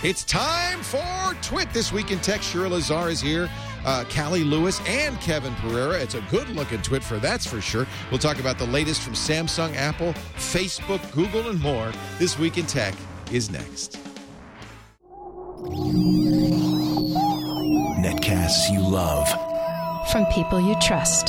It's time for Twit. This week in tech, Shira Lazar is here, Callie Lewis, and Kevin Pereira. It's a good-looking Twit for that's for sure. We'll talk about the latest from Samsung, Apple, Facebook, Google, and more. This week in tech is next. Netcasts you love. From people you trust.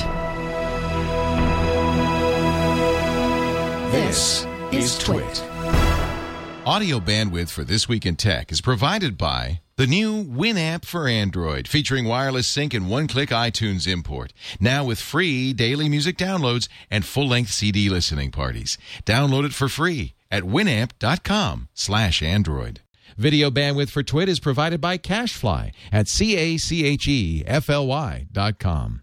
This is Twit. Audio bandwidth for This Week in Tech is provided by the new Winamp for Android, featuring wireless sync and one-click iTunes import. Now with free daily music downloads and full-length CD listening parties. Download it for free at winamp.com/Android. Video bandwidth for Twit is provided by CacheFly at CacheFly.com.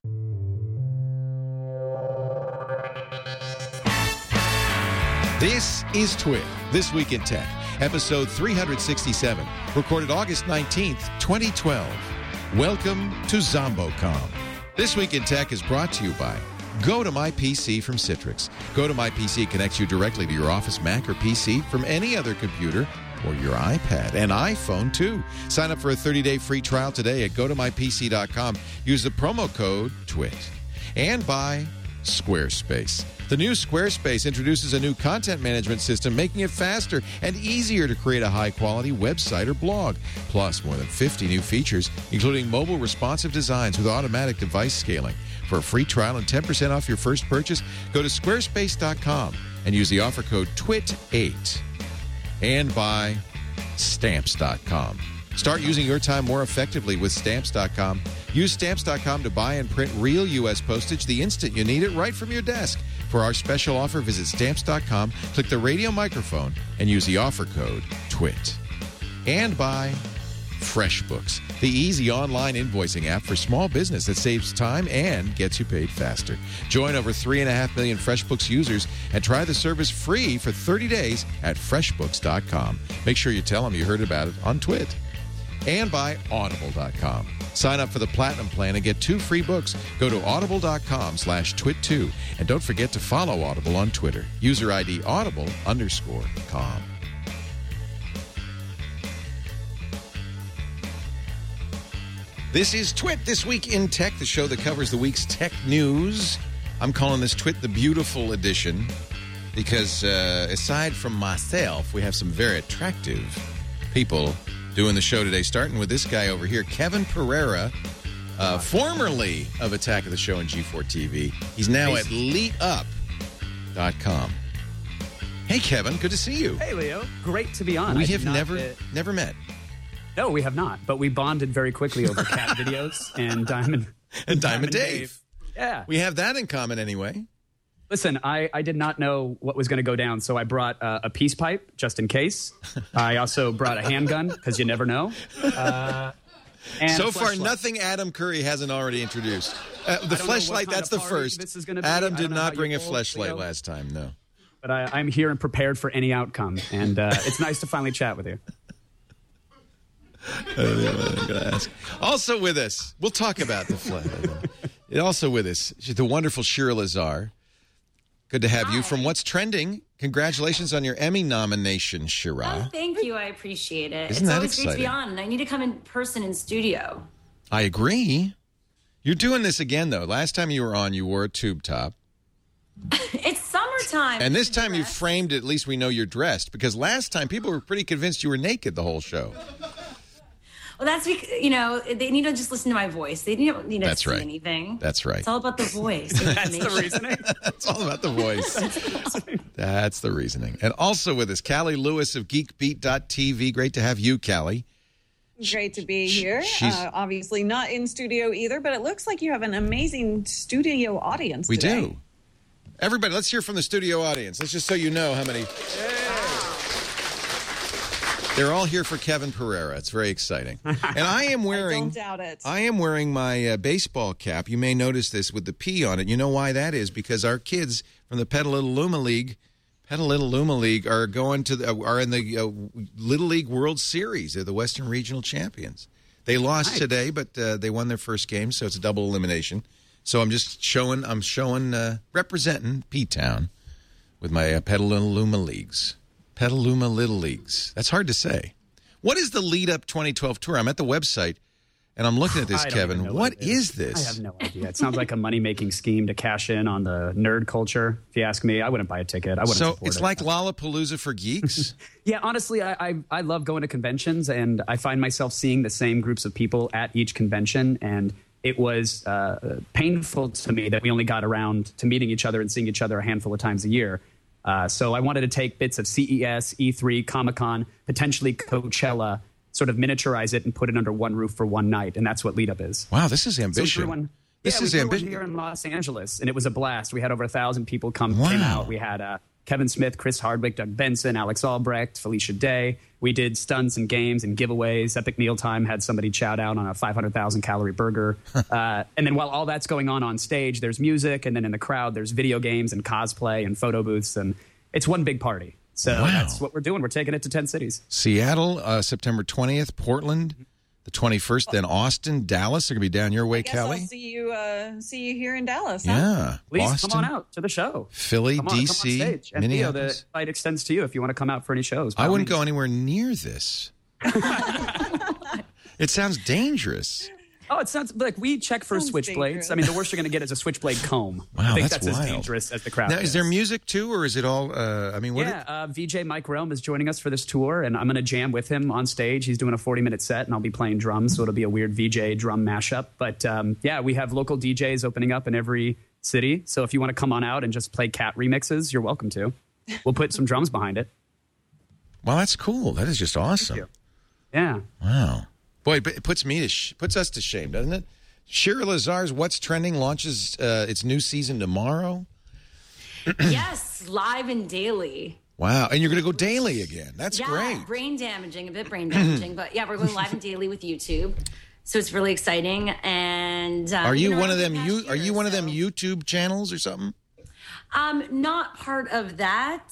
This is Twit, This Week in Tech, episode 367, recorded August 19th, 2012. Welcome to ZomboCom. This Week in Tech is brought to you by GoToMyPC from Citrix. GoToMyPC connects you directly to your Office Mac or PC from any other computer or your iPad and iPhone, too. Sign up for a 30-day free trial today at GoToMyPC.com. Use the promo code TWIT. And by Squarespace. The new Squarespace introduces a new content management system, making it faster and easier to create a high-quality website or blog. Plus, more than 50 new features, including mobile responsive designs with automatic device scaling. For a free trial and 10% off your first purchase, go to squarespace.com and use the offer code TWIT8. And by Stamps.com. Start using your time more effectively with Stamps.com. Use Stamps.com to buy and print real U.S. postage the instant you need it right from your desk. For our special offer, visit Stamps.com, click the radio microphone, and use the offer code TWIT. And by FreshBooks, the easy online invoicing app for small business that saves time and gets you paid faster. Join over 3.5 million FreshBooks users and try the service free for 30 days at FreshBooks.com. Make sure you tell them you heard about it on Twit. And by Audible.com. Sign up for the Platinum Plan and get 2 free books. Go to audible.com/twit2. And don't forget to follow Audible on Twitter. User ID audible_com. This is Twit, This Week in Tech, the show that covers the week's tech news. I'm calling this Twit the Beautiful Edition because aside from myself, we have some very attractive people doing the show today, starting with this guy over here, Kevin Pereira, formerly of Attack of the Show and G4 TV. He's now at LeetUp.com. Hey, Kevin, good to see you. Hey, Leo. Great to be on. We have never met. No, we have not, but we bonded very quickly over cat videos and Diamond Dave. Yeah. We have that in common anyway. Listen, I did not know what was going to go down, so I brought a peace pipe just in case. I also brought a handgun because you never know. And so far, nothing Adam Curry hasn't already introduced. The fleshlight, that's the first. Adam did not bring a fleshlight last time, no. But I'm here and prepared for any outcome, and it's nice to finally chat with you. I'm going to ask. Also with us, we'll talk about the fleshlight. Also with us, the wonderful Shira Lazar. Good to have you. From What's Trending, congratulations on your Emmy nomination, Shira. Oh, thank you. I appreciate it. Isn't that always exciting? Great to be on, and I need to come in person in studio. I agree. You're doing this again, though. Last time you were on, you wore a tube top. It's summertime. And this time you framed it, at least we know you're dressed, because last time people were pretty convinced you were naked the whole show. Well, that's because, they need to just listen to my voice. They don't need to see anything. That's right. It's all about the voice. That's the reasoning. It's all about the voice. That's the reasoning. And also with us, Callie Lewis of GeekBeat.tv. Great to have you, Callie. Great to be here. Obviously not in studio either, but it looks like you have an amazing studio audience today. We do. Everybody, let's hear from the studio audience. Let's just so you know how many... They're all here for Kevin Pereira. It's very exciting. And I am wearing... I don't doubt it. I am wearing my baseball cap. You may notice this with the P on it. You know why that is? Because our kids from the Petaluma League are going to are in the Little League World Series. They're the Western Regional Champions. They lost today, but they won their first game, so it's a double elimination. So I'm just showing, representing P-Town with my Petaluma Leagues. Petaluma Little Leagues. That's hard to say. What is the Lead Up 2012 tour? I'm at the website, and I'm looking at this, Kevin. What is this? I have no idea. It sounds like a money-making scheme to cash in on the nerd culture. If you ask me, I wouldn't buy a ticket. I wouldn't support it. So it's like Lollapalooza for geeks? Yeah, honestly, I love going to conventions, and I find myself seeing the same groups of people at each convention, and it was painful to me that we only got around to meeting each other and seeing each other a handful of times a year. So I wanted to take bits of CES, E3, Comic-Con, potentially Coachella, sort of miniaturize it and put it under one roof for one night, and that's what Lead Up is. Wow, this is ambitious. So this is ambitious. Here in Los Angeles, and it was a blast. We had over 1,000 people came out. We had Kevin Smith, Chris Hardwick, Doug Benson, Alex Albrecht, Felicia Day. We did stunts and games and giveaways. Epic Mealtime had somebody chow down on a 500,000-calorie burger. And then while all that's going on stage, there's music, and then in the crowd, there's video games and cosplay and photo booths, and it's one big party. So that's what we're doing. We're taking it to 10 cities. Seattle, September 20th, Portland, the 21st, then Austin, Dallas. They're going to be down your way, Kelly. I'll see you here in Dallas. Yeah. Huh? Please Boston, come on out to the show. Philly, come on D.C., stage. And Minneapolis. the invite extends to you if you want to come out for any shows. I wouldn't go anywhere near this. It sounds dangerous. Oh, it sounds like we check for switchblades. I mean, the worst you're going to get is a switchblade comb. Wow, I think that's as wild. dangerous as the crowd. Now, is there music too, or is it all? VJ Mike Realm is joining us for this tour, and I'm going to jam with him on stage. He's doing a 40-minute set, and I'll be playing drums, so it'll be a weird VJ drum mashup. But we have local DJs opening up in every city. So if you want to come on out and just play cat remixes, you're welcome to. We'll put some drums behind it. Well, that's cool. That is just awesome. Yeah. Wow. Boy, it puts us to shame, doesn't it? Shira Lazar's What's Trending launches its new season tomorrow. Yes, live and daily. Wow. And you're going to go daily again. That's great. A bit brain damaging, but yeah, we're going live and daily with YouTube. So it's really exciting. And are you one of them YouTube channels or something? Not part of that.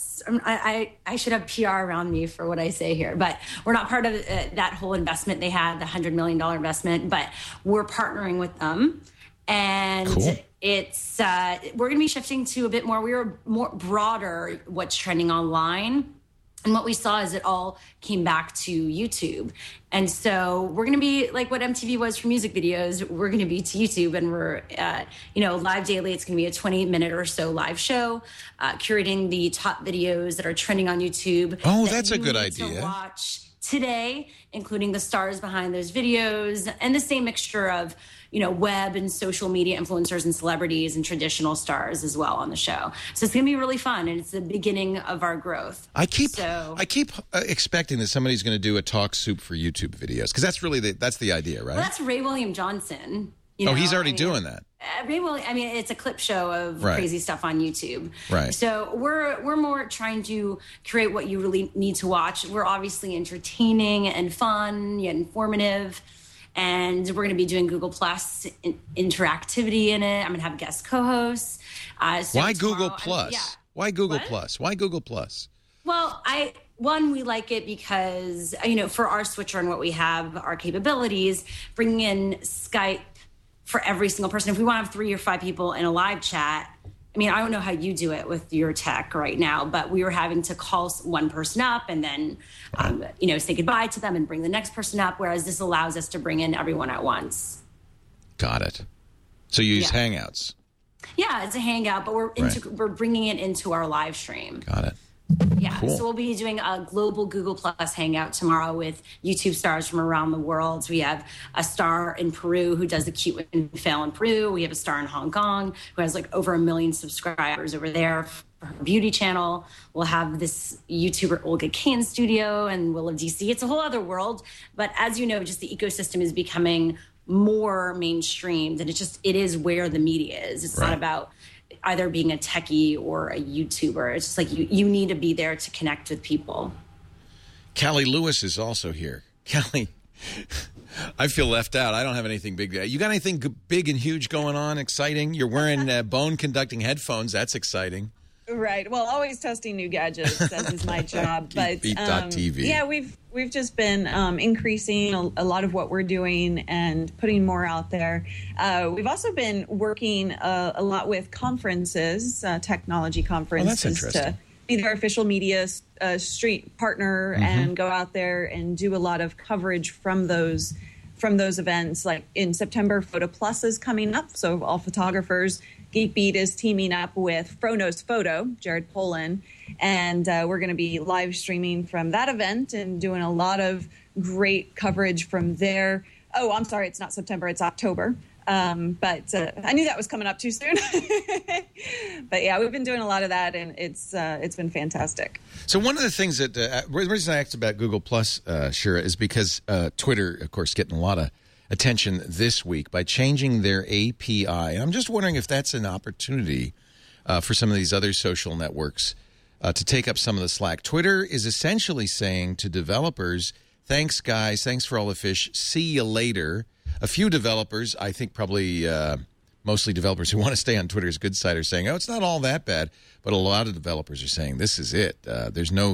I should have PR around me for what I say here, but we're not part of that whole investment they had, the $100 million investment, but we're partnering with them. And cool. It's we're going to be shifting to a bit more, we were more broader what's trending online. And what we saw is it all came back to YouTube. And so we're going to be like what MTV was for music videos. We're going to be to YouTube, and we're, live daily. It's going to be a 20-minute or so live show, curating the top videos that are trending on YouTube. Oh, that's a good idea. To watch today, including the stars behind those videos, and the same mixture of, web and social media influencers and celebrities and traditional stars as well on the show. So it's going to be really fun, and it's the beginning of our growth. I keep expecting that somebody's going to do a talk soup for YouTube videos, because that's really that's the idea, right? Well, that's Ray William Johnson. He's already doing that. Ray William, it's a clip show of crazy stuff on YouTube. Right. So we're more trying to create what you really need to watch. We're obviously entertaining and fun, yet informative. And we're going to be doing Google Plus interactivity in it. I'm going to have guest co-hosts. Why Google Plus? Why Google Plus? Why Google Plus? Well, we like it because, for our switcher and what we have, our capabilities, bringing in Skype for every single person. If we want to have 3 or 5 people in a live chat, I don't know how you do it with your tech right now, but we were having to call one person up and then, say goodbye to them and bring the next person up, whereas this allows us to bring in everyone at once. Got it. So you use Hangouts. Yeah, it's a Hangout, but we're bringing it into our live stream. Got it. Yeah, cool. So we'll be doing a global Google Plus Hangout tomorrow with YouTube stars from around the world. We have a star in Peru who does the cute and fail in Peru. We have a star in Hong Kong who has over 1 million subscribers over there for her beauty channel. We'll have this YouTuber Olga Kane studio and Will of DC. It's a whole other world. But as you know, just the ecosystem is becoming more mainstreamed, and it is where the media is. It's not about either being a techie or a YouTuber. It's just you need to be there to connect with people. Callie Lewis is also here. Callie, I feel left out. I don't have anything big. You got anything big and huge going on, exciting? You're wearing bone-conducting headphones. That's exciting. Right. Well, always testing new gadgets. That is my job. But Beat.tv. Yeah, we've just been increasing a lot of what we're doing and putting more out there. We've also been working a lot with conferences, technology conferences, to be their official media street partner and go out there and do a lot of coverage from those events. Like in September, Photo Plus is coming up, so all photographers. Geekbeat is teaming up with Frono's Photo, Jared Polin, and we're going to be live streaming from that event and doing a lot of great coverage from there. Oh, I'm sorry, it's not September, it's October. But I knew that was coming up too soon. But yeah, we've been doing a lot of that, and it's been fantastic. So one of the things that the reason I asked about Google Plus, Shira, is because Twitter, of course, getting a lot of attention this week by changing their API. And I'm just wondering if that's an opportunity for some of these other social networks to take up some of the slack. Twitter is essentially saying to developers, thanks, guys. Thanks for all the fish. See you later. A few developers, I think probably mostly developers who want to stay on Twitter's good side, are saying, oh, it's not all that bad. But a lot of developers are saying, this is it. There's no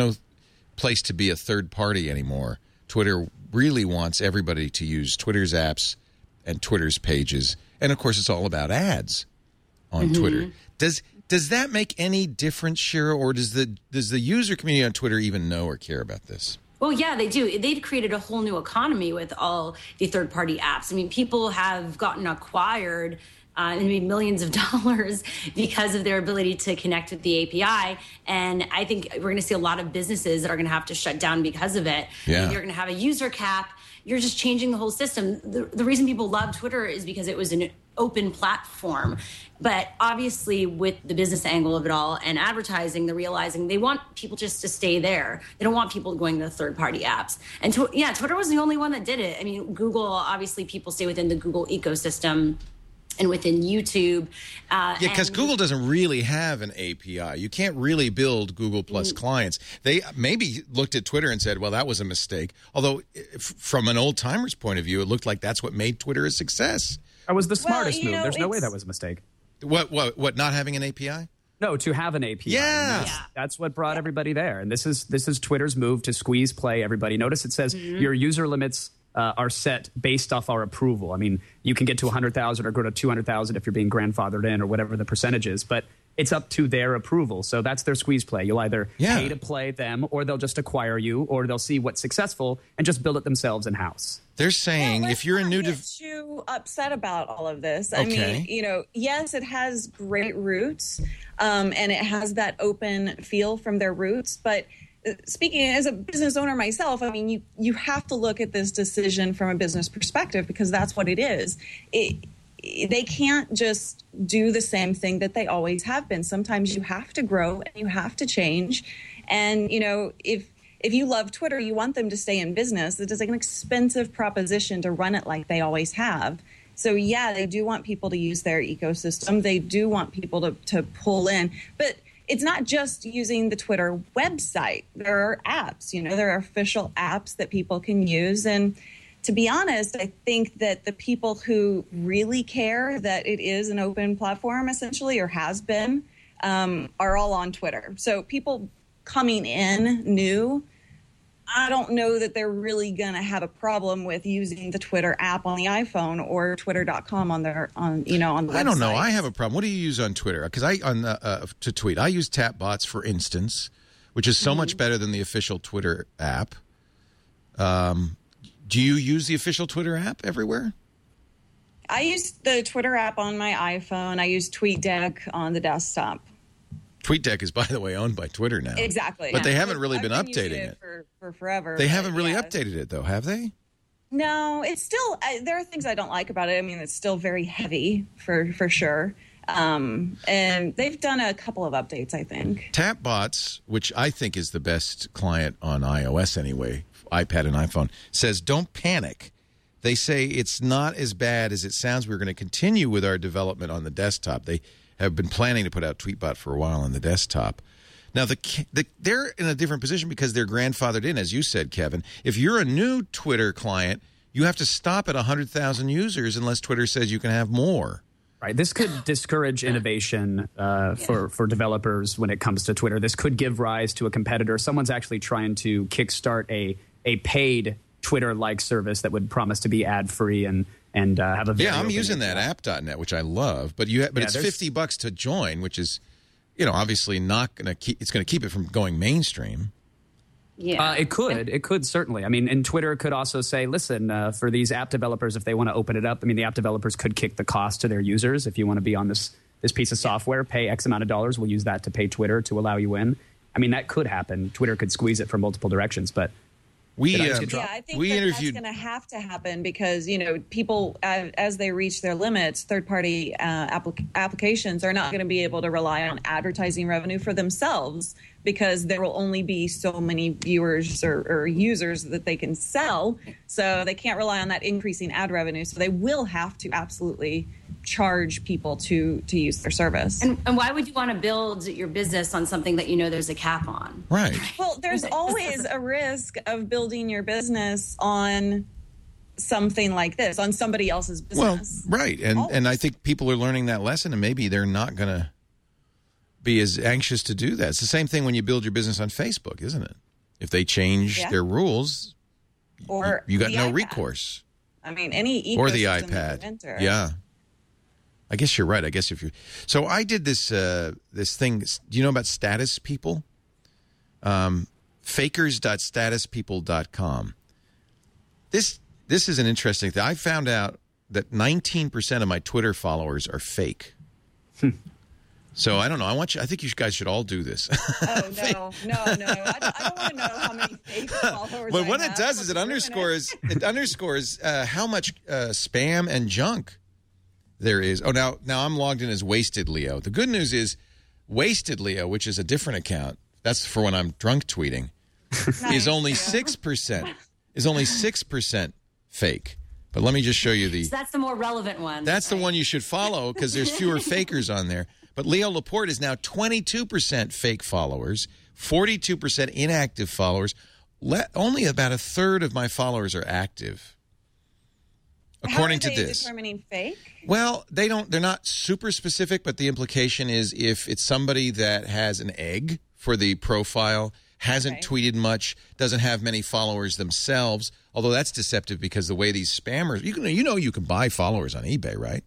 place to be a third party anymore. Twitter really wants everybody to use Twitter's apps and Twitter's pages. And, of course, it's all about ads on Twitter. Does that make any difference, Shira, or does the user community on Twitter even know or care about this? Well, yeah, they do. They've created a whole new economy with all the third-party apps. I mean, people have gotten acquired and made millions of dollars because of their ability to connect with the API. And I think we're going to see a lot of businesses that are going to have to shut down because of it. Yeah. You're going to have a user cap. You're just changing the whole system. The reason people love Twitter is because it was an open platform. But obviously with the business angle of it all and advertising, they're realizing they want people just to stay there. They don't want people going to third-party apps. And Twitter was the only one that did it. I mean, Google, obviously people stay within the Google ecosystem and within YouTube. Because Google doesn't really have an API. You can't really build Google Plus clients. They maybe looked at Twitter and said, well, that was a mistake. Although from an old-timer's point of view, it looked like that's what made Twitter a success. That was the smartest move. There's no way that was a mistake. What, not having an API? No, to have an API. Yeah. That's what brought everybody there. And this is Twitter's move to squeeze play everybody. Notice it says your user limits are set based off our approval. I mean, you can get to 100,000 or go to 200,000 if you're being grandfathered in or whatever the percentage is, but it's up to their approval. So that's their squeeze play. You'll either pay to play them, or they'll just acquire you, or they'll see what's successful and just build it themselves in-house. They're saying if you're a new... too upset about all of this. I mean, yes, it has great roots, and it has that open feel from their roots, but speaking as a business owner myself, I mean, you have to look at this decision from a business perspective because that's what it is. They can't just do the same thing that they always have been. Sometimes you have to grow and you have to change. And, if you love Twitter, you want them to stay in business. It is an expensive proposition to run it like they always have. So, yeah, they do want people to use their ecosystem. They do want people to pull in. But it's not just using the Twitter website. There are apps, there are official apps that people can use. And to be honest, I think that the people who really care that it is an open platform, essentially, or has been, are all on Twitter. So people coming in new, I don't know that they're really going to have a problem with using the Twitter app on the iPhone or Twitter.com on the website. I don't know. I have a problem. What do you use on Twitter? Because to tweet, I use Tapbots, for instance, which is so much better than the official Twitter app. Do you use the official Twitter app everywhere? I use the Twitter app on my iPhone. I use TweetDeck on the desktop. TweetDeck is, by the way, owned by Twitter now. Exactly. But they haven't really been updating it. For forever. They haven't really updated it, though, have they? No, it's still, there are things I don't like about it. I mean, it's still very heavy, for sure. And they've done a couple of updates, I think. Tapbots, which I think is the best client on iOS anyway, iPad and iPhone, says don't panic. They say it's not as bad as it sounds. We're going to continue with our development on the desktop. They have been planning to put out Tweetbot for a while on the desktop. Now, they're in a different position because they're grandfathered in, as you said, Kevin. If you're a new Twitter client, you have to stop at 100,000 users unless Twitter says you can have more. Right. This could discourage innovation for developers when it comes to Twitter. This could give rise to a competitor. Someone's actually trying to kickstart a paid Twitter-like service that would promise to be ad-free and have a very I'm using that app.net, which I love, but it's $50 to join, which is obviously not going to keep. It's going to keep it from going mainstream. Yeah, it could. It could certainly. I mean, and Twitter could also say, listen, for these app developers, if they want to open it up, I mean, the app developers could kick the cost to their users. If you want to be on this piece of software, pay X amount of dollars. We'll use that to pay Twitter to allow you in. I mean, that could happen. Twitter could squeeze it from multiple directions, but I think that's going to have to happen because, people, as they reach their limits, third-party applications are not going to be able to rely on advertising revenue for themselves because there will only be so many viewers or users that they can sell. So they can't rely on that increasing ad revenue. So they will have to absolutely charge people to use their service. And why would you want to build your business on something that there's a cap on? Right. Well, there's always a risk of building your business on something like this, on somebody else's business. Well, right. And I think people are learning that lesson, and maybe they're not going to be as anxious to do that. It's the same thing when you build your business on Facebook, isn't it? If they change their rules, or you got no iPad. Recourse. I mean, any ecosystem or the iPad. Yeah. I guess you're right. I guess if you so I did this thing. Do you know about status people? Fakers.statuspeople.com. This is an interesting thing. I found out that 19% of my Twitter followers are fake. So I don't know. I think you guys should all do this. Oh no! I don't want to know how many fake followers. But what it does is it underscores how much spam and junk there is. Oh, now I'm logged in as Wasted Leo. The good news is Wasted Leo, which is a different account. That's for when I'm drunk tweeting. Is only 6%. Is only 6% fake. But let me just show you the. So that's the more relevant one. That's the one you should follow because there's fewer fakers on there. But Leo Laporte is now 22% fake followers, 42% inactive followers. Only about a third of my followers are active. According to this. How are they determining fake? Well, they're not super specific, but the implication is if it's somebody that has an egg for the profile, hasn't tweeted much, doesn't have many followers themselves, although that's deceptive because the way these spammers, you can buy followers on eBay, right?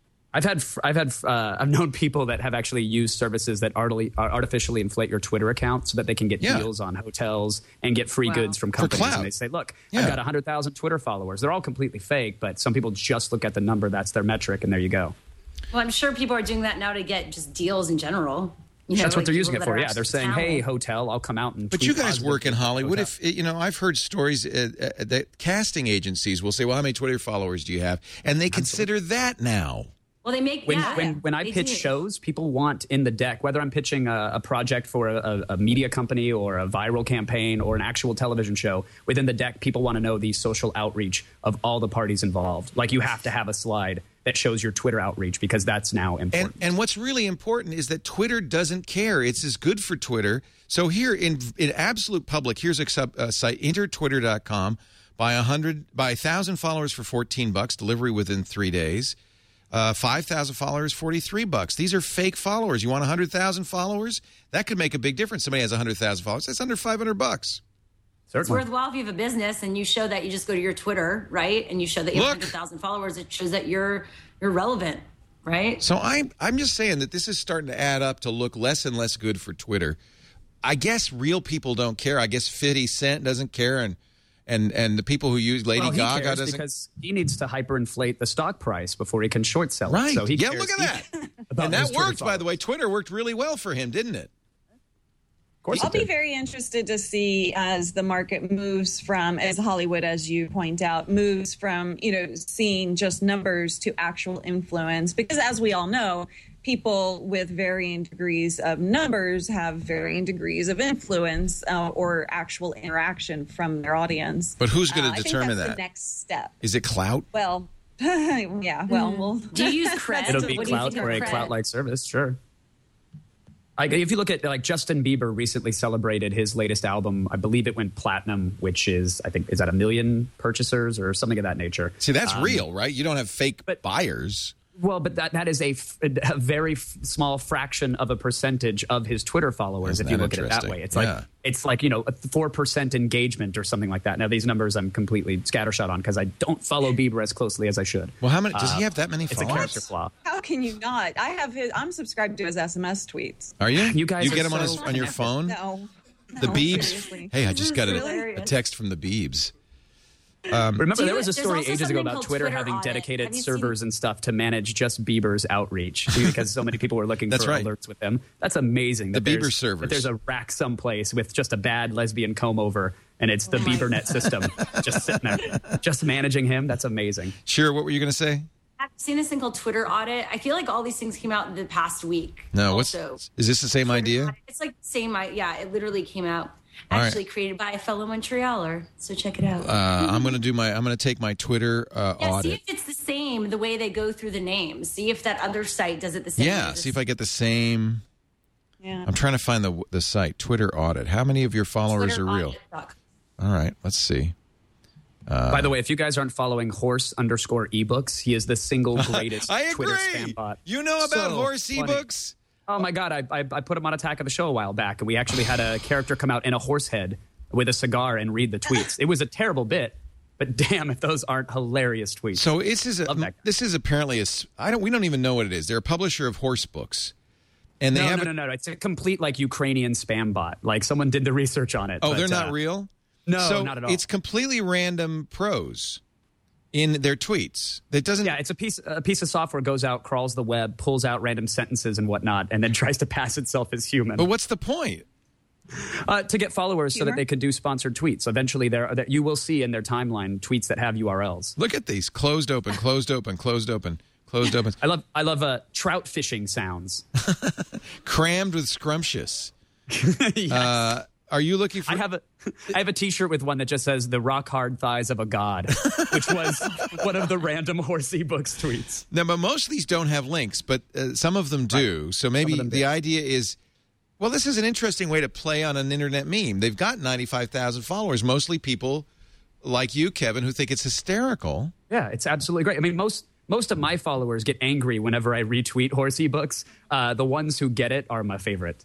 I've known people that have actually used services that artificially inflate your Twitter account so that they can get deals on hotels and get free goods from companies. And they say, look, I've got 100,000 Twitter followers. They're all completely fake, but some people just look at the number. That's their metric, and there you go. Well, I'm sure people are doing that now to get just deals in general. That's what they're using it for. Yeah, they're saying, "Hey, hotel, I'll come out and." But you guys work in Hollywood. If I've heard stories that casting agencies will say, "Well, how many Twitter followers do you have?" And they consider that now. Well, they make when I pitch shows, people want in the deck, whether I'm pitching a project for a media company or a viral campaign or an actual television show, within the deck, people want to know the social outreach of all the parties involved. Like you have to have a slide that shows your Twitter outreach because that's now important. And what's really important is that Twitter doesn't care. It's as good for Twitter. So here in absolute public, here's a site, entertwitter.com, buy 1,000 followers for $14, delivery within 3 days. 5,000 followers, $43. These are fake followers. You want 100,000 followers? That could make a big difference. Somebody has 100,000 followers. That's under $500. It's worthwhile if you have a business and you show that you just go to your Twitter, right? And you show that you have 100,000 followers. It shows that you're relevant, right? So I'm just saying that this is starting to add up to look less and less good for Twitter. I guess real people don't care. I guess 50 Cent doesn't care, and the people who use Lady Gaga doesn't, because he needs to hyperinflate the stock price before he can short sell it. Right? So he cares. Look at that. And that worked, by the way. Twitter worked really well for him, didn't it? Of course, I'll be very interested to see as the market moves from, as Hollywood, as you point out, moves from seeing just numbers to actual influence. Because as we all know, people with varying degrees of numbers have varying degrees of influence or actual interaction from their audience. But who's going to determine that? The next step. Is it clout? Well, yeah. Well, do you use cred? It'll be clout or a clout-like service, sure. If you look at Justin Bieber recently celebrated his latest album, I believe it went platinum, which is, I think, is that 1 million purchasers or something of that nature. See, that's real, right? You don't have fake buyers. Well, but that is a very small fraction of a percentage of his Twitter followers. If you look at it that way, it's like a 4% engagement or something like that. Now, these numbers I'm completely scattershot on because I don't follow Bieber as closely as I should. Well, how many does he have? That many followers? It's a character flaw. How can you not? I'm subscribed to his SMS tweets. Are you? You guys get him on your phone? No. The Biebs. Seriously. Hey, I just got a text from the Biebs. Remember, there was a story also ages ago something about called Twitter Twitter having audit. dedicated Have you servers and stuff to manage just Bieber's outreach because so many people were looking for alerts with him. That's amazing. The Bieber servers. That there's a rack someplace with just a bad lesbian comb over, and it's the BieberNet system just sitting there, just managing him. That's amazing. Sure, what were you going to say? I've seen this thing called Twitter Audit. I feel like all these things came out in the past week. No, is this the same Twitter idea? Audit. It's like the same. Yeah, it literally came out. All Actually created by a fellow Montrealer, so check it out. I'm going to take my Twitter audit. See if it's the same the way they go through the names. See if that other site does it the same. Yeah, see if I get the same. Yeah. I'm trying to find the site Twitter audit. How many of your followers are real? All right, let's see. By the way, if you guys aren't following horse_ebooks, he is the single greatest I agree. Twitter spam bot. You know about horse funny. ebooks? Oh my God, I put him on Attack of the Show a while back, and we actually had a character come out in a horse head with a cigar and read the tweets. It was a terrible bit, but damn if those aren't hilarious tweets. So this is apparently we don't even know what it is. They're a publisher of horse books. And they No. It's a complete Ukrainian spam bot. Like someone did the research on it. Oh, they're not real? No, not at all. It's completely random prose in their tweets. That doesn't. Yeah, it's a piece of software goes out, crawls the web, pulls out random sentences and whatnot, and then tries to pass itself as human. But what's the point? To get followers so that they could do sponsored tweets. Eventually, you will see in their timeline tweets that have URLs. Look at these: closed, open, closed, open, closed, open, closed, open. I love trout fishing sounds. Crammed with scrumptious. Yes. Are you looking for? I have a T-shirt with one that just says "the rock hard thighs of a god," which was one of the random horse ebooks tweets. Now, but most of these don't have links, but some of them do. Right. So maybe the idea is, well, this is an interesting way to play on an internet meme. They've got 95,000 followers, mostly people like you, Kevin, who think it's hysterical. Yeah, it's absolutely great. I mean, most of my followers get angry whenever I retweet horse ebooks. The ones who get it are my favorite.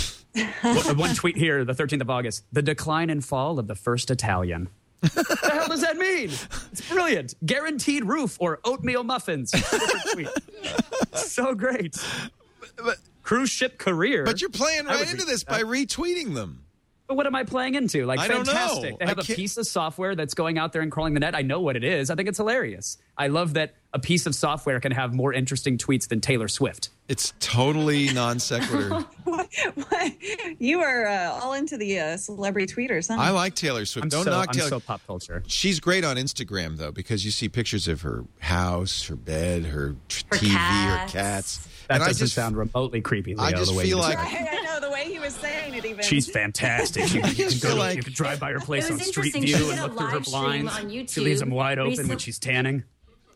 One tweet here, the 13th of August, the decline and fall of the first Italian. What the hell does that mean? It's brilliant. Guaranteed roof or oatmeal muffins. Tweet. So great. But, cruise ship career. But you're playing right into this by retweeting them. But what am I playing into? Like, I fantastic. don't know. They have a piece of software that's going out there and crawling the net. I know what it is. I think it's hilarious. I love that a piece of software can have more interesting tweets than Taylor Swift. It's totally non sequitur. What? You are all into the celebrity tweeters, huh? I like Taylor Swift. I'm Taylor. so pop culture. She's great on Instagram, though, because you see pictures of her house, her bed, her TV, her cats. That doesn't sound remotely creepy. Leo, I just feel like I know the way he was saying it. Even she's fantastic. You can drive by her place on Street View and look through her blinds. She leaves them wide open when she's tanning.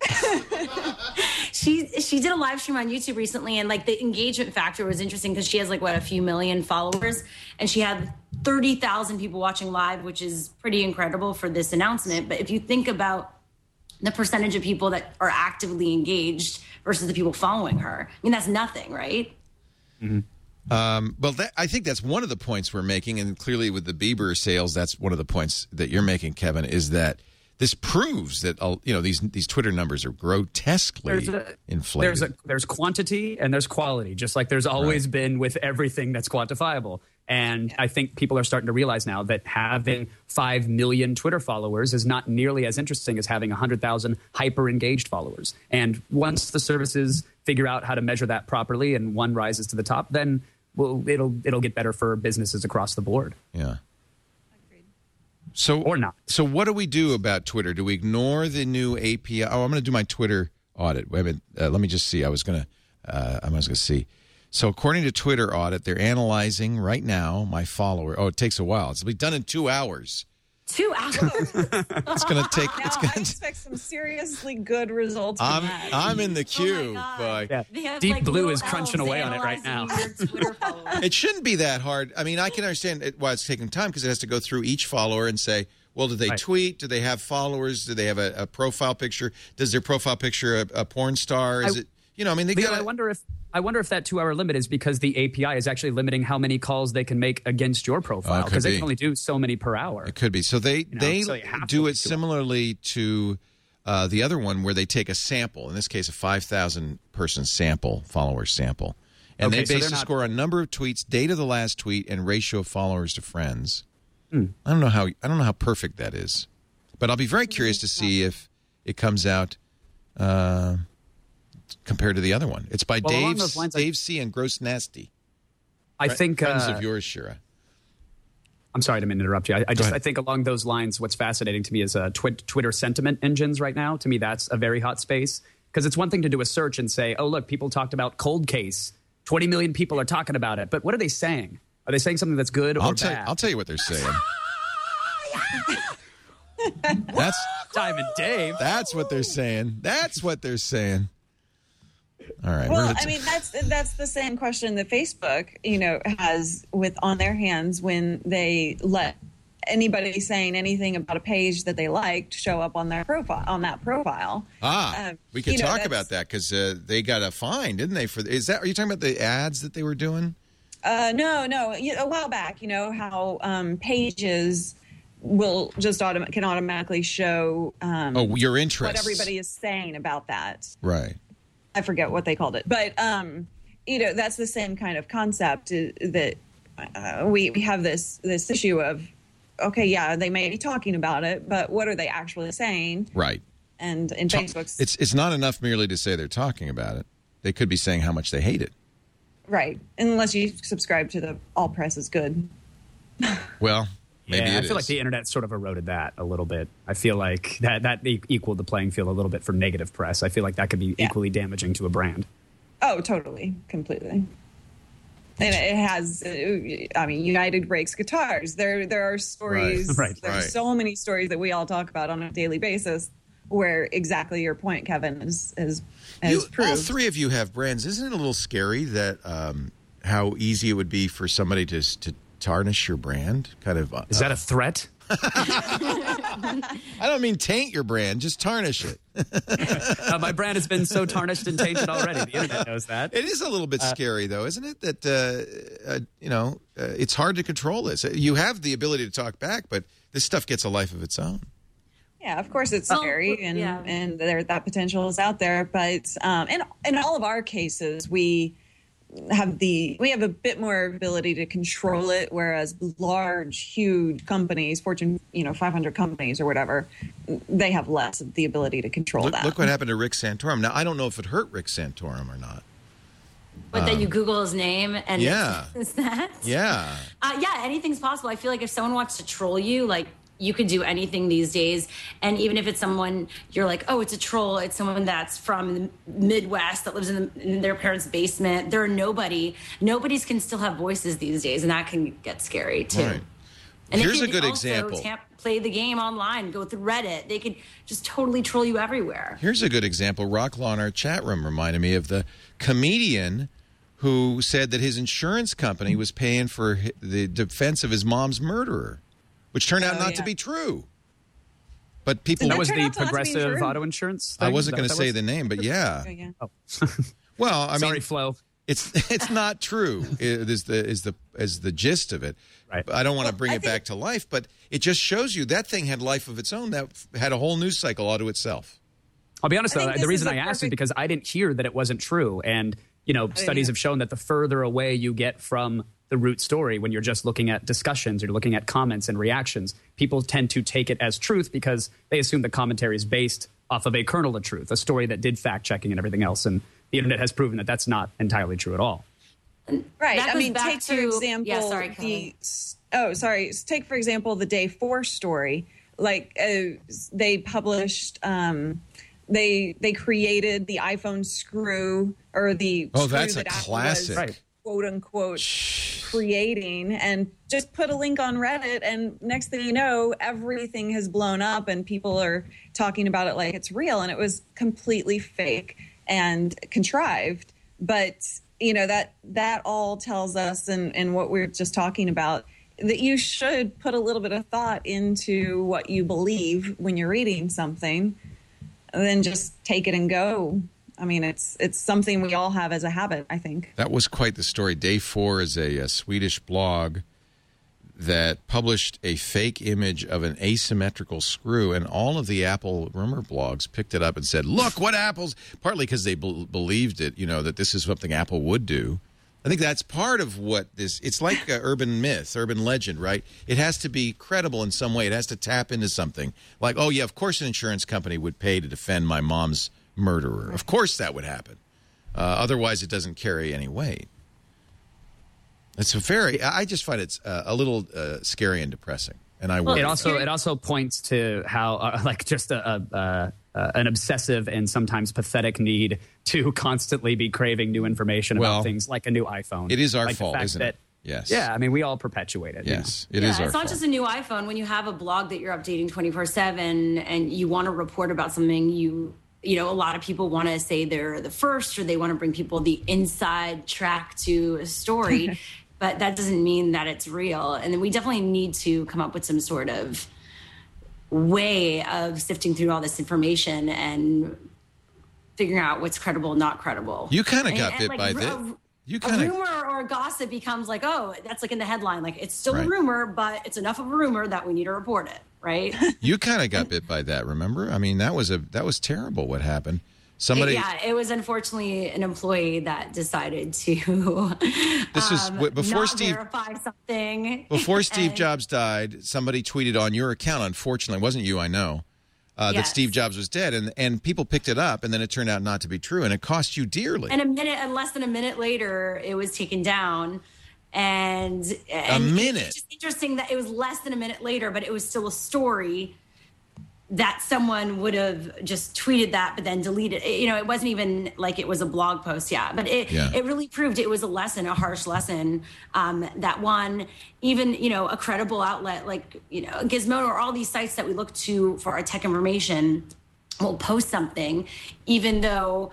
She did a live stream on YouTube recently, and the engagement factor was interesting because she has a few million followers, and she had 30,000 people watching live, which is pretty incredible for this announcement. But if you think about the percentage of people that are actively engaged versus the people following her, I mean, that's nothing, right? Mm-hmm. Well, I think that's one of the points we're making, and clearly with the Bieber sales, that's one of the points that you're making, Kevin, is that this proves that these Twitter numbers are grotesquely inflated. There's quantity and there's quality, just like there's always been with everything that's quantifiable. And I think people are starting to realize now that having 5 million Twitter followers is not nearly as interesting as having 100,000 hyper-engaged followers. And once the services figure out how to measure that properly and one rises to the top, then it'll get better for businesses across the board. Yeah. So, or not. So what do we do about Twitter? Do we ignore the new API? Oh, I'm going to do my Twitter audit. Wait a minute. Let me just see. I was going to see. So according to Twitter audit, they're analyzing right now my follower. Oh, it takes a while. It's done in 2 hours. 2 hours. It's going to take. I expect some seriously good results. I'm in the queue. Deep Blue is crunching away on it right now. It shouldn't be that hard. I mean, I can understand why it's taking time because it has to go through each follower and say, well, do they tweet? Do they have followers? Do they have a profile picture? Does their profile picture a porn star? Is it? You know, I mean, Leo, I wonder if that 2-hour limit is because the API is actually limiting how many calls they can make against your profile, because they can only do so many per hour. It could be. So they do it similarly to the other one, where they take a sample. In this case, a 5,000 person sample, follower sample, and they base the score on number of tweets, date of the last tweet, and ratio of followers to friends. I don't know how perfect that is, but I'll be very curious to see if it comes out compared to the other one. It's by Dave C. and Gross Nasty. I think friends of yours, Shira. I'm sorry to interrupt you. I think along those lines, what's fascinating to me is Twitter sentiment engines right now. To me, that's a very hot space, because it's one thing to do a search and say, oh, look, people talked about Cold Case. 20 million people are talking about it. But what are they saying? Are they saying something that's good or bad? I'll tell you what they're saying. That's Diamond Dave. That's what they're saying. That's what they're saying. All right. Well, I mean, that's the same question that Facebook, has on their hands when they let anybody saying anything about a page that they liked show up on their profile, on that profile. We could talk about that, because they got a fine, didn't they? Are you talking about the ads that they were doing? No. A while back, how pages will just can automatically show your interest, what everybody is saying about that. Right. I forget what they called it, but that's the same kind of concept, that we have this issue of, okay, yeah, they may be talking about it, but what are they actually saying? Right. And in Facebook's, it's not enough merely to say they're talking about it. They could be saying how much they hate it. Right. Unless you subscribe to the all press is good. Well, maybe I feel like the internet sort of eroded that a little bit. I feel like that equaled the playing field a little bit for negative press. I feel like that could be equally damaging to a brand. Oh, totally. Completely. And it has, United breaks guitars. There are stories. Right. There's so many stories that we all talk about on a daily basis where exactly your point, Kevin, is proved. All three of you have brands. Isn't it a little scary that how easy it would be for somebody to tarnish your brand? Kind of. Is that a threat? I don't mean taint your brand, just tarnish it. My brand has been so tarnished and tainted already. The internet knows that. It is a little bit scary, though, isn't it? That, it's hard to control this. You have the ability to talk back, but this stuff gets a life of its own. Yeah, of course it's scary, and that potential is out there. But in all of our cases, we have a bit more ability to control it, whereas large, huge companies, Fortune 500 companies or whatever, they have less of the ability to control that. Look what happened to Rick Santorum. Now, I don't know if it hurt Rick Santorum or not. But that you Google his name and is that? Yeah. Anything's possible. I feel like if someone wants to troll you, like, you could do anything these days. And even if it's someone you're like, oh, it's a troll, it's someone that's from the Midwest that lives in their parents' basement. Nobody's can still have voices these days, and that can get scary too. Right. And here's a good example. Play the game online, go through Reddit. They could just totally troll you everywhere. Here's a good example. Rock Law in our chat room reminded me of the comedian who said that his insurance company was paying for the defense of his mom's murderer, which turned out not to be true. But people... That was the Progressive auto insurance thing? I wasn't going to say the name, but yeah. Oh. Well, I mean... Sorry, Flo. It's not true, is the gist of it. Right. I don't want to bring it back to life, but it just shows you that thing had life of its own. That had a whole news cycle all to itself. I'll be honest, though. The reason I asked is because I didn't hear that it wasn't true. And, studies have shown that the further away you get from the root story, when you're just looking at discussions or looking at comments and reactions, people tend to take it as truth because they assume the commentary is based off of a kernel of truth, a story that did fact-checking and everything else. And the internet has proven that that's not entirely true at all. Right. Take for example Take for example the Day 4 story. Like they published, they created the iPhone screw or the screw that's that a Apple classic. was, Right. quote unquote creating, and just put a link on Reddit, and next thing you know, everything has blown up and people are talking about it like it's real, and it was completely fake and contrived. But that all tells us, and what we're just talking about, that you should put a little bit of thought into what you believe when you're reading something, and then just take it and go. I mean, it's something we all have as a habit, I think. That was quite the story. Day 4 is a Swedish blog that published a fake image of an asymmetrical screw, and all of the Apple rumor blogs picked it up and said, look what Apple's, partly because they believed it, that this is something Apple would do. I think that's part of what this, it's like urban myth, urban legend, right? It has to be credible in some way. It has to tap into something. Like, oh yeah, of course an insurance company would pay to defend my mom's murderer. Of course that would happen. Otherwise it doesn't carry any weight. It's I just find it's a little scary and depressing. And it also points to how just an obsessive and sometimes pathetic need to constantly be craving new information about things like a new iPhone. It is our fault, isn't it? Yes. Yeah, I mean, we all perpetuate it. Yes, it is our fault. It's not just a new iPhone. When you have a blog that you're updating 24/7 and you want to report about something, a lot of people want to say they're the first, or they want to bring people the inside track to a story. But that doesn't mean that it's real. And then we definitely need to come up with some sort of way of sifting through all this information and figuring out what's credible, not credible. You kind of got bit by this. A rumor or a gossip becomes like, oh, that's like in the headline. Like, it's still a rumor, but it's enough of a rumor that we need to report it, right? You kind of got bit by that, remember? I mean, that was terrible what happened. It was unfortunately an employee that decided to before Steve verify something. Before Steve Jobs died, somebody tweeted on your account, unfortunately, it wasn't you, I know, that Steve Jobs was dead, and people picked it up, and then it turned out not to be true, and it cost you dearly. And less than a minute later, it was taken down. And a minute. It's just interesting that it was less than a minute later, but it was still a story that someone would have just tweeted that, but then deleted it. It wasn't even like it was a blog post. Yeah. But it really proved it was a harsh lesson, that one, even, a credible outlet like, Gizmodo or all these sites that we look to for our tech information will post something, even though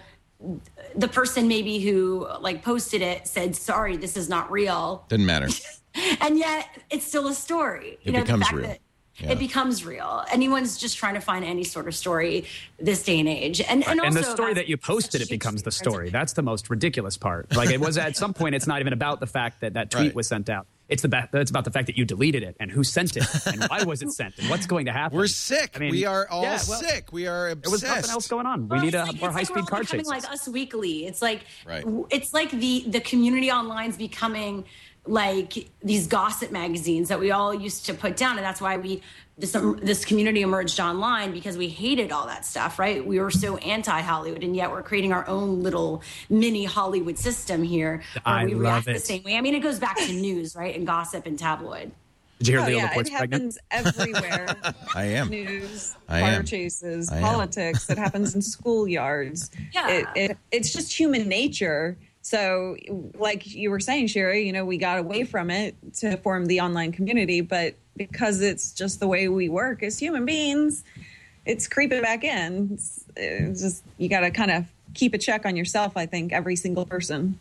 the person maybe who posted it said, sorry, this is not real. Didn't matter. And yet it's still a story. It becomes real. It becomes real. Anyone's just trying to find any sort of story this day and age. And also, the story that you posted, it becomes the story. That's the most ridiculous part. Like, it was at some point, it's not even about the fact that tweet was sent out. It's about the fact that you deleted it and who sent it and why was it sent and what's going to happen. We're sick. I mean, we are all sick. We are obsessed. There was nothing else going on. We need more high-speed car chases. Like Us Weekly. It's like it's like the community online's becoming like these gossip magazines that we all used to put down, and that's why this community emerged online, because we hated all that stuff, right? We were so anti-Hollywood, and yet we're creating our own little mini Hollywood system here where we react the same way. I mean, it goes back to news, right, and gossip and tabloid. Did you hear Leo Laporte's it happens everywhere. I am. News, car chases, politics. It happens in schoolyards. Yeah. It's just human nature. So, like you were saying, Sherry, we got away from it to form the online community, but because it's just the way we work as human beings, it's creeping back in. It's just, you got to kind of keep a check on yourself, I think, every single person.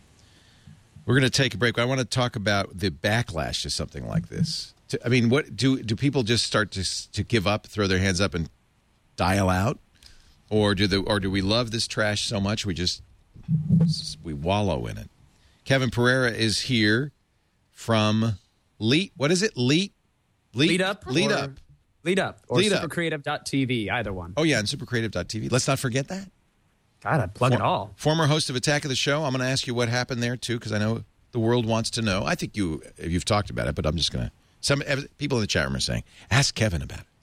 We're going to take a break. I want to talk about the backlash to something like this. I mean, what do people just start to give up, throw their hands up and dial out? Or do we love this trash so much we wallow in it? Kevin Pereira is here from what is it? Lead Up. Or supercreative.tv, either one. Oh, yeah, and supercreative.tv. Let's not forget that. Gotta plug it all. Former host of Attack of the Show. I'm going to ask you what happened there, too, because I know the world wants to know. I think you've talked about it, but I'm just going to... Some people in the chat room are saying, ask Kevin about it.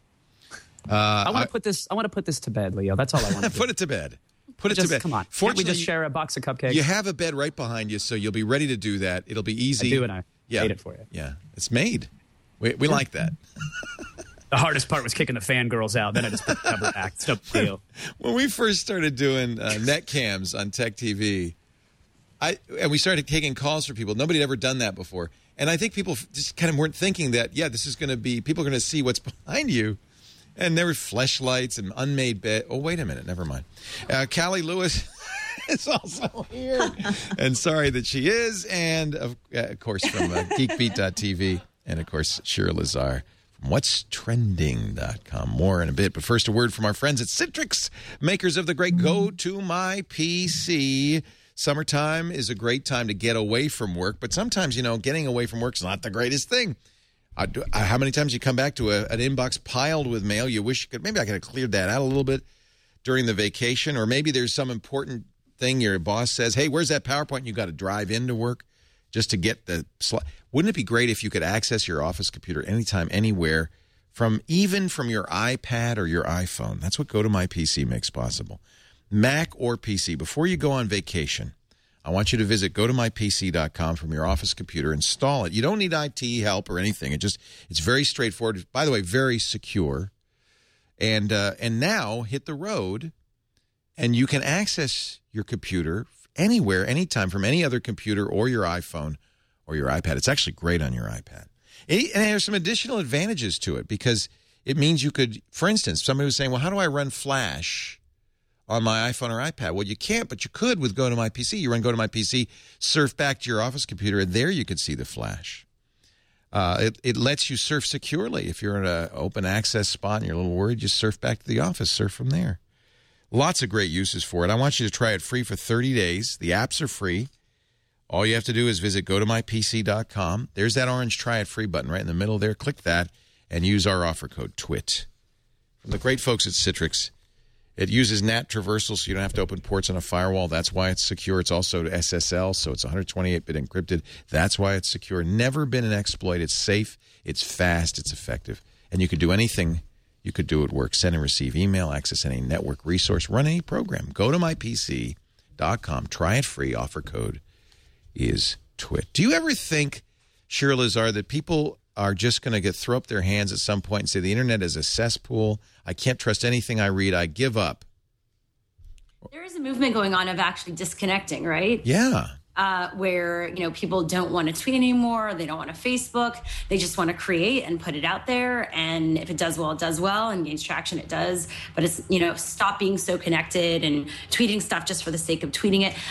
I want to put this to bed, Leo. That's all I want to do. Put it to bed. Put it to bed. Come on. Can't we just share a box of cupcakes? You have a bed right behind you, so you'll be ready to do that. It'll be easy. I do, and I made it for you. Yeah, it's made. We like that. The hardest part was kicking the fangirls out. Then I just put the cover back. It's no deal. When we first started doing net cams on Tech TV, and we started taking calls for people, nobody had ever done that before. And I think people just kind of weren't thinking that, this is going to be, people are going to see what's behind you. And there were fleshlights and unmade bed. Oh, wait a minute. Never mind. Callie Lewis is also here. And sorry that she is. And, of course, from geekbeat.tv. And, of course, Shira Lazar whatstrending.com. More in a bit, but first a word from our friends at Citrix, makers of the great Go To My PC. Summertime is a great time to get away from work, but sometimes, getting away from work is not the greatest thing. How many times you come back to an inbox piled with mail, you wish you could, maybe I could have cleared that out a little bit during the vacation, or maybe there's some important thing your boss says, hey, where's that PowerPoint? And you got to drive into work just to get the slide. Wouldn't it be great if you could access your office computer anytime, anywhere, even from your iPad or your iPhone? That's what Go To My PC makes possible. Mac or PC. Before you go on vacation, I want you to visit gotomypc.com from your office computer. Install it. You don't need IT help or anything. It's very straightforward. By the way, very secure. And now hit the road, and you can access your computer anywhere, anytime, from any other computer or your iPhone or your iPad. It's actually great on your iPad. And there's some additional advantages to it, because it means you could, for instance, somebody was saying, well, how do I run Flash on my iPhone or iPad? Well, you can't, but you could with Go To My PC. You run Go To My PC, surf back to your office computer, and there you can see the Flash. It lets you surf securely. If you're in an open access spot and you're a little worried, just surf back to the office, surf from there. Lots of great uses for it. I want you to try it free for 30 days. The apps are free. All you have to do is visit gotomypc.com. There's that orange try it free button right in the middle there. Click that and use our offer code TWIT. From the great folks at Citrix, it uses NAT traversal, so you don't have to open ports on a firewall. That's why it's secure. It's also SSL, so it's 128-bit encrypted. That's why it's secure. Never been an exploit. It's safe. It's fast. It's effective. And you could do anything you could do at work. Send and receive email, access any network resource, run any program. Go to mypc.com. Try it free. Offer code is TWIT. Do you ever think, Shira Lazar, that people are just going to throw up their hands at some point and say the internet is a cesspool? I can't trust anything I read. I give up. There is a movement going on of actually disconnecting, right? Yeah. Where, people don't want to tweet anymore. They don't want to Facebook. They just want to create and put it out there. And if it does well, it does well, and gains traction, it does. But it's, stop being so connected and tweeting stuff just for the sake of tweeting it.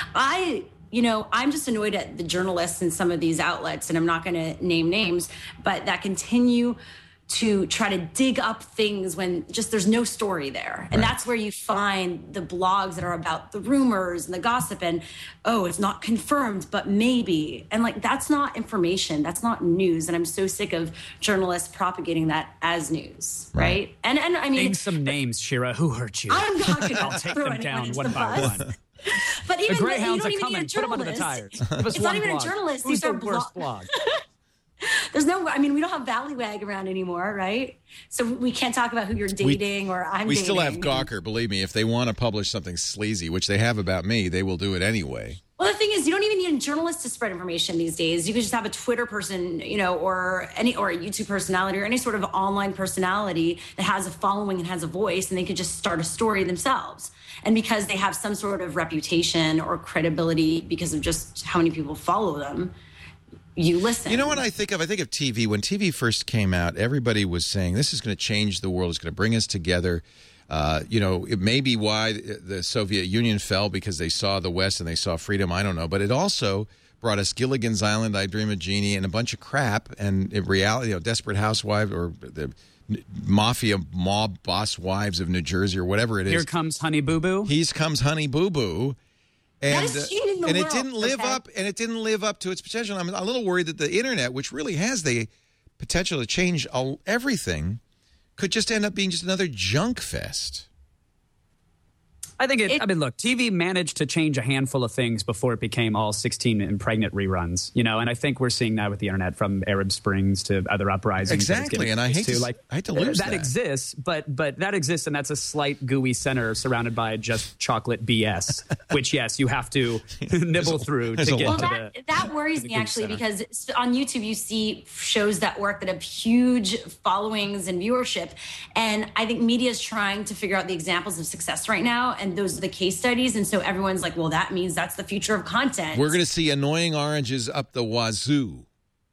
I'm just annoyed at the journalists in some of these outlets, and I'm not going to name names, but that continue to try to dig up things when just there's no story there. And that's where you find the blogs that are about the rumors and the gossip and, oh, it's not confirmed, but maybe. And that's not information. That's not news. And I'm so sick of journalists propagating that as news, right? And I mean... Name some names, Shira. Who hurt you? I'm not going to I'll take them down one by one. But even the Greyhounds are coming. Put them under the tires. It's not even a journalist. Who's These are the worst blog? We don't have Valleywag around anymore, right? So we can't talk about who you're dating or I'm dating. We still have Gawker, believe me. If they want to publish something sleazy, which they have about me, they will do it anyway. Well, the thing is, you don't even need a journalist to spread information these days. You could just have a Twitter person, or a YouTube personality or any sort of online personality that has a following and has a voice, and they could just start a story themselves. And because they have some sort of reputation or credibility because of just how many people follow them, you listen. You know what I think of? I think of TV. When TV first came out, everybody was saying, this is going to change the world. It's going to bring us together. It may be why the Soviet Union fell, because they saw the West and they saw freedom. I don't know. But it also brought us Gilligan's Island, I Dream of Jeannie, and a bunch of crap. And in reality, Desperate Housewives or the mafia mob boss wives of New Jersey or whatever it is. Here comes Honey Boo Boo. Here comes Honey Boo Boo. And, that is changing the world. It didn't live up, and it didn't live up to its potential. I'm a little worried that the internet, which really has the potential to change everything, could just end up being just another junk fest. I think look, TV managed to change a handful of things before it became all 16 and pregnant reruns, and I think we're seeing that with the internet, from Arab Springs to other uprisings. Exactly, and I hate to lose that. That exists, but that exists, and that's a slight gooey center surrounded by just chocolate BS, which, yes, you have to nibble through to get to that worries me, actually, because on YouTube you see shows that work that have huge followings and viewership, and I think media is trying to figure out the examples of success right now, and those are the case studies, and so everyone's like, well, that means that's the future of content. We're going to see annoying oranges up the wazoo.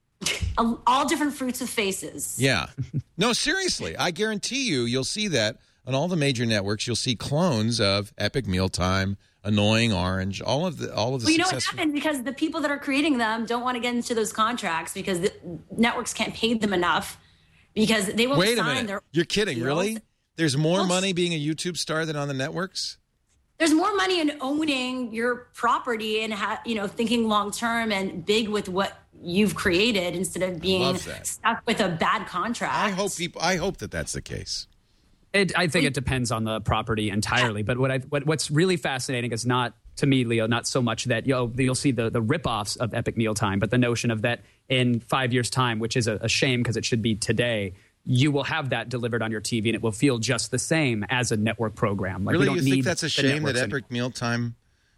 All different fruits of faces. Yeah. No, seriously. I guarantee you'll see that on all the major networks. You'll see clones of Epic Mealtime, Annoying Orange, all of the Well, you know what happened? Because the people that are creating them don't want to get into those contracts because the networks can't pay them enough, because they won't Wait a sign minute. their You're kidding, deals. really? There's more money being a YouTube star than on the networks? There's more money in owning your property and thinking long term and big with what you've created instead of being stuck with a bad contract. I hope that that's the case. I think it depends on the property entirely. But what's really fascinating is not, to me, Leo, not so much that you'll see the ripoffs of Epic Mealtime, but the notion of that in 5 years' time, which is a shame because it should be today, you will have that delivered on your TV and it will feel just the same as a network program. Like, really, you think that's a shame that Epic Mealtime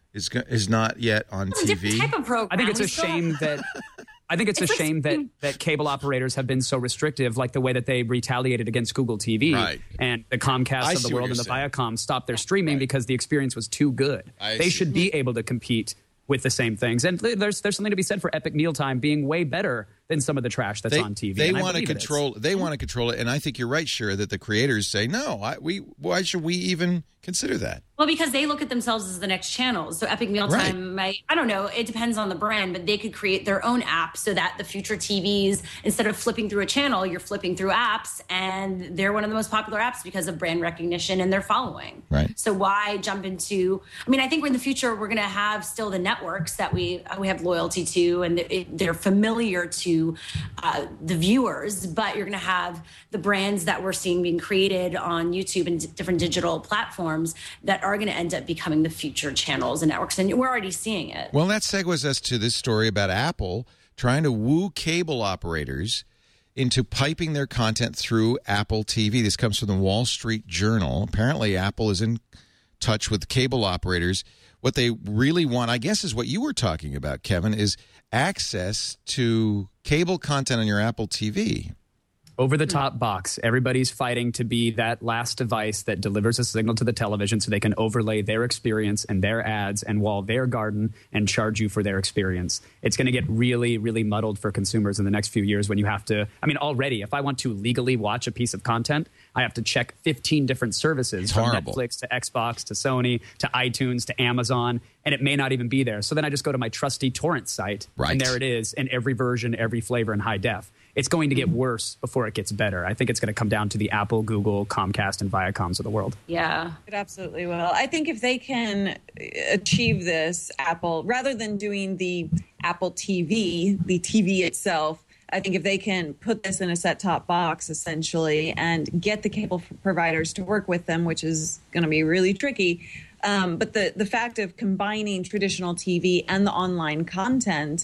is not yet on TV? Different type of program. I think it's a shame that. I think it's a shame that cable operators have been so restrictive, like the way that they retaliated against Google TV and the Comcast of the world and the Viacom stopped their streaming because the experience was too good. They should be able to compete with the same things. And there's something to be said for Epic Mealtime being way better than some of the trash that's on TV. They want to control. They want to control it, and I think you're right, Shira, that the creators say no. Why should we even consider that? Well, because they look at themselves as the next channel. So Epic Mealtime might, I don't know, it depends on the brand, but they could create their own app so that the future TVs, instead of flipping through a channel, you're flipping through apps, and they're one of the most popular apps because of brand recognition and their following. Right. So why jump into, I think in the future, we're going to have still the networks that we have loyalty to, and they're familiar to the viewers, but you're going to have the brands that we're seeing being created on YouTube and different digital platforms that are going to end up becoming the future channels and networks, and we're already seeing it. Well, that segues us to this story about Apple trying to woo cable operators into piping their content through Apple TV. This comes from the Wall Street Journal. Apparently, Apple is in touch with cable operators. What they really want, I guess, is what you were talking about, Kevin, is access to cable content on your Apple TV. Over-the-top box. Everybody's fighting to be that last device that delivers a signal to the television so they can overlay their experience and their ads and wall their garden and charge you for their experience. It's going to get really, really muddled for consumers in the next few years when you have to... already, if I want to legally watch a piece of content, I have to check 15 different services from Netflix to Xbox to Sony to iTunes to Amazon, and it may not even be there. So then I just go to my trusty torrent site, and there it is in every version, every flavor in high def. It's going to get worse before it gets better. I think it's going to come down to the Apple, Google, Comcast, and Viacoms of the world. Yeah. It absolutely will. I think if they can achieve this, Apple, rather than doing the Apple TV, the TV itself, I think if they can put this in a set-top box, essentially, and get the cable providers to work with them, which is going to be really tricky. But the fact of combining traditional TV and the online content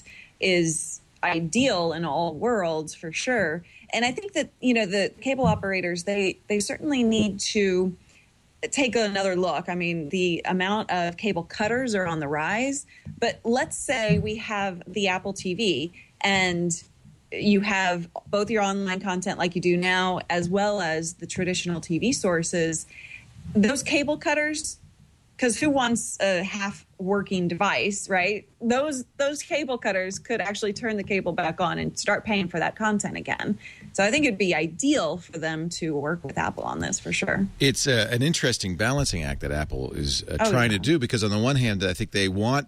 is ideal in all worlds for sure. And I think that, the cable operators, they certainly need to take another look. The amount of cable cutters are on the rise, but let's say we have the Apple TV and you have both your online content like you do now, as well as the traditional TV sources. Those cable cutters, because who wants a half-working device, right? Those cable cutters could actually turn the cable back on and start paying for that content again. So I think it'd be ideal for them to work with Apple on this for sure. It's an interesting balancing act that Apple is trying to do, because on the one hand, I think they want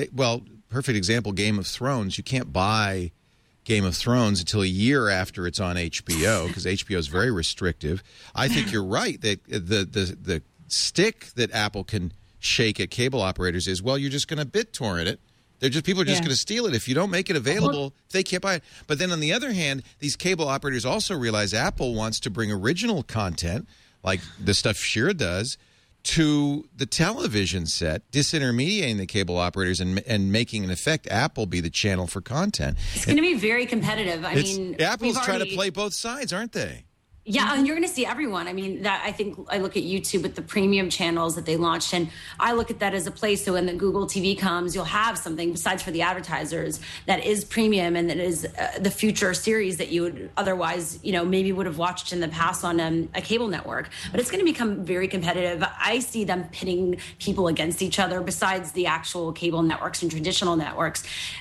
perfect example, Game of Thrones. You can't buy Game of Thrones until a year after it's on HBO, because HBO is very restrictive. I think you're right that the stick that Apple can shake at cable operators is, you're just going to BitTorrent it. People are just going to steal it. If you don't make it available, they can't buy it. But then on the other hand, these cable operators also realize Apple wants to bring original content, like the stuff Shira does, to the television set, disintermediating the cable operators and making, in effect, Apple be the channel for content. It's going to be very competitive. Apple's trying to play both sides, aren't they? Yeah, and you're going to see everyone. I think I look at YouTube with the premium channels that they launched, and I look at that as a place. So when the Google TV comes, you'll have something besides for the advertisers that is premium and that is the future series that you would otherwise, maybe would have watched in the past on a cable network. But it's going to become very competitive. I see them pitting people against each other besides the actual cable networks and traditional networks.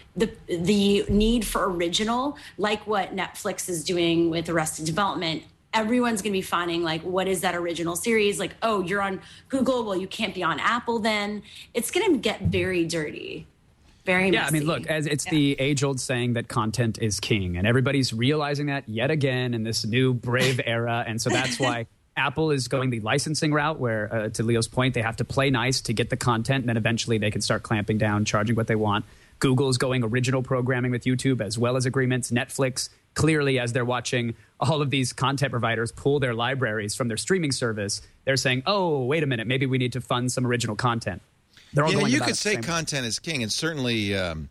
The need for original, like what Netflix is doing with Arrested Development. Everyone's going to be finding, what is that original series? You're on Google. Well, you can't be on Apple then. It's going to get very dirty. Very messy. Yeah, I mean, look, as it's the age-old saying that content is king, and everybody's realizing that yet again in this new brave era, and so that's why Apple is going the licensing route where, to Leo's point, they have to play nice to get the content, and then eventually they can start clamping down, charging what they want. Google's going original programming with YouTube as well as agreements. Netflix, clearly, as they're watching all of these content providers pull their libraries from their streaming service, they're saying, oh, wait a minute, maybe we need to fund some original content. They're all going you about could say content is king, and certainly,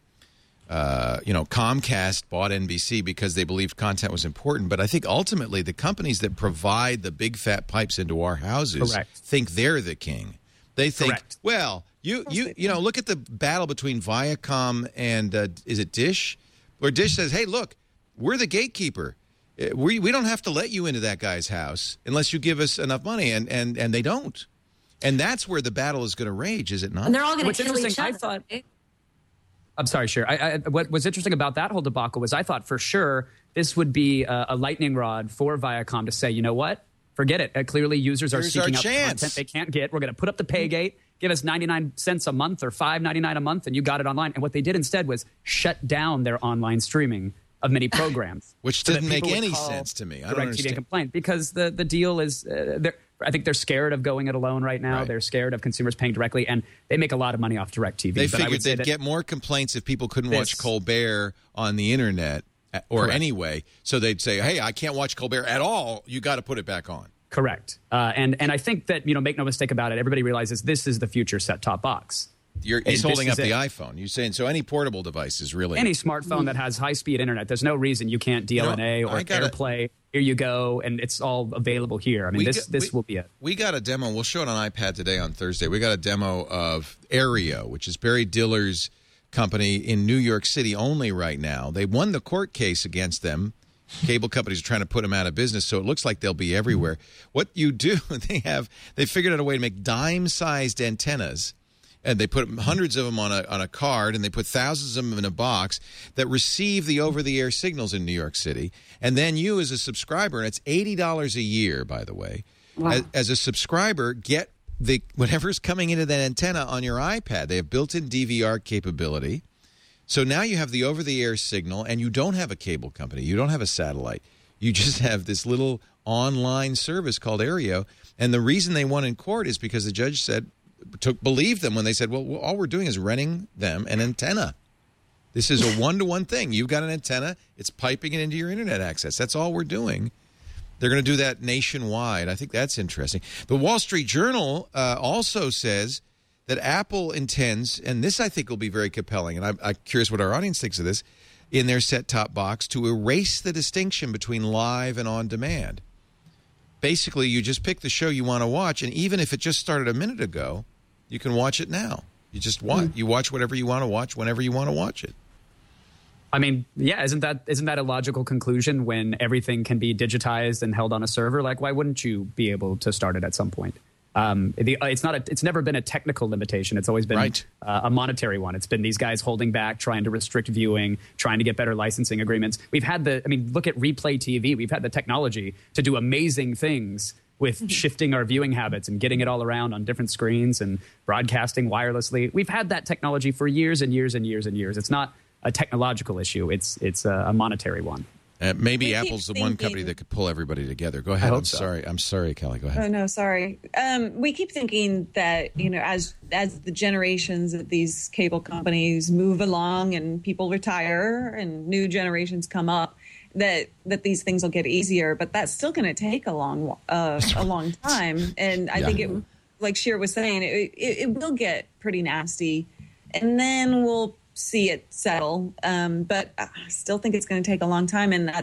Comcast bought NBC because they believed content was important. But I think ultimately the companies that provide the big fat pipes into our houses think they're the king. They think, well, you look at the battle between Viacom and is it Dish, where Dish says, hey, look, we're the gatekeeper. We don't have to let you into that guy's house unless you give us enough money, and they don't. And that's where the battle is going to rage, is it not? And they're all going to kill each other. I'm sorry, Cher. What was interesting about that whole debacle was I thought for sure this would be a lightning rod for Viacom to say, you know what? Forget it. Clearly users are seeking out content they can't get. We're going to put up the pay gate, give us 99 cents a month or $5.99 a month, and you got it online. And what they did instead was shut down their online streaming of many programs. Which didn't make any sense to me. I don't understand. Complaint because the deal is I think they're scared of going it alone right now. Right. They're scared of consumers paying directly, and they make a lot of money off DirecTV. They figured they'd get more complaints if people couldn't watch Colbert on the internet or anyway. So they'd say, hey, I can't watch Colbert at all. You got to put it back on. Correct. And I think that, make no mistake about it, everybody realizes this is the future set-top box. He's holding up the iPhone. You're saying, so any portable device is really... Any smartphone that has high-speed internet, there's no reason you can't DLNA or AirPlay. Here you go, and it's all available here. I mean, this will be it. We got a demo. We'll show it on iPad today on Thursday. We got a demo of Aereo, which is Barry Diller's company in New York City only right now. They won the court case against them. Cable companies are trying to put them out of business, so it looks like they'll be everywhere. What you do, they figured out a way to make dime-sized antennas, and they put hundreds of them on a card, and they put thousands of them in a box that receive the over-the-air signals in New York City. And then you, as a subscriber, and it's $80 a year, by the way, as a subscriber, get whatever's coming into that antenna on your iPad. They have built-in DVR capability. So now you have the over-the-air signal, and you don't have a cable company. You don't have a satellite. You just have this little online service called Aereo. And the reason they won in court is because the judge believed them when they said, well, all we're doing is renting them an antenna. This is a one-to-one thing. You've got an antenna. It's piping it into your internet access. That's all we're doing. They're going to do that nationwide. I think that's interesting. The Wall Street Journal also says that Apple intends, and this I think will be very compelling, and I'm curious what our audience thinks of this, in their set-top box to erase the distinction between live and on-demand. Basically, you just pick the show you want to watch, and even if it just started a minute ago, you can watch it now. You just watch. You watch whatever you want to watch whenever you want to watch it. I mean, yeah, isn't that a logical conclusion when everything can be digitized and held on a server? Like, why wouldn't you be able to start it at some point? It's never been a technical limitation. It's always been a monetary one. It's been these guys holding back, trying to restrict viewing, trying to get better licensing agreements. Look at Replay TV. We've had the technology to do amazing things with shifting our viewing habits and getting it all around on different screens and broadcasting wirelessly. We've had that technology for years and years and years and years. It's not a technological issue. It's a monetary one. Maybe Apple's the one company that could pull everybody together. Go ahead. I'm sorry, Kelly. Go ahead. Oh, no, sorry. We keep thinking that, as the generations of these cable companies move along and people retire and new generations come up, that these things will get easier. But that's still going to take a long time. And I think, like Cher was saying, it will get pretty nasty. And then we'll see it settle, but I still think it's going to take a long time, and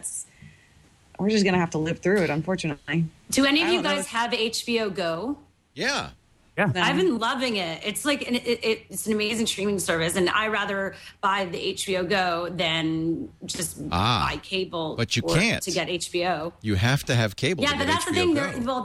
we're just going to have to live through it, unfortunately. Do any of you guys have HBO Go? Yeah. I've been loving it. It's like it's an amazing streaming service, and I rather buy the HBO Go than just buy cable. But you can't to get HBO. You have to have cable. Yeah, but that's the thing.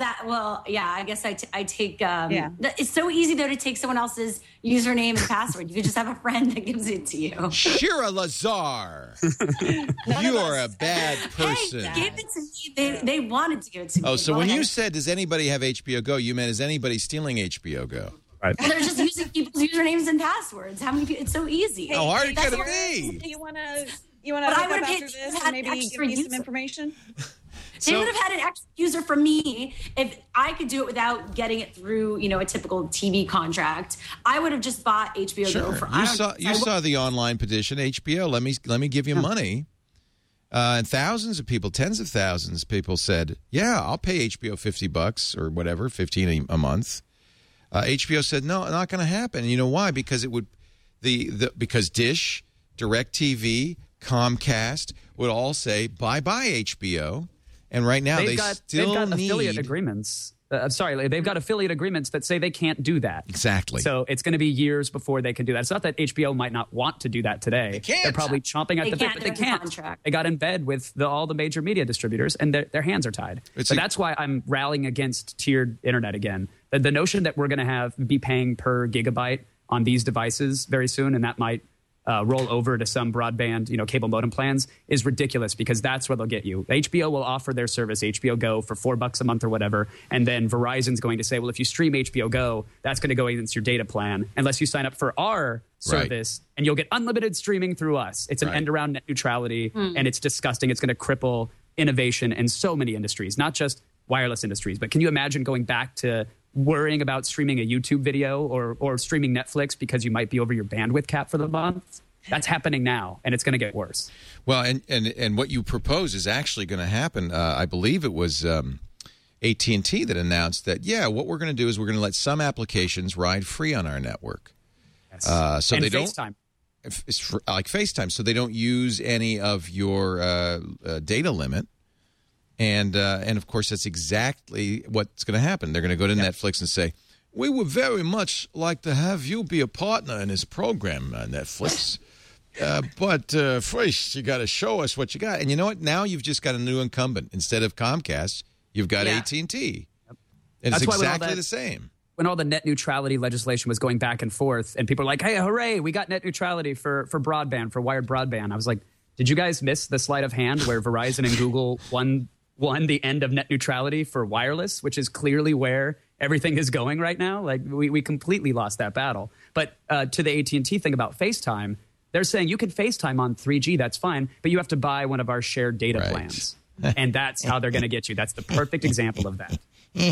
I guess I take. It's so easy though to take someone else's username and password. You could just have a friend that gives it to you. Shira Lazar, you are a bad person. Hey, give it to me. They wanted to give it to me. Oh, so when you said, "Does anybody have HBO Go?" you meant, is anybody stealing HBO Go? Right. Well, they're just using people's usernames and passwords. How many people? It's so easy. How hard it gonna be? You want to hook up after this and maybe give me some information? They would have had an extra user for me if I could do it without getting it through, a typical TV contract. I would have just bought HBO Go for. You saw the online petition, HBO. Let me give you money. And thousands of people, tens of thousands of people said, "Yeah, I'll pay HBO $50 or whatever, $15 a month." HBO said, "No, not going to happen." You know why? Because it would because Dish, DirecTV, Comcast would all say bye-bye HBO. And right now they've got affiliate agreements. They've got affiliate agreements that say they can't do that. Exactly. So it's going to be years before they can do that. It's not that HBO might not want to do that today. They can't. They're probably chomping at the bit, but they can't. They got in bed with all the major media distributors, and their hands are tied. That's why I'm rallying against tiered internet again. The notion that we're going to be paying per gigabyte on these devices very soon, and that might roll over to some broadband, cable modem plans is ridiculous, because that's where they'll get you. HBO will offer their service, HBO Go, for $4 a month or whatever, and then Verizon's going to say, well, if you stream HBO Go, that's going to go against your data plan, unless you sign up for our service, and you'll get unlimited streaming through us. It's an end around net neutrality, and it's disgusting. It's going to cripple innovation in so many industries, not just wireless industries. But can you imagine going back to worrying about streaming a YouTube video or streaming Netflix because you might be over your bandwidth cap for the month? That's happening now, and it's going to get worse. Well, and what you propose is actually going to happen. I believe it was AT&T that announced that, what we're going to do is we're going to let some applications ride free on our network. Yes. So and they FaceTime. It's like FaceTime, so they don't use any of your data limit. And of course, that's exactly what's going to happen. They're going to go to Netflix and say, "We would very much like to have you be a partner in this program, Netflix. But first, you got to show us what you got." And you know what? Now you've just got a new incumbent. Instead of Comcast, you've got AT&T. And it's exactly the same. When all the net neutrality legislation was going back and forth, and people were like, "Hey, hooray, we got net neutrality for broadband, for wired broadband." I was like, did you guys miss the sleight of hand where Verizon and Google won the end of net neutrality for wireless, which is clearly where everything is going right now? Like, we completely lost that battle. But to the AT&T thing about FaceTime, they're saying you can FaceTime on 3G, that's fine, but you have to buy one of our shared data plans. And that's how they're going to get you. That's the perfect example of that.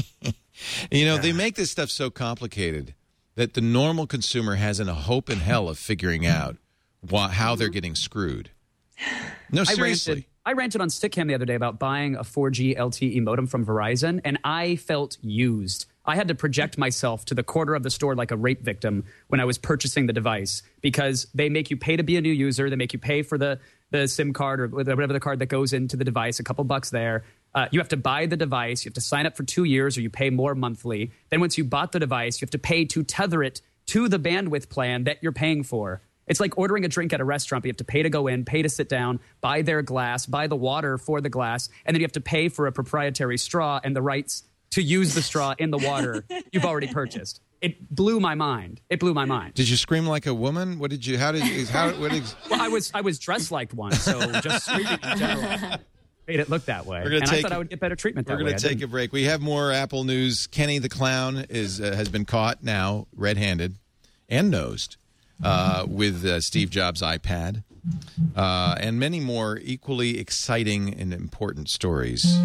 They make this stuff so complicated that the normal consumer hasn't a hope in hell of figuring out how they're getting screwed. No, seriously. I ranted on Stickam the other day about buying a 4G LTE modem from Verizon, and I felt used. I had to project myself to the corner of the store like a rape victim when I was purchasing the device, because they make you pay to be a new user. They make you pay for the SIM card or whatever the card that goes into the device, a couple bucks there. You have to buy the device. You have to sign up for 2 years, or you pay more monthly. Then once you bought the device, you have to pay to tether it to the bandwidth plan that you're paying for. It's like ordering a drink at a restaurant. You have to pay to go in, pay to sit down, buy their glass, buy the water for the glass, and then you have to pay for a proprietary straw and the rights to use the straw in the water you've already purchased. It blew my mind. Did you scream like a woman? What did you? Well, I was dressed like one, so just screaming in general made it look that way. I thought I would get better treatment that way. We're going to take a break. We have more Apple news. Kenny the Clown has been caught now red-handed and nosed with Steve Jobs' iPad, and many more equally exciting and important stories.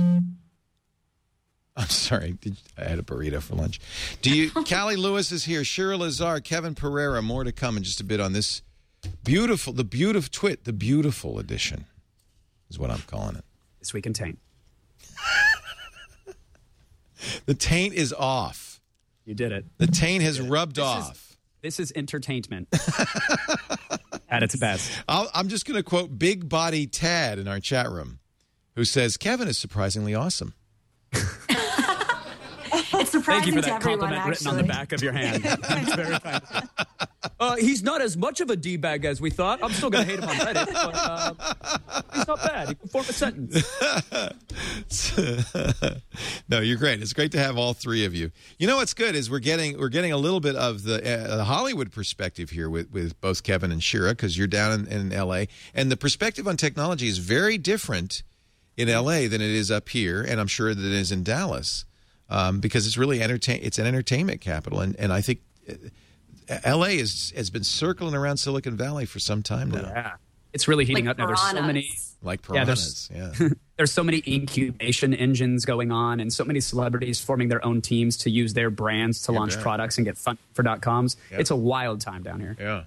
I'm sorry, I had a burrito for lunch. Callie Lewis is here, Shira Lazar, Kevin Pereira, more to come in just a bit on this beautiful edition is what I'm calling it. This Week in Taint. The taint is off. You did it. The taint has rubbed off. This is entertainment at its best. I'm just going to quote Big Body Tad in our chat room, who says, Kevin is surprisingly awesome. It's surprising Thank you for to that everyone, compliment actually. written on the back of your hand. That's very kind. He's not as much of a D-bag as we thought. I'm still going to hate him on Reddit, but he's not bad. He can form a sentence. No, you're great. It's great to have all three of you. You know what's good is we're getting a little bit of the Hollywood perspective here with both Kevin and Shira, because you're down in L.A., and the perspective on technology is very different in L.A. than it is up here, and I'm sure that it is in Dallas. Because it's really it's an entertainment capital, and I think L.A. has been circling around Silicon Valley for some time now. Yeah. It's really heating up now. There's so many, like piranhas. There's so many incubation engines going on, and so many celebrities forming their own teams to use their brands to launch products and get funding for .coms. Yep. It's a wild time down here. Yeah.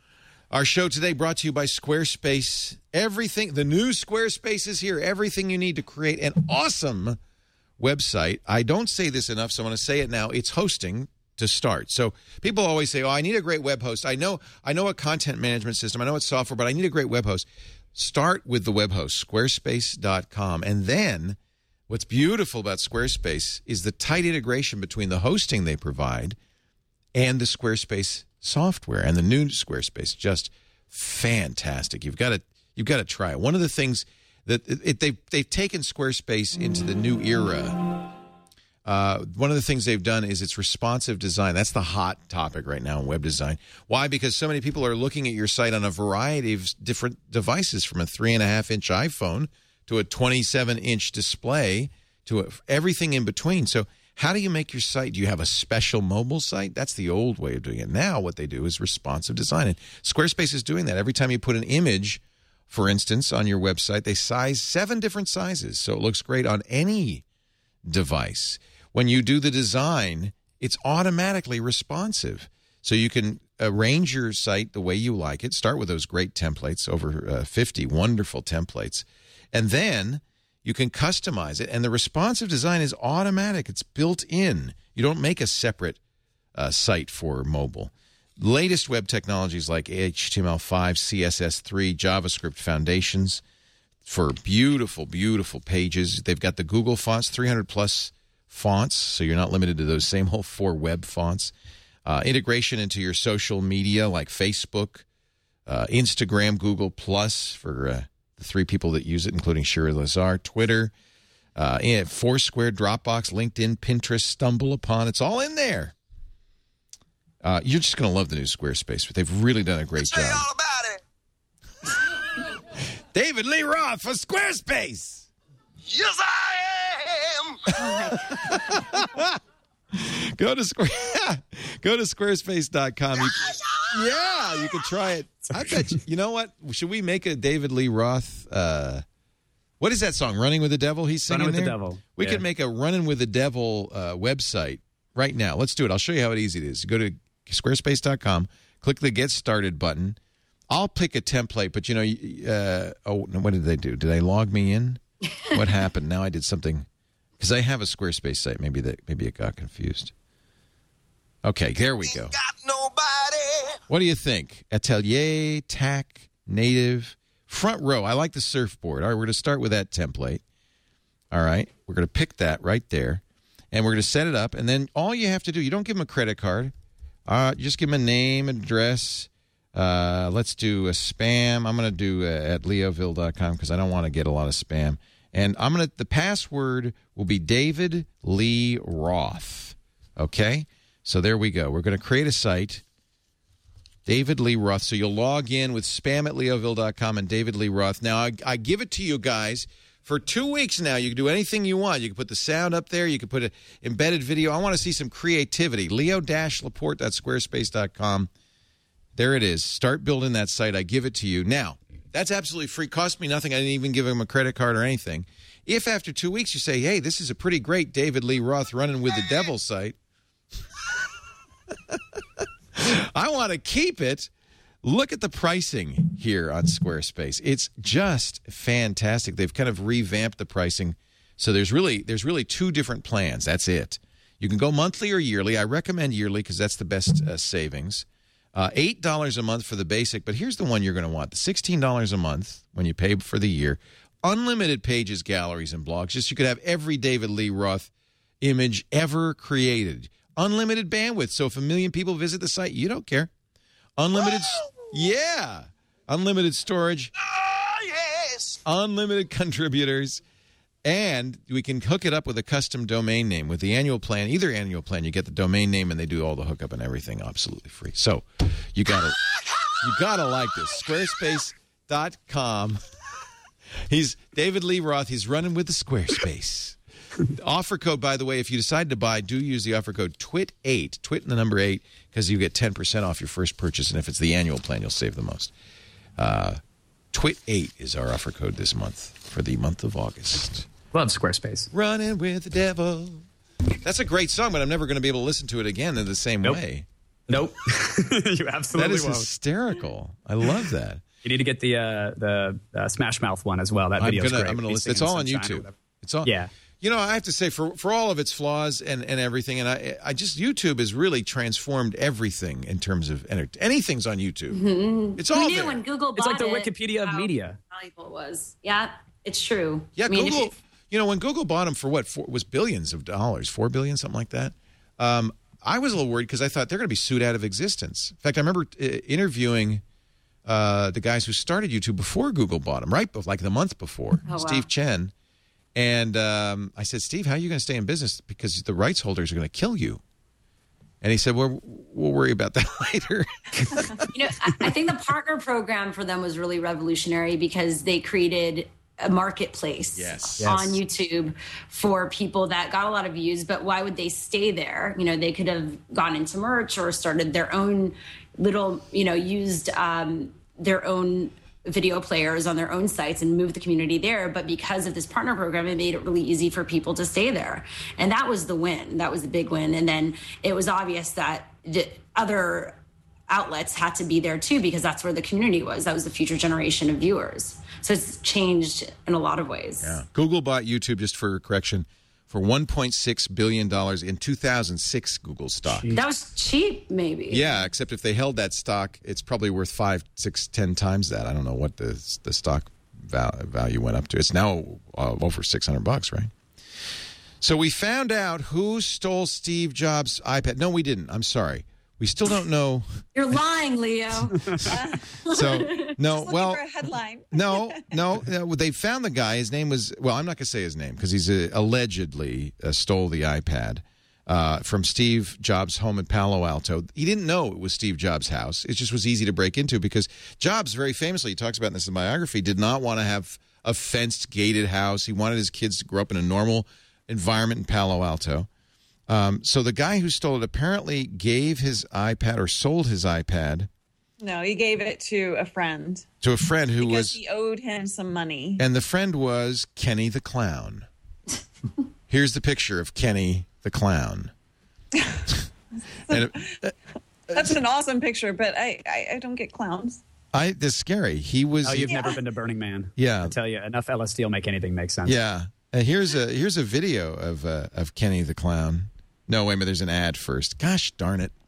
Our show today brought to you by Squarespace. Everything, the new Squarespace is here. Everything you need to create an awesome website. I don't say this enough, so I'm going to say it now. It's hosting to start. So people always say, I need a great web host. I know a content management system. I know it's software, but I need a great web host. Start with the web host, squarespace.com. And then what's beautiful about Squarespace is the tight integration between the hosting they provide and the Squarespace software. And the new Squarespace, just fantastic. You've got to try it. One of the things that they've taken Squarespace into the new era. One of the things they've done is it's responsive design. That's the hot topic right now in web design. Why? Because so many people are looking at your site on a variety of different devices, from a 3.5-inch iPhone to a 27-inch display to everything in between. So how do you make your site? Do you have a special mobile site? That's the old way of doing it. Now what they do is responsive design. And Squarespace is doing that. Every time you put an image, for instance, on your website, they size 7 different sizes. So it looks great on any device. When you do the design, it's automatically responsive. So you can arrange your site the way you like it. Start with those great templates, over 50 wonderful templates. And then you can customize it. And the responsive design is automatic. It's built in. You don't make a separate site for mobile. Latest web technologies like HTML5, CSS3, JavaScript foundations for beautiful, beautiful pages. They've got the Google fonts, 300-plus fonts, so you're not limited to those same whole 4 web fonts. Integration into your social media like Facebook, Instagram, Google Plus for the 3 people that use it, including Shira Lazar, Twitter, Foursquare, Dropbox, LinkedIn, Pinterest, StumbleUpon. It's all in there. You're just going to love the new Squarespace. They've really done a great job. Tell you all about it. David Lee Roth for Squarespace. Yes, I am. Go to squarespace.com. You can try it. I bet you know what? Should we make a David Lee Roth? What is that song? Running with the Devil? He's singing Running with there? the Devil. We could make a Running with the Devil website right now. Let's do it. I'll show you how easy it is. Go to squarespace.com. Click the Get Started button. I'll pick a template, but what did they do? Did they log me in? What happened? Now I did something because I have a Squarespace site. Maybe it got confused. Okay, there we go. Got nobody. What do you think? Atelier, Tack, Native, Front Row. I like the surfboard. All right, we're going to start with that template. All right, we're going to pick that right there, and we're going to set it up. And then all you have to do, you don't give them a credit card. You just give them a name, address. Let's do a spam. I'm going to do at leoville.com because I don't want to get a lot of spam. And the password will be David Lee Roth. Okay? So there we go. We're going to create a site, David Lee Roth. So you'll log in with spam at leoville.com and David Lee Roth. Now, I give it to you guys for 2 weeks now. You can do anything you want. You can put the sound up there. You can put an embedded video. I want to see some creativity. leo-laporte.squarespace.com. There it is. Start building that site. I give it to you. Now, that's absolutely free. Cost me nothing. I didn't even give him a credit card or anything. If after 2 weeks you say, hey, this is a pretty great David Lee Roth Running with the Devil site, I want to keep it. Look at the pricing here on Squarespace. It's just fantastic. They've kind of revamped the pricing. So there's really 2 different plans. That's it. You can go monthly or yearly. I recommend yearly because that's the best savings. $8 a month for the basic, but here's the one you're going to want. The $16 a month when you pay for the year. Unlimited pages, galleries, and blogs. Just you could have every David Lee Roth image ever created. Unlimited bandwidth. So if 1 million people visit the site, you don't care. Unlimited, unlimited storage. Yes. Unlimited contributors. And we can hook it up with a custom domain name. With the annual plan, either annual plan, you get the domain name and they do all the hookup and everything absolutely free. So you gotta like this. Squarespace.com. He's David Lee Roth. He's running with the Squarespace. Offer code, by the way, if you decide to buy, do use the offer code TWIT8, TWIT and the number 8, because you get 10% off your first purchase. And if it's the annual plan, you'll save the most. TWIT8 is our offer code this month for the month of August. Love Squarespace. Running with the devil. That's a great song, but I'm never going to be able to listen to it again in the same way. Nope. You absolutely That is won't. hysterical. I love that. You need to get the Smash Mouth one as well. That video is great. I'm gonna listen. It's all on YouTube. It's all. Yeah. You know, I have to say, for all of its flaws and everything, and I just YouTube has really transformed everything in terms of anything's on YouTube. Mm-hmm. It's all we knew there. when Google bought It's like the it, Wikipedia of how media. valuable it was. Yeah, it's true. Yeah, I mean, Google. You know, when Google bought them for what? Was billions of dollars, $4 billion, something like that. I was a little worried because I thought they're going to be sued out of existence. In fact, I remember interviewing the guys who started YouTube before Google bought them, right? Like the month before, Steve Chen. And I said, Steve, how are you going to stay in business? Because the rights holders are going to kill you. And he said, well, we'll worry about that later. You know, I think the partner program for them was really revolutionary because they created a marketplace on YouTube for people that got a lot of views, but why would they stay there? You know, they could have gone into merch or started their own little, you know, used their own video players on their own sites and moved the community there. But because of this partner program, it made it really easy for people to stay there. And that was the win. That was the big win. And then it was obvious that the other outlets had to be there too, because that's where the community was. That was the future generation of viewers. So it's changed in a lot of ways. Yeah. Google bought YouTube, just for correction, for $1.6 billion in 2006 Google stock. That was cheap, maybe. Yeah, except if they held that stock, it's probably worth 5, 6, 10 times that. I don't know what the stock value went up to. It's now over $600, right? So we found out who stole Steve Jobs' iPad. No, we didn't. I'm sorry. We still don't know. You're lying, Leo. So no, Just well, for a headline. no. They found the guy. His name was, well, I'm not going to say his name because he's allegedly stole the iPad from Steve Jobs' home in Palo Alto. He didn't know it was Steve Jobs' house. It just was easy to break into because Jobs, very famously, he talks about in this biography, did not want to have a fenced, gated house. He wanted his kids to grow up in a normal environment in Palo Alto. So the guy who stole it apparently gave his iPad or sold his iPad. No, he gave it to a friend. To a friend who because he owed him some money. And the friend was Kenny the Clown. Here's the picture of Kenny the Clown. That's an awesome picture, but I don't get clowns. That's scary. He was. Oh, you've never been to Burning Man. Yeah. I tell you, enough LSD will make anything make sense. Yeah. Here's a video of Kenny the Clown. No, wait a minute. There's an ad first. Gosh darn it.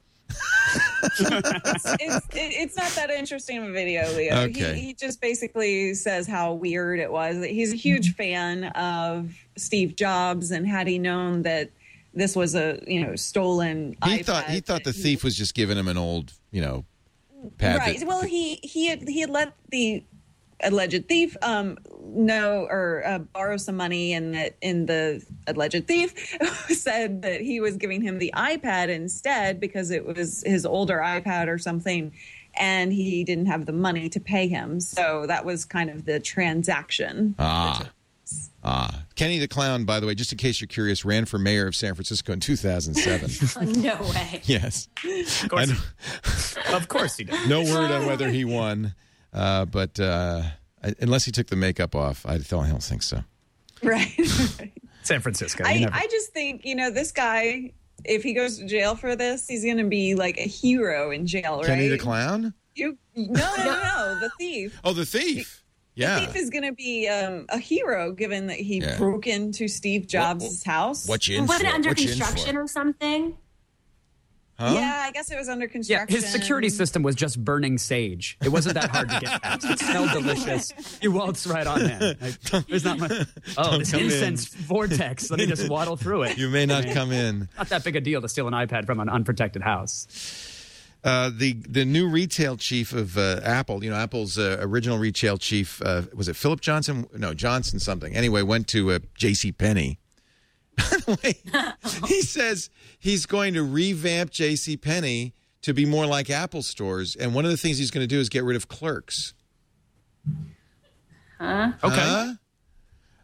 It's not that interesting of a video, Leo. Okay. He just basically says how weird it was. He's a huge fan of Steve Jobs, and had he known that this was a stolen iPad, he thought the thief was just giving him an old pad. Right. Well, he had let the alleged thief borrow some money, and the alleged thief said that he was giving him the iPad instead because it was his older iPad or something, and he didn't have the money to pay him. So that was kind of the transaction. Kenny the Clown, by the way, just in case you're curious, ran for mayor of San Francisco in 2007. No way. Yes. Of course he did. No word on whether he won, but unless he took the makeup off, I don't think so. Right. San Francisco. I just think, this guy, if he goes to jail for this, he's going to be like a hero in jail, right? Kenny the Clown? No, the thief. Oh, the thief. Yeah. The thief is going to be a hero, given that he broke into Steve Jobs' house. Was it under construction or something? Huh? Yeah, I guess it was under construction. Yeah, his security system was just burning sage. It wasn't that hard to get past. It smelled delicious. You waltz right on in. There's not much. Oh, this incense vortex. Let me just waddle through it. You may not come in. Not that big a deal to steal an iPad from an unprotected house. The new retail chief of Apple, Apple's original retail chief, was it Philip Johnson? No, Johnson something. Anyway, went to JCPenney. By the way, he says he's going to revamp JCPenney to be more like Apple stores. And one of the things he's going to do is get rid of clerks. Huh? Okay.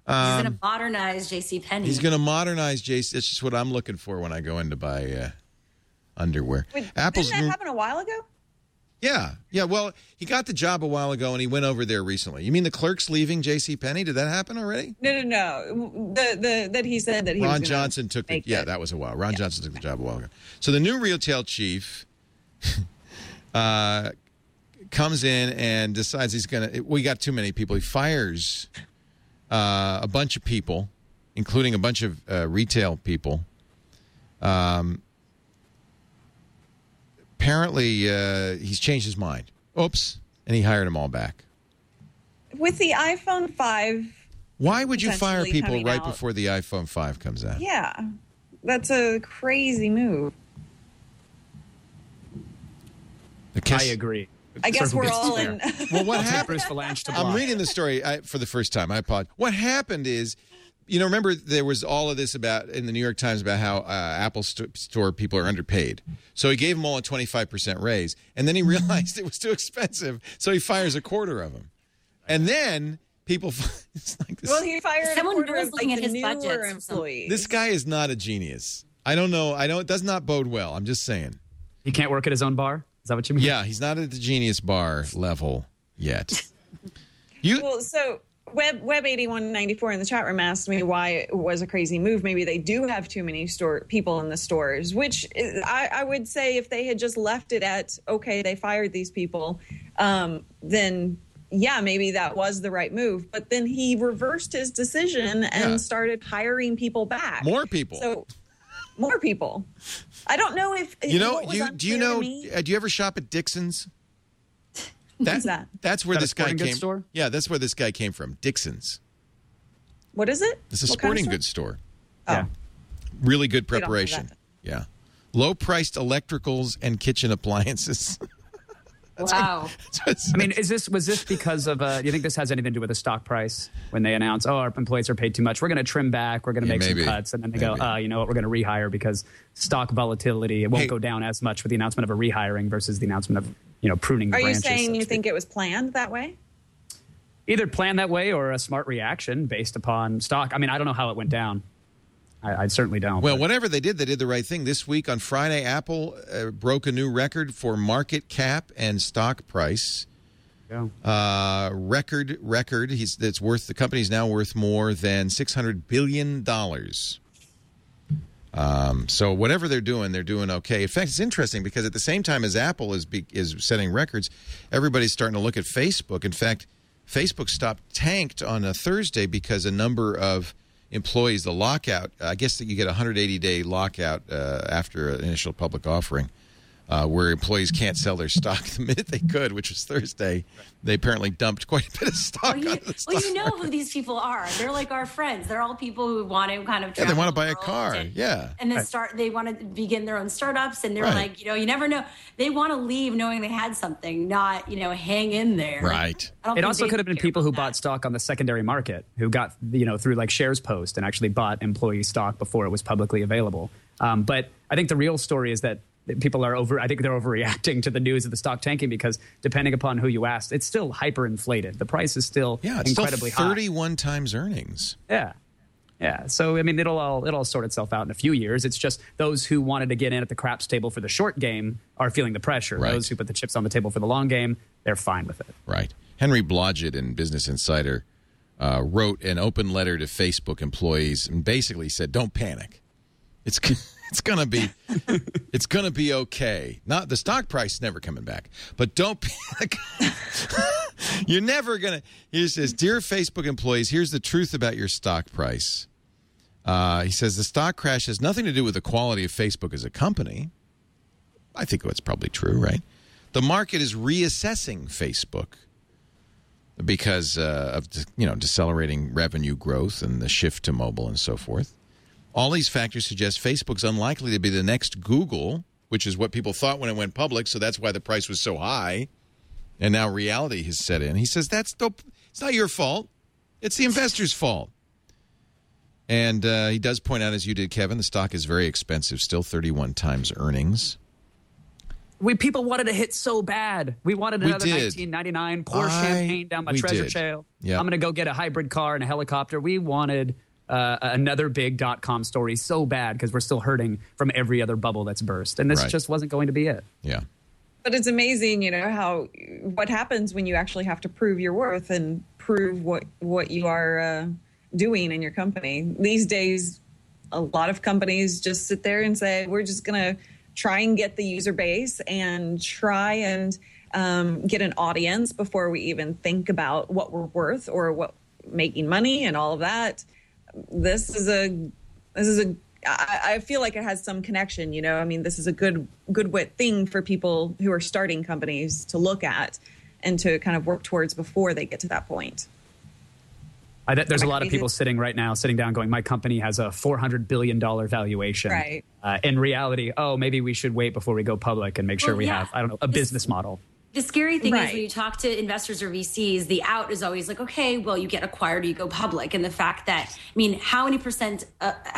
He's going to modernize JCPenney. He's going to modernize JC. That's just what I'm looking for when I go in to buy underwear. Wait, Apple's didn't that happen a while ago? Yeah. Well, he got the job a while ago, and he went over there recently. You mean the clerk's leaving JCPenney? Did that happen already? No. That he said that he Ron was Johnson took the. Yeah, that was a while. Ron Johnson took the job a while ago. So the new retail chief comes in and decides he's going to. We got too many people. He fires a bunch of people, including a bunch of retail people. Apparently, he's changed his mind. Oops. And he hired them all back. With the iPhone 5. Why would you fire people right out before the iPhone 5 comes out? Yeah. That's a crazy move. I agree. I guess we're all in. Well, what happened? I'm reading the story for the first time. I apologize. What happened is, remember there was all of this about in the New York Times about how Apple Store people are underpaid. So he gave them all a 25% raise, and then he realized it was too expensive, so he fires a quarter of them. And then people, it's like this. Well, he fired Someone a quarter of looking at his newer budgets. employees. This guy is not a genius. I don't know. It does not bode well. I'm just saying. He can't work at his own bar? Is that what you mean? Yeah, he's not at the genius bar level yet. Well, so Web8194 in the chat room asked me why it was a crazy move. Maybe they do have too many people in the stores, which I would say if they had just left it at, okay, they fired these people, then yeah, maybe that was the right move. But then he reversed his decision and started hiring people back. More people. So more people. I don't know if do you know? Do you ever shop at Dixon's? What's that? That's where this guy came. Store? Yeah, that's where this guy came from. Dixon's. What is it? It's a sporting goods store. Oh. Yeah. Really good preparation. Yeah. Low-priced electricals and kitchen appliances. Wow. I mean, was this because of, do you think this has anything to do with the stock price when they announce, our employees are paid too much, we're going to trim back, we're going to make some cuts, and then they go, you know what, we're going to rehire because stock volatility, it won't go down as much with the announcement of a rehiring versus the announcement of, pruning the branches. Are you saying you think it was planned that way? Either planned that way or a smart reaction based upon stock. I mean, I don't know how it went down. I certainly don't. Well, whatever they did the right thing. This week on Friday, Apple broke a new record for market cap and stock price. Yeah. Record. The company's now worth more than $600 billion. So whatever they're doing okay. In fact, it's interesting because at the same time as Apple is setting records, everybody's starting to look at Facebook. In fact, Facebook tanked on a Thursday because a number of employees, the lockout, I guess that you get a 180-day lockout after an initial public offering, where employees can't sell their stock the minute they could, which was Thursday. They apparently dumped quite a bit of stock. Well, you know who these people are. They're like our friends. They're all people who want to kind of travel they want to buy a the world car. And then they want to begin their own startups. And they're like, you never know. They want to leave knowing they had something, not, hang in there. Right. It also could have been people who bought stock on the secondary market, who got, through like Shares Post and actually bought employee stock before it was publicly available. But I think the real story is that people are I think they're overreacting to the news of the stock tanking because depending upon who you ask, it's still hyperinflated. The price is still incredibly still 31 times earnings. Yeah. Yeah. So, I mean, it'll all sort itself out in a few years. It's just those who wanted to get in at the craps table for the short game are feeling the pressure. Right. Those who put the chips on the table for the long game, they're fine with it. Right. Henry Blodgett in Business Insider wrote an open letter to Facebook employees and basically said, don't panic. It's gonna be okay. Not the stock price is never coming back, but don't panic. You're never gonna. He says, "Dear Facebook employees, here's the truth about your stock price." He says the stock crash has nothing to do with the quality of Facebook as a company. I think that's probably true, right? The market is reassessing Facebook because of decelerating revenue growth and the shift to mobile and so forth. All these factors suggest Facebook's unlikely to be the next Google, which is what people thought when it went public, so that's why the price was so high. And now reality has set in. He says, it's not your fault. It's the investor's fault. And he does point out, as you did, Kevin, the stock is very expensive, still 31 times earnings. People wanted a hit so bad. We wanted another 1999 pour champagne down my treasure trail. Yep. I'm going to go get a hybrid car and a helicopter. We wanted another big .com story so bad because we're still hurting from every other bubble that's burst. And this just wasn't going to be it. Yeah. But it's amazing, what happens when you actually have to prove your worth and prove what you are doing in your company. These days, a lot of companies just sit there and say, we're just going to try and get the user base and try and get an audience before we even think about what we're worth or what making money and all of that. I feel like it has some connection, this is a good thing for people who are starting companies to look at and to kind of work towards before they get to that point. There's a lot of people sitting down going, my company has a $400 billion valuation. Right. In reality, maybe we should wait before we go public and make sure we have, a business model. The scary thing is when you talk to investors or VCs, the out is always like, okay, well, you get acquired or you go public. And the fact that, how many percent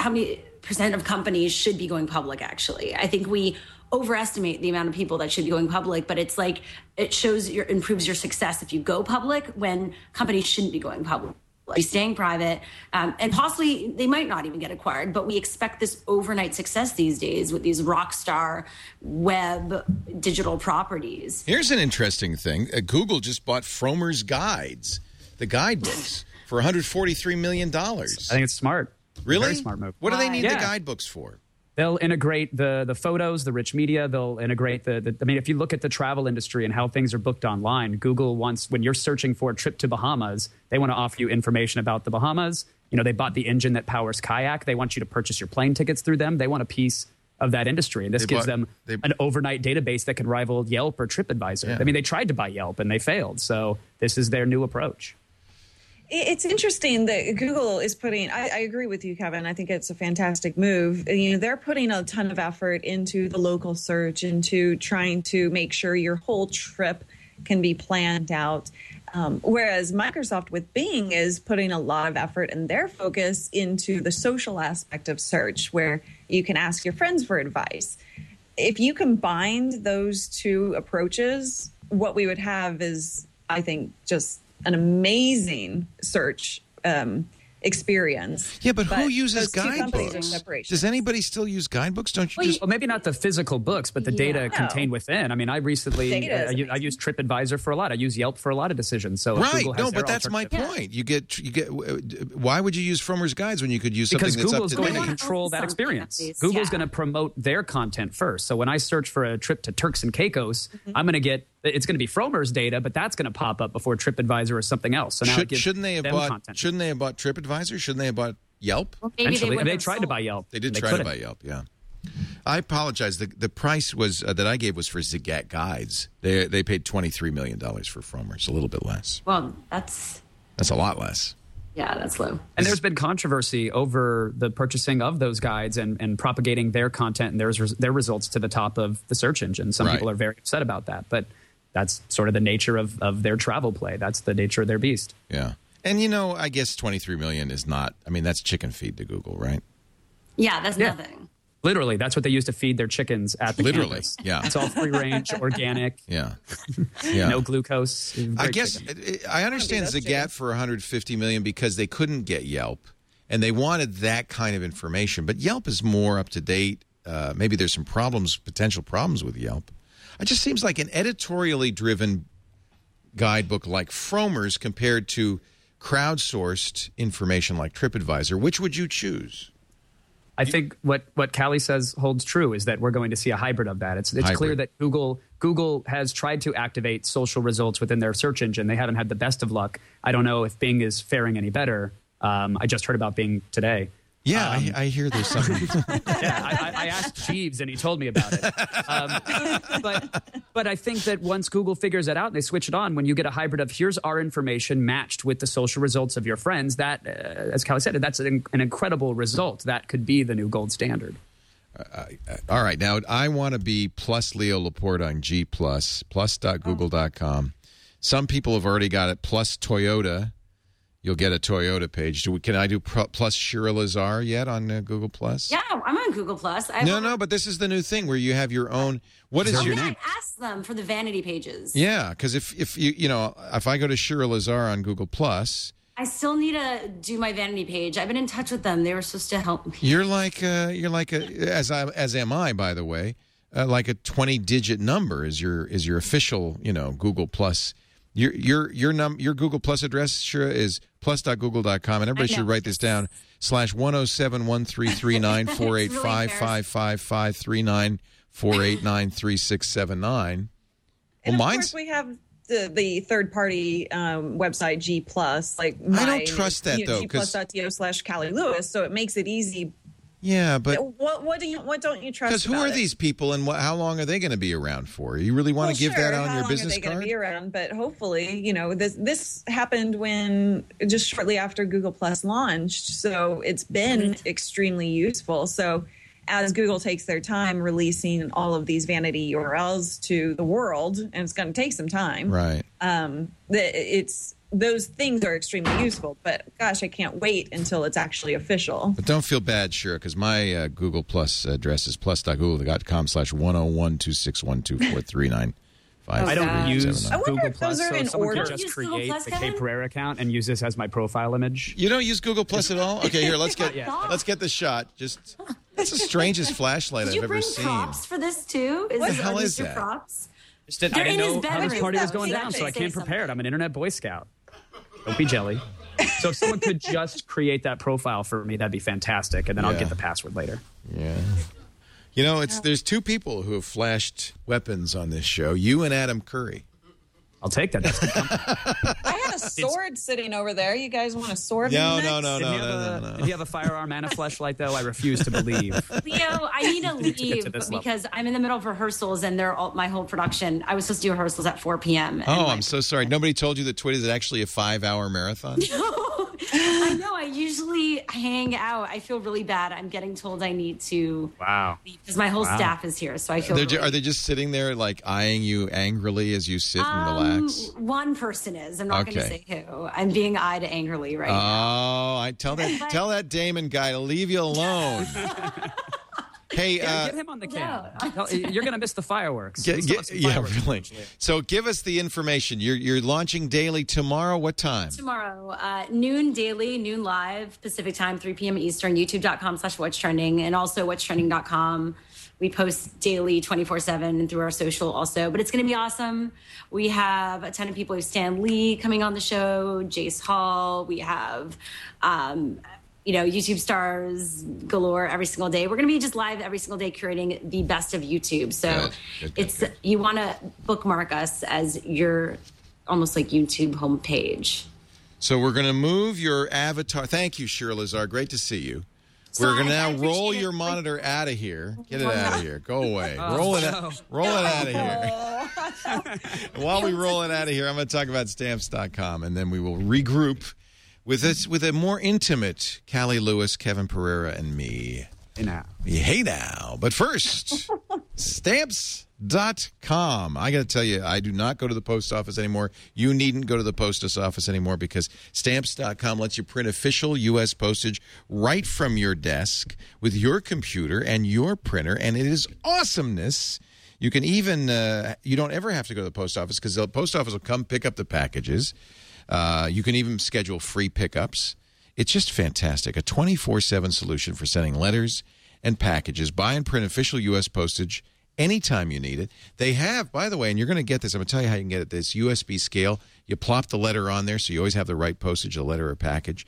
of companies should be going public, actually? I think we overestimate the amount of people that should be going public, but it's like it improves your success if you go public when companies shouldn't be going public. Staying private, and possibly they might not even get acquired, but we expect this overnight success these days with these rock star web digital properties. Here's an interesting thing. Google just bought Frommer's Guides, the guidebooks, for $143 million. I think it's smart. Really? Very smart move. What do they need the guidebooks for? They'll integrate the photos, the rich media. They'll integrate if you look at the travel industry and how things are booked online, Google wants, when you're searching for a trip to Bahamas, they want to offer you information about the Bahamas. They bought the engine that powers Kayak. They want you to purchase your plane tickets through them. They want a piece of that industry. And this gives them an overnight database that could rival Yelp or TripAdvisor. Yeah. They tried to buy Yelp and they failed. So this is their new approach. It's interesting that Google is putting, I agree with you, Kevin. I think it's a fantastic move. They're putting a ton of effort into the local search, into trying to make sure your whole trip can be planned out. Whereas Microsoft with Bing is putting a lot of effort and their focus into the social aspect of search, where you can ask your friends for advice. If you combined those two approaches, what we would have is, I think, just an amazing search experience. Yeah, but who uses guidebooks? Does anybody still use guidebooks? Don't you Well, maybe not the physical books, but the data contained within. I recently I use TripAdvisor for a lot. I use Yelp for a lot of decisions. So Google has but that's my point. You get. Why would you use Frommer's Guides when you could use something that's Google's up to date? going to control that experience. Google's going to promote their content first. So when I search for a trip to Turks and Caicos, I'm going to get. It's going to be Frommer's data, but that's going to pop up before TripAdvisor or something else. So now shouldn't they have bought content. Shouldn't they have bought TripAdvisor? Shouldn't they have bought Yelp? Well, maybe they tried to buy Yelp. They did try to buy Yelp. Yeah. I apologize. The price was that I gave was for Zagat Guides. They paid $23 million for Frommer's, a little bit less. Well, that's a lot less. Yeah, that's low. And there's been controversy over the purchasing of those guides and propagating their content and their results to the top of the search engine. Some people are very upset about that, but that's sort of the nature of their travel play. That's the nature of their beast. Yeah. And, I guess $23 million is not, that's chicken feed to Google, right? Yeah, that's nothing. Literally, that's what they use to feed their chickens at the campus. Yeah. It's all free range, organic. Yeah. No glucose. I guess I understand Zagat for $150 million because they couldn't get Yelp, and they wanted that kind of information. But Yelp is more up to date. Maybe there's some potential problems with Yelp. It just seems like an editorially driven guidebook like Frommer's compared to crowdsourced information like TripAdvisor. Which would you choose? I think what Callie says holds true is that we're going to see a hybrid of that. It's clear that Google has tried to activate social results within their search engine. They haven't had the best of luck. I don't know if Bing is faring any better. I just heard about Bing today. Yeah, I hear there's something. I asked Jeeves, and he told me about it. But I think that once Google figures it out and they switch it on, when you get a hybrid of here's our information matched with the social results of your friends, that, as Callie said, that's an incredible result. That could be the new gold standard. All right. Now, I want to be plus Leo Laporte on G+, plus.google.com. Some people have already got it, plus Toyota you'll get a Toyota page. Can I do plus Shira Lazar yet on Google Plus? Yeah, I'm on Google Plus. No, but this is the new thing where you have your own. What is your name? I asked them for the vanity pages. Yeah, because if if I go to Shira Lazar on Google Plus, I still need to do my vanity page. I've been in touch with them. They were supposed to help me. You're like as am I, by the way, like a 20-digit number is your official Google Plus. Your Google Plus address, Shira, is plus.google.com, and everybody should write this down, /1071339455539489369. And of course, we have the third-party website G Plus. Like I don't trust that though, gplus.to/Callie Lewis, so it makes it easy. Yeah, but what don't you trust? Because who are these people, and how long are they going to be around for? You really want to give that on your business card? How long are they going to be around? But hopefully, this happened when just shortly after Google Plus launched, so it's been extremely useful. So as Google takes their time releasing all of these vanity URLs to the world, and it's going to take some time, right? Those things are extremely useful, but gosh, I can't wait until it's actually official. But don't feel bad, Shira, because my Google Plus address is plus.google.com/10126124395. I don't use Google Plus, so if someone could just create the Kay Pereira account and use this as my profile image. You don't use Google Plus at all? Okay, here, let's get the shot. That's the strangest flashlight I've ever seen. Did you bring props for this, too? What the hell is that? Props? I didn't know how this party was going down, so I came prepared. I'm an internet Boy Scout. Don't be jelly. So if someone could just create that profile for me, that'd be fantastic, and then I'll get the password later. Yeah. There's two people who have flashed weapons on this show, you and Adam Curry. I'll take that. That's good company. I had a sword sitting over there. You guys want a sword? No. If you have a firearm and a fleshlight, though, I refuse to believe. Leo, I need to leave because I'm in the middle of rehearsals and my whole production. I was supposed to do rehearsals at 4 p.m. I'm so sorry. Nobody told you that Twit is actually a 5-hour marathon? No, I know. I usually hang out. I feel really bad. I'm getting told I need to leave because my whole staff is here, so I feel Are they just sitting there like eyeing you angrily as you sit and relax? One person is. I'm not going to say who. I'm being eyed angrily right now. I tell that Damon guy to leave you alone. Hey, get him on the camera. You're going to miss the fireworks. Really. So give us the information. You're launching daily tomorrow. What time? Tomorrow, noon daily, noon live, Pacific time, 3 p.m. Eastern, youtube.com/What's Trending, and also whatstrending.com. We post daily 24/7 and through our social also. But it's going to be awesome. We have a ton of people. We have Stan Lee coming on the show, Jace Hall. We have, YouTube stars galore every single day. We're going to be just live every single day curating the best of YouTube. So good. You want to bookmark us as your almost like YouTube homepage. So we're going to move your avatar. Thank you, Shira Lazar. Great to see you. We're going to now roll your monitor out of here. Get it out of here. Go away. Roll it out of here. While we roll it out of here, I'm going to talk about Stamps.com, and then we will regroup with a more intimate Callie Lewis, Kevin Pereira, and me. Hey now. But first, Stamps.com. I got to tell you, I do not go to the post office anymore. You needn't go to the post office anymore because Stamps.com lets you print official U.S. postage right from your desk with your computer and your printer, and it is awesomeness. You can even, you don't ever have to go to the post office because the post office will come pick up the packages. You can even schedule free pickups. It's just fantastic. A 24/7 solution for sending letters and packages. Buy and print official U.S. postage anytime you need it. They have, by the way, and you're going to get this. I'm going to tell you how you can get it. This USB scale. You plop the letter on there so you always have the right postage, a letter or package.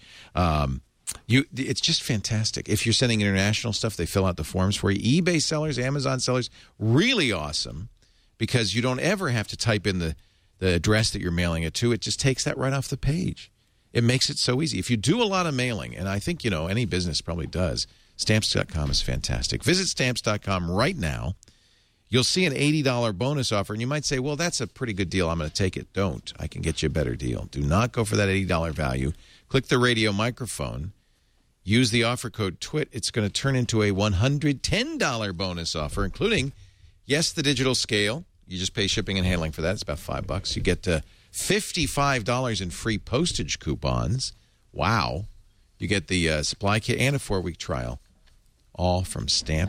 It's just fantastic. If you're sending international stuff, they fill out the forms for you. eBay sellers, Amazon sellers, really awesome because you don't ever have to type in the address that you're mailing it to. It just takes that right off the page. It makes it so easy. If you do a lot of mailing, and I think, any business probably does, Stamps.com is fantastic. Visit Stamps.com right now. You'll see an $80 bonus offer, and you might say, well, that's a pretty good deal. I'm going to take it. Don't. I can get you a better deal. Do not go for that $80 value. Click the radio microphone. Use the offer code TWIT. It's going to turn into a $110 bonus offer, including, yes, the digital scale. You just pay shipping and handling for that. It's about $5. You get $55 in free postage coupons. Wow. You get the supply kit and a 4-week trial, all from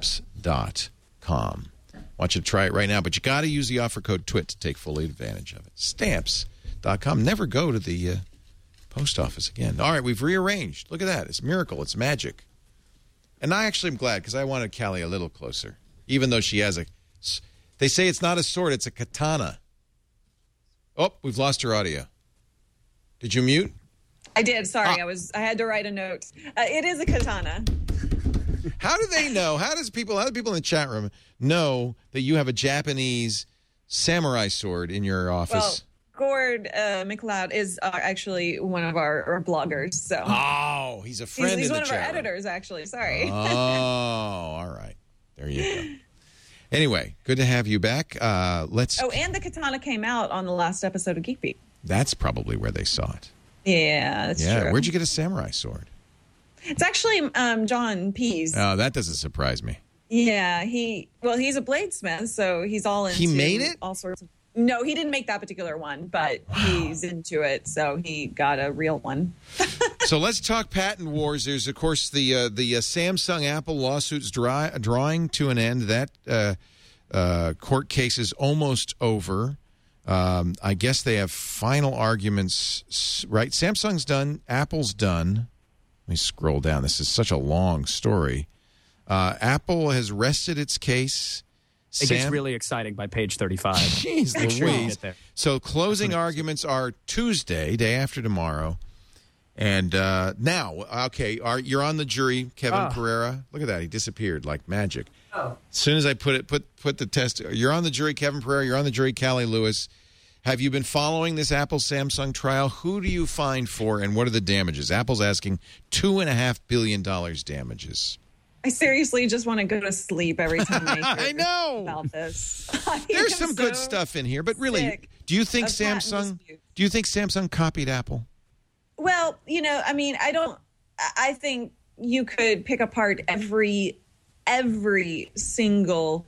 Stamps.com. I want you to try it right now, but you got to use the offer code TWIT to take full advantage of it. Stamps.com. Never go to the post office again. All right, we've rearranged. Look at that. It's a miracle. It's magic. And I actually am glad because I wanted Callie a little closer, even though she has they say it's not a sword, it's a katana. Oh, we've lost her audio. Did you mute? I did. Sorry, I had to write a note. It is a katana. How do they know? How do people in the chat room know that you have a Japanese samurai sword in your office? Well, Gord McLeod is actually one of our bloggers. So. Oh, he's a friend. He's in one the of our chat room. editors, actually. Sorry. Oh, all right. There you go. Anyway, good to have you back. Let's. Oh, and the katana came out on the last episode of Geek Beat. That's probably where they saw it. Yeah, that's true. Where'd you get a samurai sword? It's actually John Pease. Oh, that doesn't surprise me. Yeah, he's a bladesmith, so he's all into. He made it? All sorts of. No, he didn't make that particular one, but he's into it, so he got a real one. So let's talk patent wars. There's, of course, the Samsung Apple lawsuits drawing to an end. That court case is almost over. I guess they have final arguments, right? Samsung's done. Apple's done. Let me scroll down. This is such a long story. Apple has rested its case. It gets really exciting by page 35. Jeez Louise. Sure. So closing arguments are Tuesday, day after tomorrow. And now, okay, you're on the jury, Kevin Pereira. Look at that. He disappeared like magic. Oh. As soon as I put the test, you're on the jury, Kevin Pereira. You're on the jury, Callie Lewis. Have you been following this Apple-Samsung trial? Who do you fine for, and what are the damages? Apple's asking $2.5 billion damages. I seriously just want to go to sleep every time I hear I know about this. There's some good stuff in here, but really, do you think Samsung copied Apple? Well, I mean, I think you could pick apart every single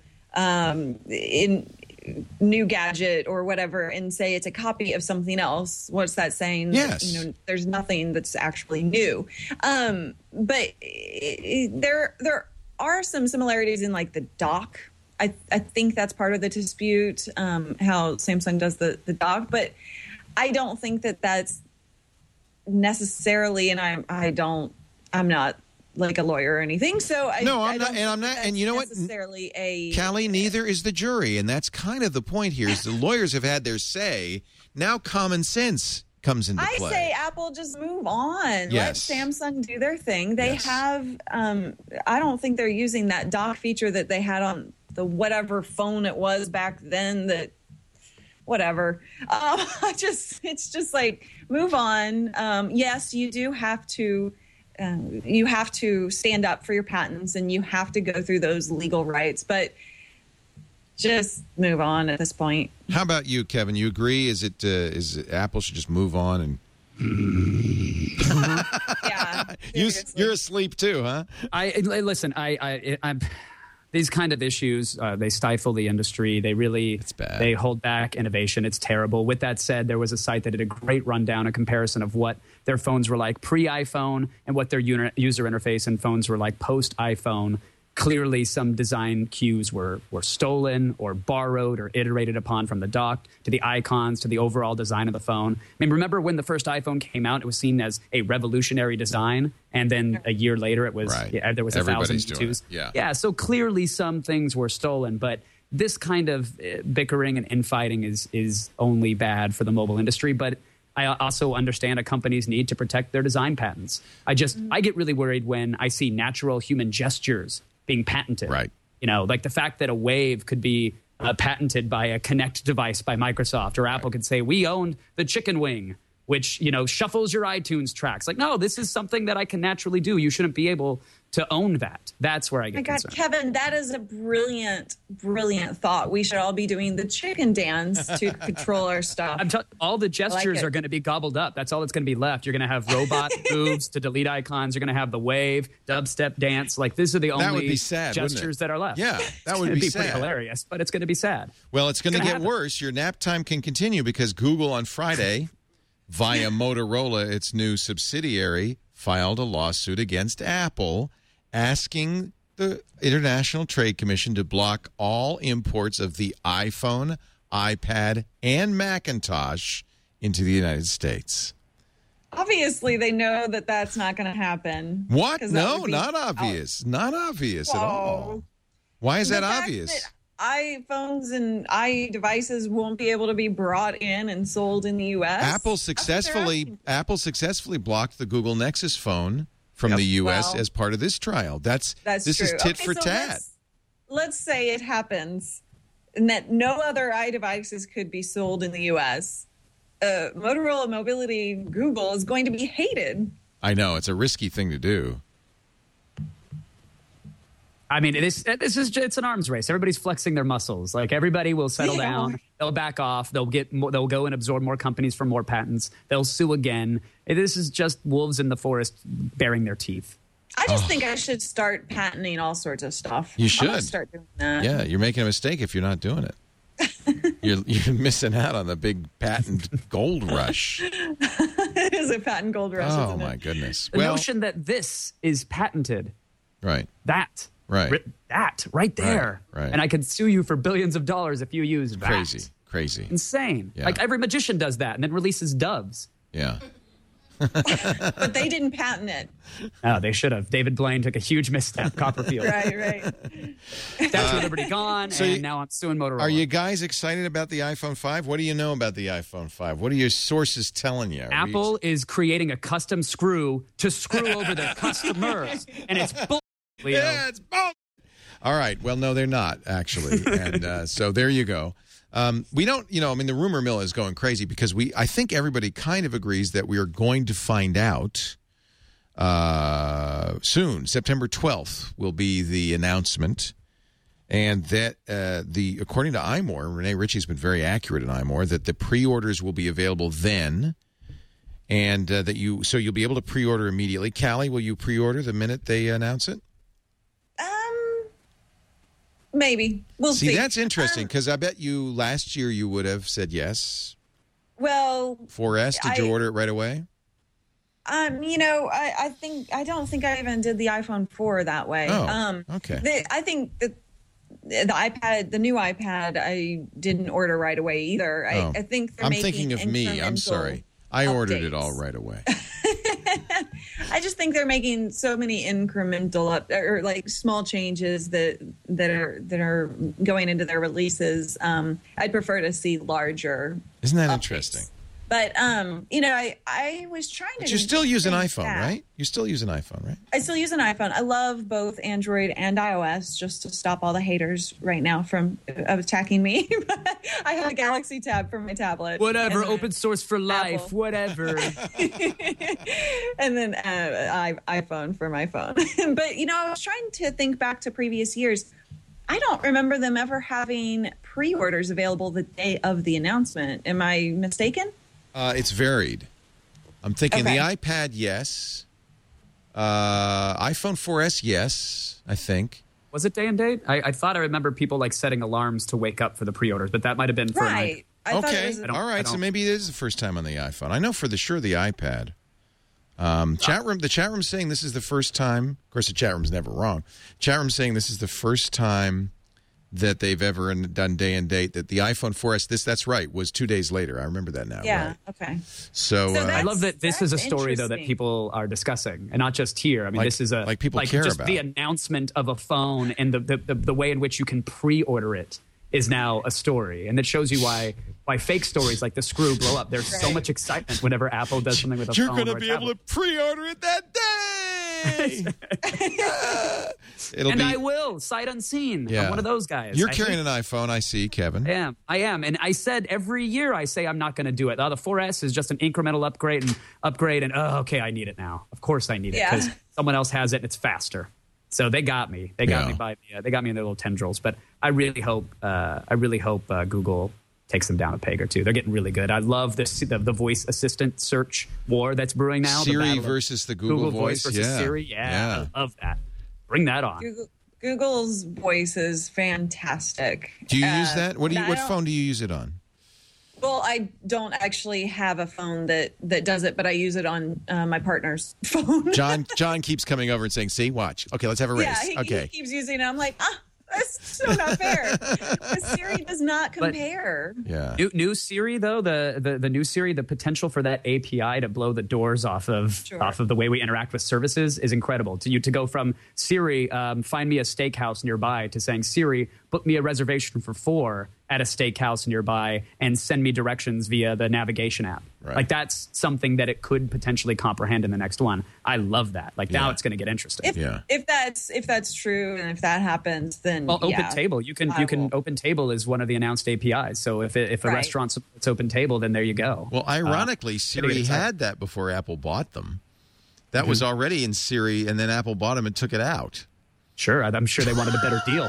new gadget or whatever and say it's a copy of something else. What's that saying? Yes. There's nothing that's actually new. But there are some similarities in like the dock. I think that's part of the dispute, how Samsung does the dock. But I don't think that that's necessarily, and I'm not like a lawyer or anything. So I'm not, and you know what? Necessarily Callie, neither is the jury, and that's kind of the point here. Is the lawyers have had their say. Now common sense comes into play. I say Apple just move on. Yes. Let Samsung do their thing. They have. I don't think they're using that dock feature that they had on the whatever phone it was back then. That. Whatever. It's just like move on. Yes, you do have to. You have to stand up for your patents, and you have to go through those legal rights. But just move on at this point. How about you, Kevin? You agree? Is Apple should just move on and? Yeah. You're asleep too, huh? Listen. I'm these kind of issues, they stifle the industry. It's bad. They hold back innovation. It's terrible. With that said, there was a site that did a great rundown, a comparison of what their phones were like pre-iPhone and what their user interface and phones were like post-iPhone. Clearly, some design cues were stolen or borrowed or iterated upon from the dock to the icons to the overall design of the phone. I mean, remember when the first iPhone came out, it was seen as a revolutionary design, and then a year later it was there was Everybody's 1,000 twos. Yeah. So clearly some things were stolen, but this kind of bickering and infighting is only bad for the mobile industry. But I also understand a company's need to protect their design patents. I get really worried when I see natural human gestures being patented. Right. Like the fact that a Wave could be patented by a Kinect device by Microsoft, or Apple could say, we owned the chicken wing, which, shuffles your iTunes tracks. Like, no, this is something that I can naturally do. You shouldn't be able to own that. That's where I get concerned. Kevin, that is a brilliant, brilliant thought. We should all be doing the chicken dance to control our stuff. All the gestures are going to be gobbled up. That's all that's going to be left. You're going to have robot moves to delete icons. You're going to have the wave, dubstep dance. Like, these are the only gestures that are left. Yeah, that would be sad. Pretty hilarious, but it's going to be sad. Well, it's going to get worse. Your nap time can continue because Google on Friday via Motorola, its new subsidiary, filed a lawsuit against Apple, asking the International Trade Commission to block all imports of the iPhone, iPad, and Macintosh into the United States. Obviously, they know that that's not going to happen. What? No, not obvious. Not obvious at all. Why is that obvious? iPhones and iDevices won't be able to be brought in and sold in the U.S. Apple successfully blocked the Google Nexus phone from the U.S. as part of this trial. This true. is tit for tat. Let's say it happens and that no other iDevices could be sold in the U.S. Motorola Mobility Google is going to be hated. I know. It's a risky thing to do. I mean, it's an arms race. Everybody's flexing their muscles. Like, everybody will settle down. They'll back off. They'll go and absorb more companies for more patents. They'll sue again. This is just wolves in the forest baring their teeth. I just think I should start patenting all sorts of stuff. You should start doing that. Yeah, you're making a mistake if you're not doing it. You're missing out on the big patent gold rush. It is a patent gold rush. Oh, isn't it? my goodness. The notion that this is patented. Right. That. Right. That right there. Right. And I could sue you for billions of dollars if you use that. Crazy. Insane. Yeah. Like, every magician does that and then releases doves. Yeah. But they didn't patent it. Oh, they should have. David Blaine took a huge misstep. Copperfield. Right. Statue of Liberty gone, and now I'm suing Motorola. Are you guys excited about the iPhone 5? What do you know about the iPhone 5? What are your sources telling you? Apple is creating a custom screw to screw over their customers, and it's bull. Leo. Yeah, it's bull. All right. Well, no, they're not, actually. And so there you go. We don't, the rumor mill is going crazy because I think everybody kind of agrees that we are going to find out soon. September 12th will be the announcement. And that according to iMore, Renee Ritchie's been very accurate in iMore, that the pre-orders will be available then. And so you'll be able to pre-order immediately. Callie, will you pre-order the minute they announce it? Maybe. We'll see. That's interesting because I bet you last year you would have said yes. Well, 4S, did you order it right away? I don't think I even did the iPhone 4 that way. Oh, okay. I think that the new iPad, I didn't order right away either. I think they're making thinking of me. I'm sorry. I ordered it all right away. I just think they're making so many incremental or like small changes that are going into their releases. I'd prefer to see larger. Isn't that updates. Interesting? But I was trying to. But you still use an iPhone, right? You still use an iPhone, right? I still use an iPhone. I love both Android and iOS, just to stop all the haters right now from attacking me. I have a Galaxy Tab for my tablet. Whatever, open source for life. Apple. Whatever. And then iPhone for my phone. But I was trying to think back to previous years. I don't remember them ever having pre-orders available the day of the announcement. Am I mistaken? It's varied. I'm thinking the iPad, yes. iPhone 4S, yes, I think. Was it day and date? I thought I remember people like setting alarms to wake up for the pre-orders, but that might have been for right. Okay, all right. So maybe it is the first time on the iPhone. I know for the iPad. The chat room saying this is the first time. Of course, the chat room's never wrong. Chat room saying this is the first time that they've ever done day and date. That the iPhone 4S, that's right, was 2 days later. I remember that now. Yeah. Right? Okay. So I love that this is a story though that people are discussing, and not just here. I mean, this is people care just about the announcement of a phone and the way in which you can pre-order it is now a story, and it shows you why fake stories like the screw blow up. There's so much excitement whenever Apple does something with a phone. You're going to be able to pre-order it that day. I will, sight unseen. Yeah. I'm one of those guys. You're carrying an iPhone, I see, Kevin. I am. And I said every year I say I'm not going to do it. The 4S is just an incremental upgrade, and okay, I need it now. Of course I need it because someone else has it and it's faster. So they got me. They got me they got me in their little tendrils. But I really hope Google takes them down a peg or two. They're getting really good. I love the voice assistant search war that's brewing now. Siri versus the Google Voice versus Siri. Yeah, I love that. Bring that on. Google's voice is fantastic. Do you use that? What phone do you use it on? Well, I don't actually have a phone that does it, but I use it on my partner's phone. John keeps coming over and saying, see, watch. Okay, let's have a race. Yeah, he keeps using it. I'm like, that's so not fair. Siri does not compare. Yeah. New Siri, though, the new Siri, the potential for that API to blow the doors off of the way we interact with services is incredible. To go from Siri, find me a steakhouse nearby, to saying, Siri, book me a reservation for 4 at a steakhouse nearby and send me directions via the navigation app. Right. Like, that's something that it could potentially comprehend in the next one. I love that. Like, now it's going to get interesting. If that's true, and if that happens, then OpenTable. You can OpenTable is one of the announced APIs. So if a restaurant supports OpenTable, then there you go. Well, ironically, Siri had that before Apple bought them. That was already in Siri, and then Apple bought them and took it out. Sure, I'm sure they wanted a better deal.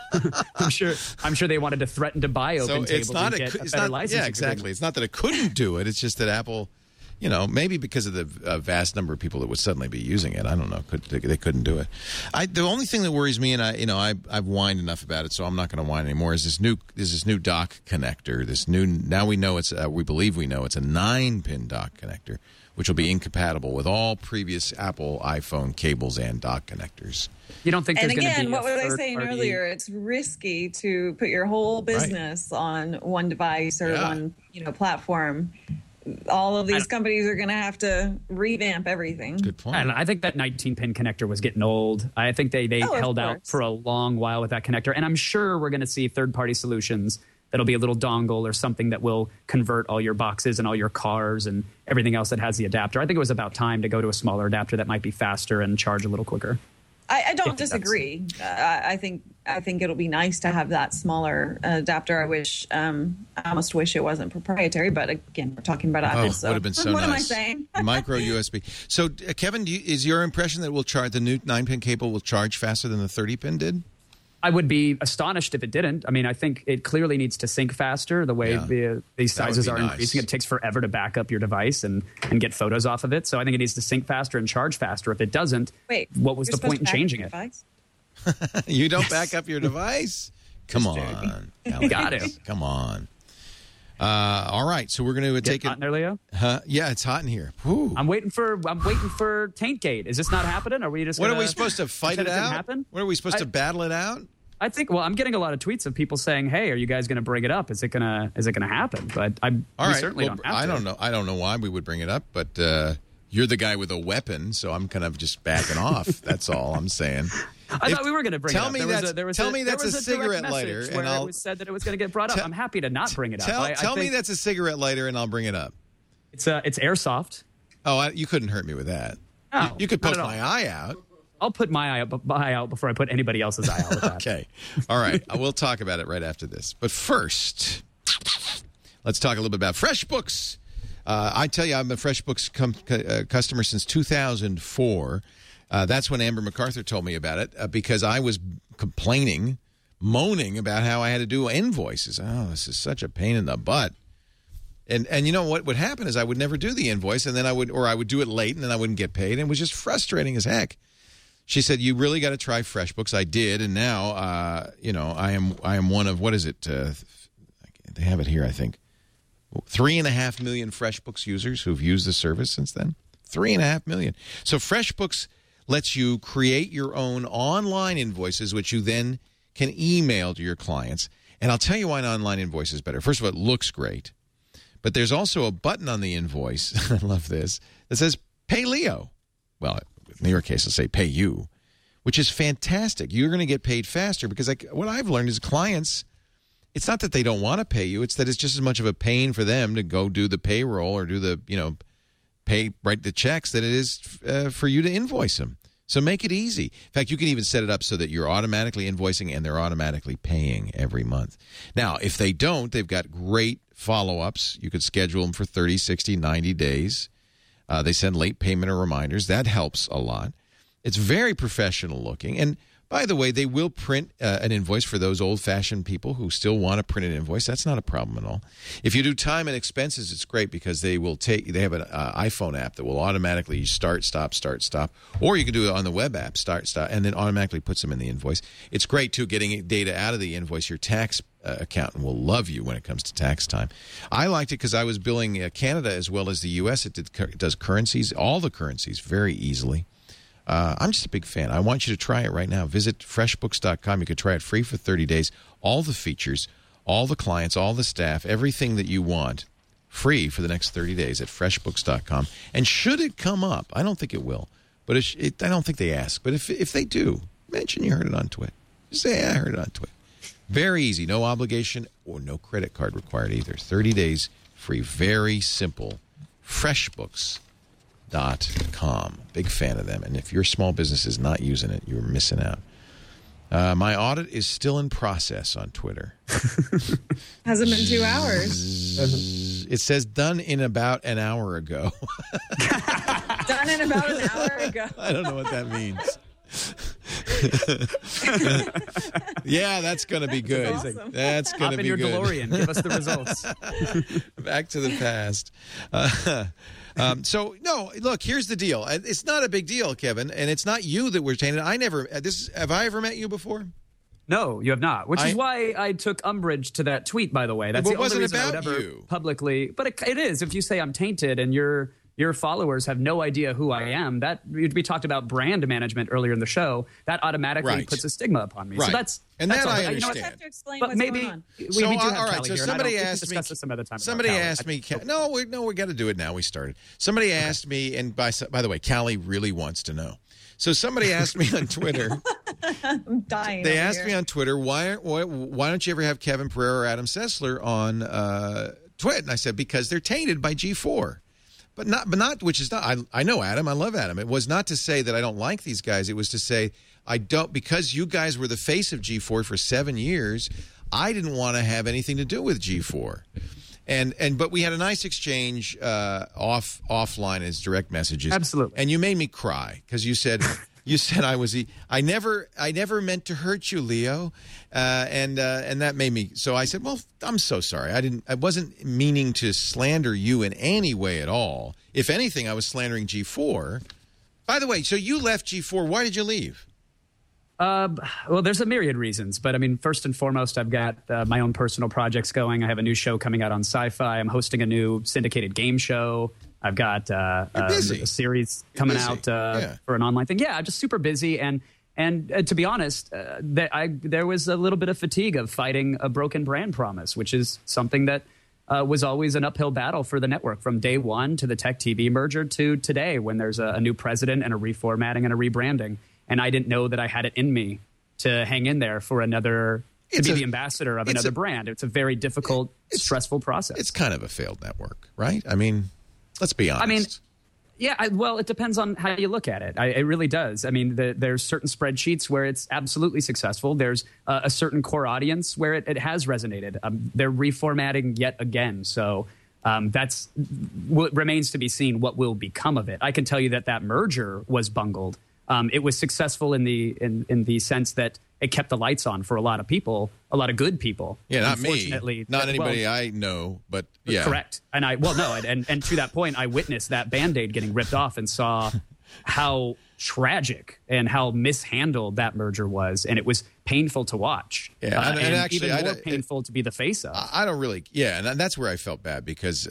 I'm sure they wanted to threaten to buy OpenTable to get a better license. Yeah, exactly. It's not that it couldn't do it. It's just that Apple, maybe because of the vast number of people that would suddenly be using it. I don't know. They couldn't do it. The only thing that worries me, and I've whined enough about it, so I'm not going to whine anymore. Is this new dock connector? Now we know we believe we know it's a 9-pin dock connector, which will be incompatible with all previous Apple iPhone cables and dock connectors. You don't think there's going to be And again, what was I saying earlier? It's risky to put your whole business on one device or one platform. All of these companies are going to have to revamp everything. Good point. And I think that 19-pin connector was getting old. I think they held out for a long while with that connector. And I'm sure we're going to see third-party solutions that'll be a little dongle or something that will convert all your boxes and all your cars and everything else that has the adapter. I think it was about time to go to a smaller adapter that might be faster and charge a little quicker. I don't disagree. I think it'll be nice to have that smaller adapter. I almost wish it wasn't proprietary, but again, we're talking about Apple. So would have been so what nice. Am I saying? Micro USB. So, Kevin, is your impression that the new 9-pin cable will charge faster than the 30-pin did? I would be astonished if it didn't. I mean, I think it clearly needs to sync faster. The way these sizes are increasing, it takes forever to back up your device and get photos off of it. So I think it needs to sync faster and charge faster. If it doesn't, what was the point in changing it? You don't back up your device? Come on. You got to. Come on. All right, so we're going to take it. Hot in there, Leo? Yeah, it's hot in here. Whew. I'm waiting for Taintgate. Is this not happening? Are we just? What are we supposed to fight it out? Happen? What are we supposed to battle it out? I think. Well, I'm getting a lot of tweets of people saying, "Hey, are you guys going to bring it up? Is it gonna happen?" But we certainly don't have to. I don't know. I don't know why we would bring it up, but you're the guy with a weapon, so I'm kind of just backing off. That's all I'm saying. I thought we were going to bring it up. Tell me that's a cigarette lighter, and it was said that it was going to get brought up. I'm happy to not bring it up. Tell me that's a cigarette lighter, and I'll bring it up. It's airsoft. Oh, you couldn't hurt me with that. No, you could poke my eye out. I'll put my eye out before I put anybody else's eye out with that. Okay. All right. We'll talk about it right after this. But first, let's talk a little bit about FreshBooks. I tell you, I'm a FreshBooks customer since 2004. That's when Amber MacArthur told me about it because I was moaning about how I had to do invoices. Oh, this is such a pain in the butt. And you know what would happen is I would never do the invoice, and then I would do it late, and then I wouldn't get paid. And it was just frustrating as heck. She said, "You really got to try FreshBooks." I did, and now, I am one of, what is it? They have it here, I think. 3.5 million FreshBooks users who've used the service since then. 3.5 million. So FreshBooks lets you create your own online invoices, which you then can email to your clients. And I'll tell you why an online invoice is better. First of all, it looks great. But there's also a button on the invoice, I love this, that says, Pay Leo. Well, in your case, it'll say Pay You, which is fantastic. You're going to get paid faster because what I've learned is clients, it's not that they don't want to pay you. It's that it's just as much of a pain for them to go do the payroll or do the, write the checks than it is for you to invoice them. So make it easy. In fact, you can even set it up so that you're automatically invoicing and they're automatically paying every month. Now, if they don't, they've got great follow-ups. You could schedule them for 30, 60, 90 days. They send late payment or reminders. That helps a lot. It's very professional looking. And by the way, they will print an invoice for those old-fashioned people who still want to print an invoice. That's not a problem at all. If you do time and expenses, it's great because they have an iPhone app that will automatically start, stop, or you can do it on the web app, start, stop, and then automatically puts them in the invoice. It's great, too, getting data out of the invoice, your tax accountant will love you when it comes to tax time. I liked it because I was billing Canada as well as the U.S. It does currencies, all the currencies, very easily. I'm just a big fan. I want you to try it right now. Visit FreshBooks.com. You can try it free for 30 days. All the features, all the clients, all the staff, everything that you want, free for the next 30 days at FreshBooks.com. And should it come up, I don't think it will, but I don't think they ask. But if they do, mention you heard it on Twit. Just say, I heard it on Twit. Very easy. No obligation or no credit card required either. 30 days free. Very simple. FreshBooks.com. Big fan of them. And if your small business is not using it, you're missing out. My audit is still in process on Twitter. Hasn't been 2 hours. It says done in about an hour ago. Done in about an hour ago. I don't know what that means. Yeah, that's going to be good. Awesome. That's going to be good. Hop in your DeLorean. Give us the results. Back to the past. So, no, look, here's the deal. It's not a big deal, Kevin, and it's not you that we're tainted. Have I ever met you before? No, you have not, which is why I took umbrage to that tweet, by the way. That's the only reason I would ever publicly. But it is. If you say I'm tainted and your followers have no idea who I am, we talked about brand management earlier in the show, that automatically puts a stigma upon me. Right. So that's I understand. You know, have to explain but what's maybe going on. we do have Callie here. Somebody asked me. Discuss this some other time. Somebody asked me. No, we got to do it now. We started. Somebody asked me, and by the way, Callie really wants to know. So somebody asked me on Twitter. I'm dying. They asked me on Twitter, why don't you ever have Kevin Pereira or Adam Sessler on Twit? And I said, because they're tainted by G4. But not, which is not, I know Adam, I love Adam. It was not to say that I don't like these guys. It was to say, because you guys were the face of G4 for 7 years, I didn't want to have anything to do with G4. But we had a nice exchange offline as direct messages. Absolutely. And you made me cry because you said I never meant to hurt you, Leo, and that made me. So I said, well, I'm so sorry. I wasn't meaning to slander you in any way at all. If anything, I was slandering G4. By the way, so you left G4. Why did you leave? Well, there's a myriad reasons, but I mean, first and foremost, I've got my own personal projects going. I have a new show coming out on Sci-Fi. I'm hosting a new syndicated game show. I've got a series coming out for an online thing. Yeah, I'm just super busy. And to be honest, there was a little bit of fatigue of fighting a broken brand promise, which is something that was always an uphill battle for the network from day one to the Tech TV merger to today when there's a new president and a reformatting and a rebranding. And I didn't know that I had it in me to hang in there for to be the ambassador of another brand. It's a very difficult, stressful process. It's kind of a failed network, right? I mean, let's be honest. I mean, yeah, well, it depends on how you look at it. It really does. I mean, there's certain spreadsheets where it's absolutely successful. There's a certain core audience where it has resonated. They're reformatting yet again. So that's what remains to be seen what will become of it. I can tell you that merger was bungled. It was successful in the sense that it kept the lights on for a lot of people, a lot of good people. Yeah, not me, not anybody I know, but yeah, correct. And and to that point, I witnessed that Band-Aid getting ripped off and saw how tragic and how mishandled that merger was, and it was painful to watch. Yeah, and actually, even more painful to be the face of. I don't really, and that's where I felt bad because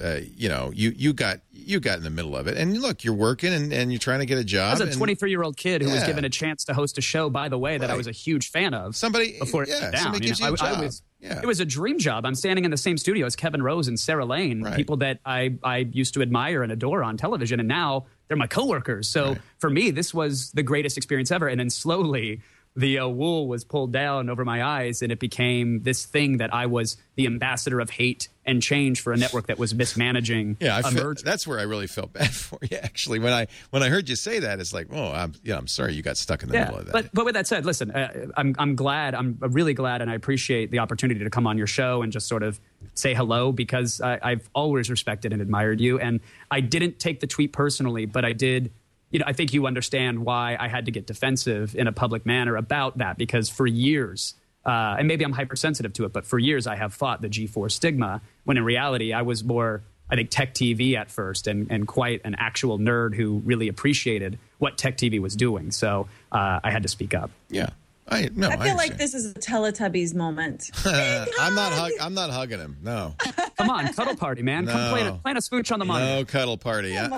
you got in the middle of it, and look, you're working and you're trying to get a job. I was a 23-year-old kid who was given a chance to host a show, by the way, that I was a huge fan of. Before it went down. Somebody gives you a job. It was a dream job. I'm standing in the same studio as Kevin Rose and Sarah Lane, people that I used to admire and adore on television, and now they're my coworkers. So for me, this was the greatest experience ever. And then slowly the wool was pulled down over my eyes, and it became this thing that I was the ambassador of hate and change for a network that was mismanaging. That's where I really felt bad for you. Actually, when I heard you say that, it's like, I'm sorry you got stuck in the middle of that. But with that said, listen, I'm glad. I'm really glad, and I appreciate the opportunity to come on your show and just sort of say hello, because I've always respected and admired you, and I didn't take the tweet personally, but I did. I think you understand why I had to get defensive in a public manner about that, because for years, and maybe I'm hypersensitive to it, but for years I have fought the G4 stigma, when in reality I was more, I think, Tech TV at first and quite an actual nerd who really appreciated what Tech TV was doing. So I had to speak up. Yeah. I feel like this is a Teletubbies moment. I'm not hugging him. No. Come on, cuddle party, man. No. Come plan a smooch on the monitor. No cuddle party. Put it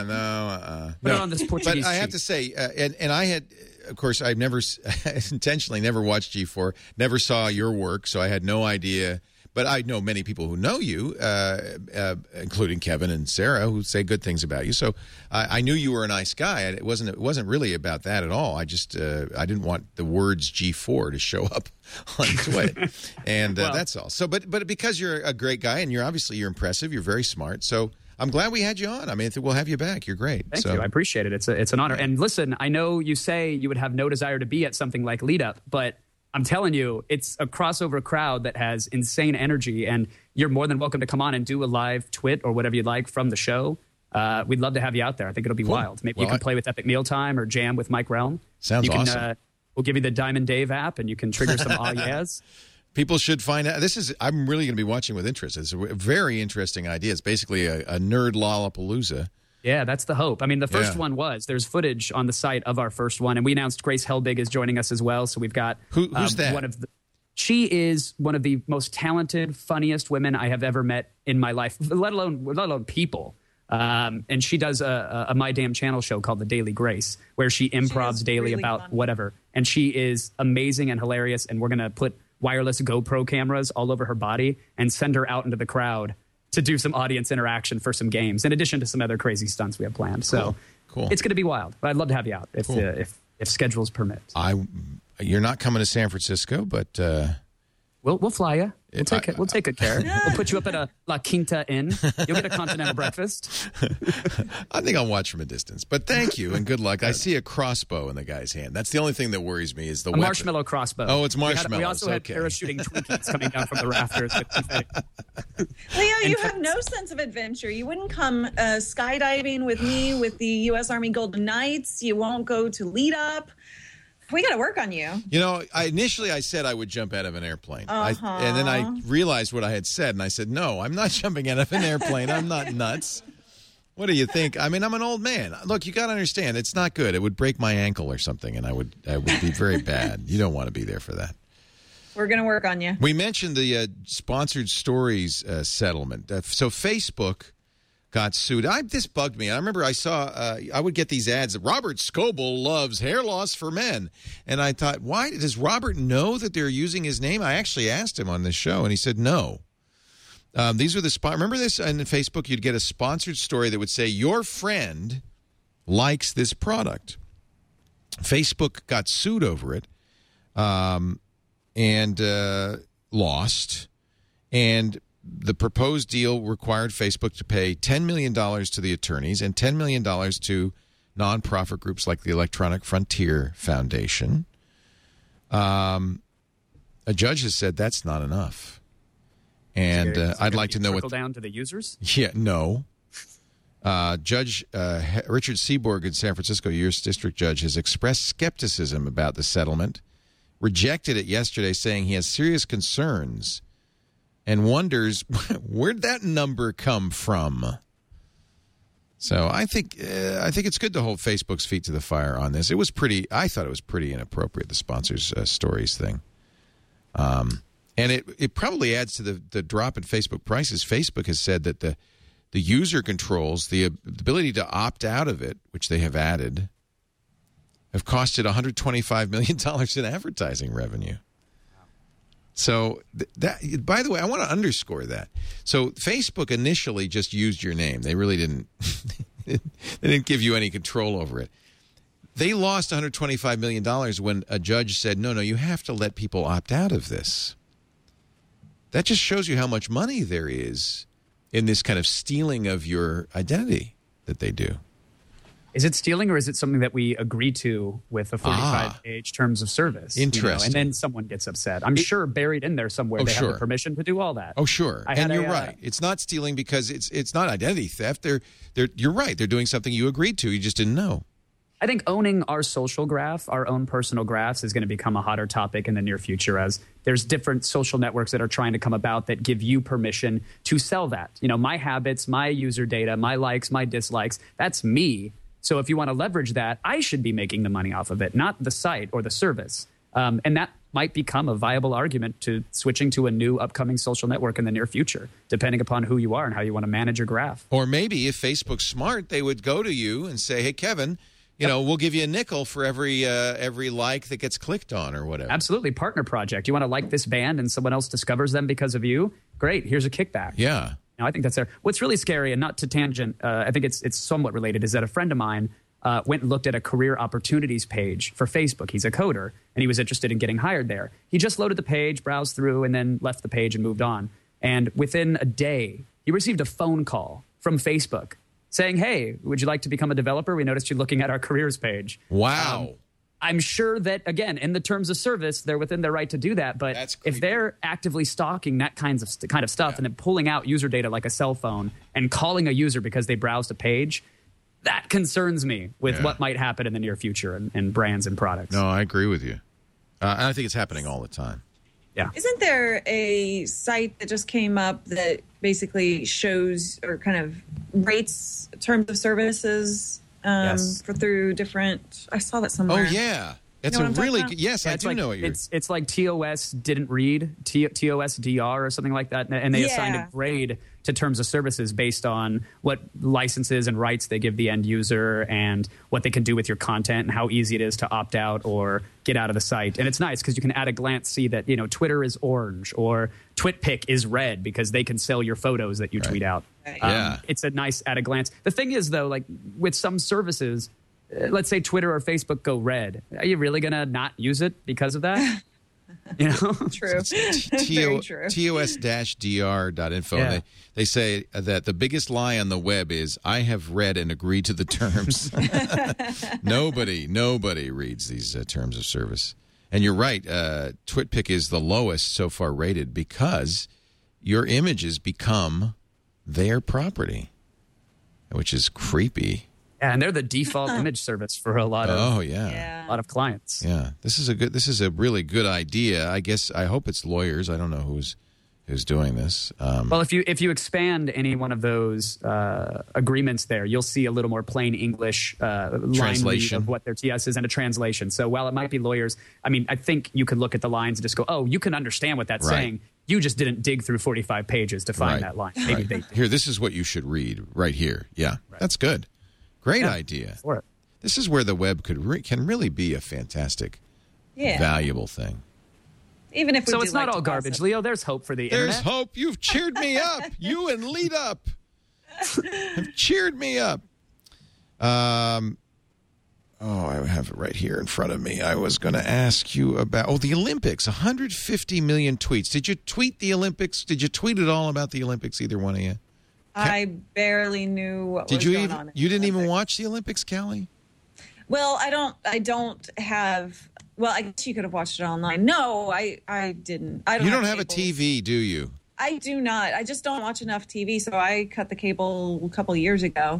on this Portuguese But I have to say, and I had, of course, I've never intentionally never watched G4, never saw your work, so I had no idea. But I know many people who know you, including Kevin and Sarah, who say good things about you. So I knew you were a nice guy. It wasn't really about that at all. I just I didn't want the words G4 to show up on Twitter, and that's all. So, but because you're a great guy and you're impressive, you're very smart. So I'm glad we had you on. I mean, we'll have you back. You're great. Thank you. I appreciate it. It's an honor. And listen, I know you say you would have no desire to be at something like Lead Up, but I'm telling you, it's a crossover crowd that has insane energy, and you're more than welcome to come on and do a live twit or whatever you'd like from the show. We'd love to have you out there. I think it'll be wild. Maybe you can play with Epic Mealtime or jam with Mike Realm. Sounds awesome. We'll give you the Diamond Dave app, and you can trigger some yes. People should find out. I'm really going to be watching with interest. It's a very interesting idea. It's basically a nerd Lollapalooza. Yeah, that's the hope. I mean, the first one there's footage on the site of our first one, and we announced Grace Helbig is joining us as well. So we've got who's that? She is one of the most talented, funniest women I have ever met in my life, let alone people. And she does a My Damn Channel show called The Daily Grace, where she improvs daily really about whatever. And she is amazing and hilarious. And we're going to put wireless GoPro cameras all over her body and send her out into the crowd to do some audience interaction for some games, in addition to some other crazy stunts we have planned. So cool. It's going to be wild. But I'd love to have you out if schedules permit. You're not coming to San Francisco, but we'll fly you. We'll take good care. We'll put you up at a La Quinta Inn. You'll get a continental breakfast. I think I'll watch from a distance. But thank you and good luck. I see a crossbow in the guy's hand. That's the only thing that worries me is the weapon. Marshmallow crossbow. Oh, it's marshmallows. We also had parachuting Twinkies coming down from the rafters. Leo, you have no sense of adventure. You wouldn't come skydiving with me with the U.S. Army Golden Knights. You won't go to Lead Up. We got to work on you. You know, initially I said I would jump out of an airplane. And then I realized what I had said, and I said, no, I'm not jumping out of an airplane. I'm not nuts. What do you think? I mean, I'm an old man. Look, you got to understand, it's not good. It would break my ankle or something, and I would be very bad. You don't want to be there for that. We're going to work on you. We mentioned the sponsored stories settlement. So Facebook got sued. This bugged me. I remember I saw, I would get these ads. Robert Scoble loves hair loss for men. And I thought, why does Robert know that they're using his name? I actually asked him on this show, and he said no. These were the remember this on Facebook? You'd get a sponsored story that would say, your friend likes this product. Facebook got sued over it and lost. And the proposed deal required Facebook to pay $10 million to the attorneys and $10 million to nonprofit groups like the Electronic Frontier Foundation. A judge has said that's not enough. And I'd like to know what... down to the users? Yeah, no. Judge Richard Seaborg in San Francisco, U.S. District Judge, has expressed skepticism about the settlement, rejected it yesterday, saying he has serious concerns and wonders where'd that number come from. So I think it's good to hold Facebook's feet to the fire on this. I thought it was pretty inappropriate, the sponsors stories thing. And it probably adds to the drop in Facebook prices. Facebook has said that the user controls, the ability to opt out of it, which they have added, have costed $125 million in advertising revenue. So that, by the way, I want to underscore that. So Facebook initially just used your name. They really didn't. They didn't give you any control over it. They lost $125 million when a judge said, no, you have to let people opt out of this. That just shows you how much money there is in this kind of stealing of your identity that they do. Is it stealing, or is it something that we agree to with the 45-page terms of service? Interesting. And then someone gets upset. I'm sure buried in there somewhere they have the permission to do all that. Oh, sure. And you're right. It's not stealing because it's not identity theft. You're right. They're doing something you agreed to. You just didn't know. I think owning our social graph, our own personal graphs, is going to become a hotter topic in the near future, as there's different social networks that are trying to come about that give you permission to sell that. You know, my habits, my user data, my likes, my dislikes, that's me. So if you want to leverage that, I should be making the money off of it, not the site or the service. And that might become a viable argument to switching to a new upcoming social network in the near future, depending upon who you are and how you want to manage your graph. Or maybe if Facebook's smart, they would go to you and say, hey, Kevin, we'll give you a nickel for every like that gets clicked on or whatever. Absolutely. Partner project. You want to like this band and someone else discovers them because of you? Great. Here's a kickback. Yeah. I think that's there. What's really scary, and not to tangent, I think it's somewhat related, is that a friend of mine went and looked at a career opportunities page for Facebook. He's a coder, and he was interested in getting hired there. He just loaded the page, browsed through, and then left the page and moved on. And within a day, he received a phone call from Facebook saying, hey, would you like to become a developer? We noticed you looking at our careers page. Wow. I'm sure that, again, in the terms of service, they're within their right to do that. But if they're actively stalking that kind of stuff and then pulling out user data like a cell phone and calling a user because they browsed a page, that concerns me with what might happen in the near future in brands and products. No, I agree with you. And I think it's happening all the time. Yeah. Isn't there a site that just came up that basically shows or kind of rates terms of services for through different? I saw that somewhere. Oh yeah, it's a really yes. I do know what you're. It's like TOS didn't read TOSDR or something like that, and they assigned a grade to terms of services based on what licenses and rights they give the end user and what they can do with your content and how easy it is to opt out or get out of the site. And it's nice because you can at a glance see that Twitter is orange or TwitPic is red because they can sell your photos that you tweet out. It's a nice at a glance. The thing is, though, like with some services, let's say Twitter or Facebook go red. Are you really going to not use it because of that? True. Very true. TOS-DR.info. Yeah. They say that the biggest lie on the web is, I have read and agreed to the terms. Nobody reads these terms of service. And you're right. TwitPic is the lowest so far rated because your images become their property, which is creepy. Yeah, and they're the default image service for a lot of a lot of clients. Yeah, this is a really good idea. I hope it's lawyers. I don't know who's doing this. Well, if you expand any one of those agreements there, you'll see a little more plain English translation of what their TS is and a translation. So while it might be lawyers, I mean, I think you could look at the lines and just go, oh, you can understand what that's saying. You just didn't dig through 45 pages to find that line. Maybe they did. Here, this is what you should read right here. Yeah, that's good. Great idea. For it. This is where the web can really be a fantastic, valuable thing. Even if it's not all garbage, Leo. There's hope for the internet. There's hope. You've cheered me up. You and Lead Up have cheered me up. I have it right here in front of me. I was going to ask you about the Olympics. 150 million tweets. Did you tweet the Olympics? Did you tweet at all about the Olympics? Either one of you? I barely knew what was going on. You didn't even watch the Olympics, Callie? Well, I don't have. Well, I guess you could have watched it online. No, I didn't. You don't have a TV, do you? I do not. I just don't watch enough TV, so I cut the cable a couple of years ago.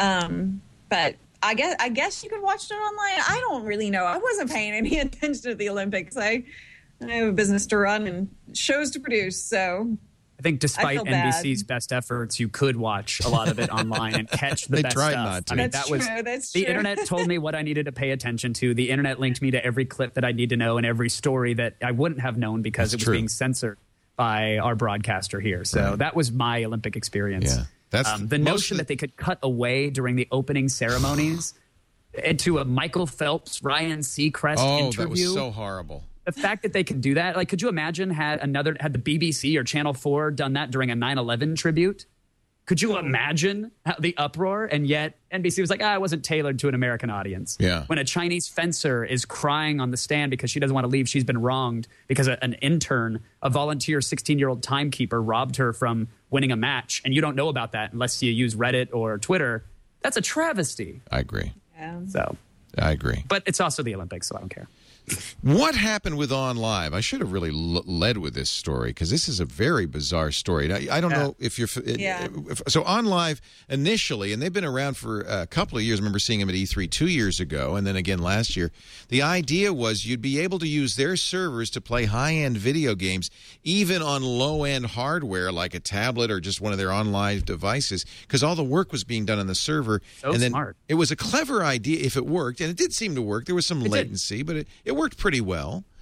But I guess you could watch it online. I don't really know. I wasn't paying any attention to the Olympics. I have a business to run and shows to produce, so. I think despite NBC's best efforts, you could watch a lot of it online and catch the best stuff. Not to. I mean, That's true. The internet told me what I needed to pay attention to. The internet linked me to every clip that I need to know and every story that I wouldn't have known because it was being censored by our broadcaster here. So that was my Olympic experience. Yeah. That's the notion that they could cut away during the opening ceremonies into a Michael Phelps, Ryan Seacrest interview. That was so horrible. The fact that they can do that, like, could you imagine had the BBC or Channel 4 done that during a 9/11 tribute? Could you imagine the uproar? And yet NBC was like, it wasn't tailored to an American audience. Yeah. When a Chinese fencer is crying on the stand because she doesn't want to leave, she's been wronged because an intern, a volunteer 16-year-old timekeeper robbed her from winning a match, and you don't know about that unless you use Reddit or Twitter. That's a travesty. I agree. Yeah. So I agree. But it's also the Olympics, so I don't care. What happened with OnLive? I should have really led with this story because this is a very bizarre story. I don't know if you're... So OnLive initially, and they've been around for a couple of years. I remember seeing them at E3 2 years ago and then again last year. The idea was you'd be able to use their servers to play high-end video games even on low-end hardware like a tablet or just one of their OnLive devices because all the work was being done on the server. So and then smart. It was a clever idea if it worked, and it did seem to work. There was some latency, but it worked pretty well.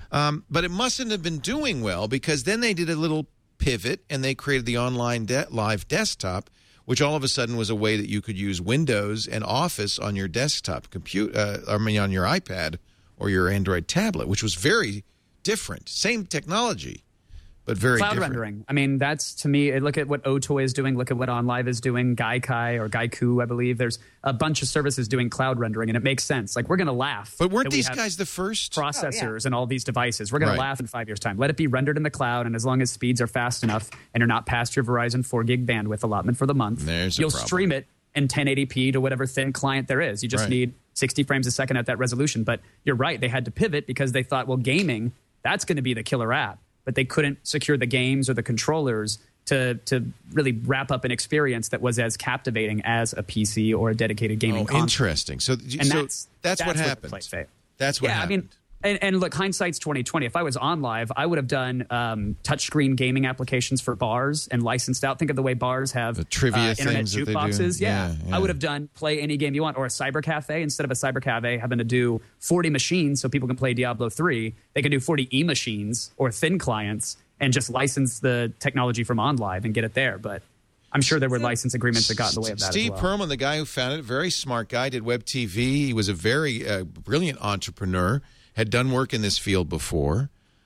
But it mustn't have been doing well, because then they did a little pivot and they created the online live desktop, which all of a sudden was a way that you could use Windows and Office on your desktop computer, on your iPad or your Android tablet, which was very different. Same technology, but very Cloud different. rendering. I mean, that's, to me, look at what Otoy is doing. Look at what OnLive is doing. Gaikai or Gaiku, I believe. There's a bunch of services doing cloud rendering, and it makes sense. Like, we're going to laugh. But weren't these guys the first? Processors and all these devices. We're going to laugh in 5 years' time. Let it be rendered in the cloud, and as long as speeds are fast enough and you're not past your Verizon 4 gig bandwidth allotment for the month, you'll stream it in 1080p to whatever thin client there is. You just need 60 frames a second at that resolution. But you're right. They had to pivot because they thought, well, gaming, that's going to be the killer app. But they couldn't secure the games or the controllers to really wrap up an experience that was as captivating as a PC or a dedicated gaming console. Interesting. So that's what happened. That's what happened. I mean, and look, hindsight's 20/20. If I was OnLive, I would have done touchscreen gaming applications for bars and licensed out. Think of the way bars have the trivia internet things jukeboxes. Yeah. I would have done play any game you want, or a cyber cafe. Instead of a cyber cafe having to do 40 machines so people can play Diablo 3, they can do 40 e-machines or thin clients and just license the technology from OnLive and get it there. But I'm sure there were license agreements that got in the way of that. Steve as well. Perlman, the guy who founded it, very smart guy, did web TV. He was a very brilliant entrepreneur. Had done work in this field before.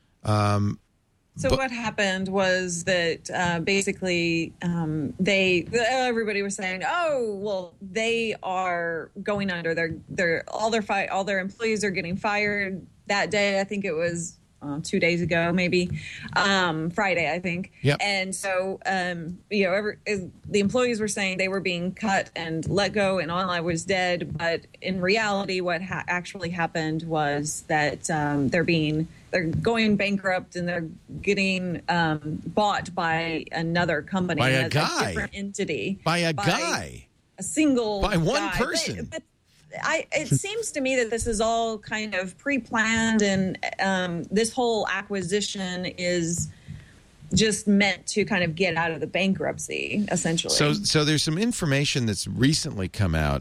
So what happened was that basically everybody was saying, oh, well, they are going under. All their employees are getting fired that day. I think it was 2 days ago, maybe Friday, I think. Yep. And so the employees were saying they were being cut and let go, and OnLive was dead. But in reality, what actually happened was that they're going bankrupt, and they're getting bought by another company, by a guy, a different entity, by a single, by one guy. person. But it seems to me that this is all kind of pre-planned, and this whole acquisition is just meant to kind of get out of the bankruptcy, essentially. So there's some information that's recently come out.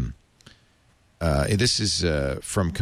This is from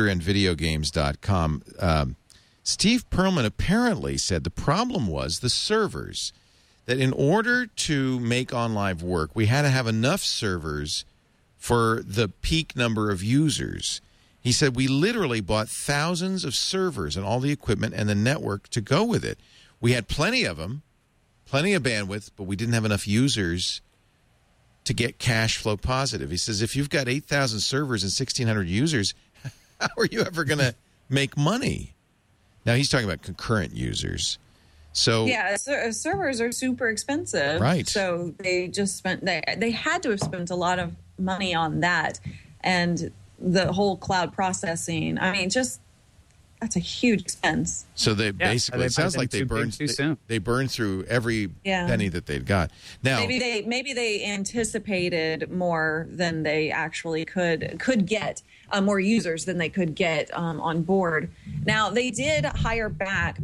computerandvideogames.com. Steve Perlman apparently said the problem was the servers, that in order to make OnLive work, we had to have enough servers for the peak number of users. He said, we literally bought thousands of servers and all the equipment and the network to go with it. We had plenty of them, plenty of bandwidth, but we didn't have enough users to get cash flow positive. He says, if you've got 8,000 servers and 1,600 users, how are you ever going to make money? Now, he's talking about concurrent users. So servers are super expensive. Right. So they just they had to have spent a lot of money on that, and the whole cloud processing. I mean, that's a huge expense. So they basically, it sounds like they burned through every penny that they'd got. Now maybe they anticipated more than they actually could get, more users than they could get on board. Now they did hire back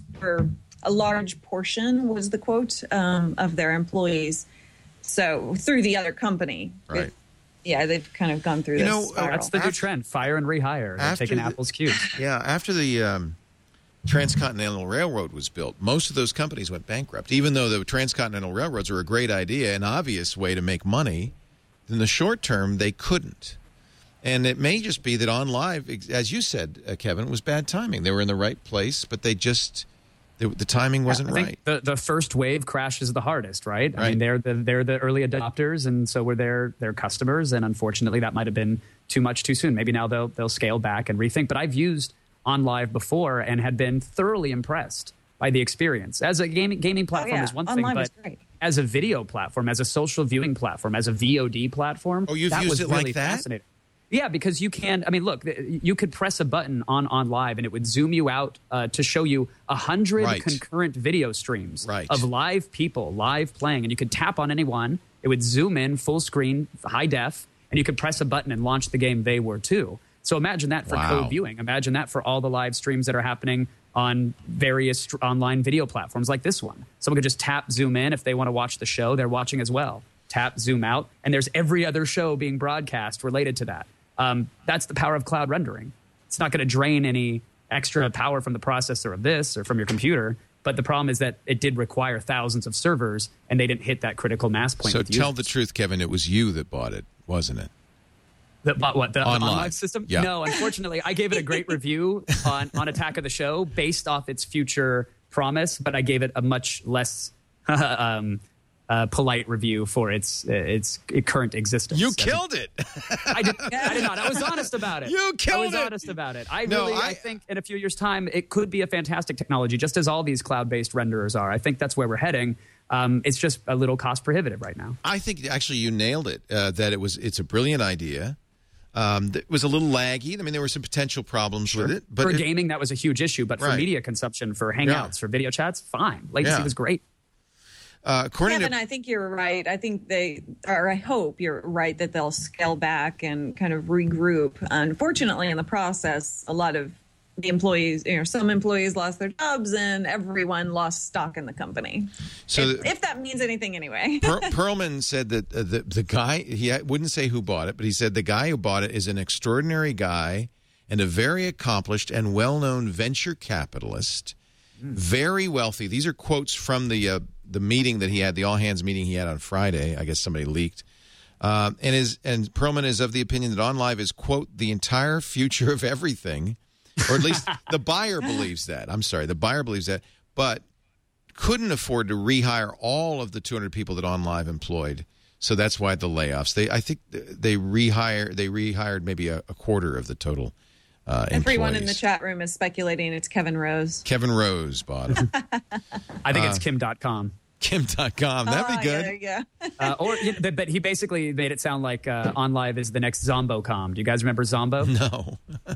a large portion, was the quote, of their employees. So through the other company, right? They've kind of gone through this spiral. That's the new trend: fire and rehire. They're taking Apple's cues. Yeah, after the Transcontinental Railroad was built, most of those companies went bankrupt. Even though the Transcontinental Railroads were a great idea, an obvious way to make money, in the short term they couldn't. And it may just be that OnLive, as you said, Kevin, was bad timing. They were in the right place, but they just. The timing wasn't right. The first wave crashes the hardest, right? I mean, they're the early adopters, and so were their customers. And unfortunately, that might have been too much too soon. Maybe now they'll scale back and rethink. But I've used OnLive before and had been thoroughly impressed by the experience. As a gaming platform is one thing, but as a video platform, as a social viewing platform, as a VOD platform, you've used it really like that? Fascinating. Yeah, because you can. I mean, look, you could press a button on OnLive, and it would zoom you out to show you 100 concurrent video streams of live people live playing, and you could tap on any one. It would zoom in full screen, high def, and you could press a button and launch the game they were too. So imagine that for co-viewing. Imagine that for all the live streams that are happening on various online video platforms like this one. Someone could just tap, zoom in. If they want to watch the show, they're watching as well. Tap, zoom out, and there's every other show being broadcast related to that. That's the power of cloud rendering. It's not going to drain any extra power from the processor of this or from your computer. But the problem is that it did require thousands of servers, and they didn't hit that critical mass point. So tell the truth, Kevin. It was you that bought it, wasn't it? The OnLive system? Yeah. No, unfortunately, I gave it a great review on Attack of the Show based off its future promise, but I gave it a much less polite review for its current existence. You killed it. I did not. I was honest about it. You killed it. I was honest about it. I think in a few years' time, it could be a fantastic technology, just as all these cloud-based renderers are. I think that's where we're heading. It's just a little cost prohibitive right now. I think actually you nailed it. That it's a brilliant idea. It was a little laggy. I mean, there were some potential problems with it. But for gaming, that was a huge issue. But for media consumption, for Hangouts, for video chats, fine. Latency was great. Kevin, I think you're right. I think I hope you're right that they'll scale back and kind of regroup. Unfortunately, in the process, a lot of the employees, some employees lost their jobs and everyone lost stock in the company. So if that means anything anyway. Perlman said that the guy, he wouldn't say who bought it, but he said the guy who bought it is an extraordinary guy and a very accomplished and well-known venture capitalist, very wealthy. These are quotes from the meeting that he had, the all-hands meeting he had on Friday. I guess somebody leaked. And Perlman is of the opinion that OnLive is, quote, the entire future of everything. Or at least the buyer believes that. I'm sorry, the buyer believes that, but couldn't afford to rehire all of the 200 people that OnLive employed. So that's why the layoffs. I think they rehired maybe a quarter of the total Everyone employees. in the chat room is speculating it's Kevin Rose. Kevin Rose bought it. I think it's Kim.com. Kim.com. That'd be good. Yeah. But he basically made it sound like OnLive is the next Zombocom. Do you guys remember Zombo? No.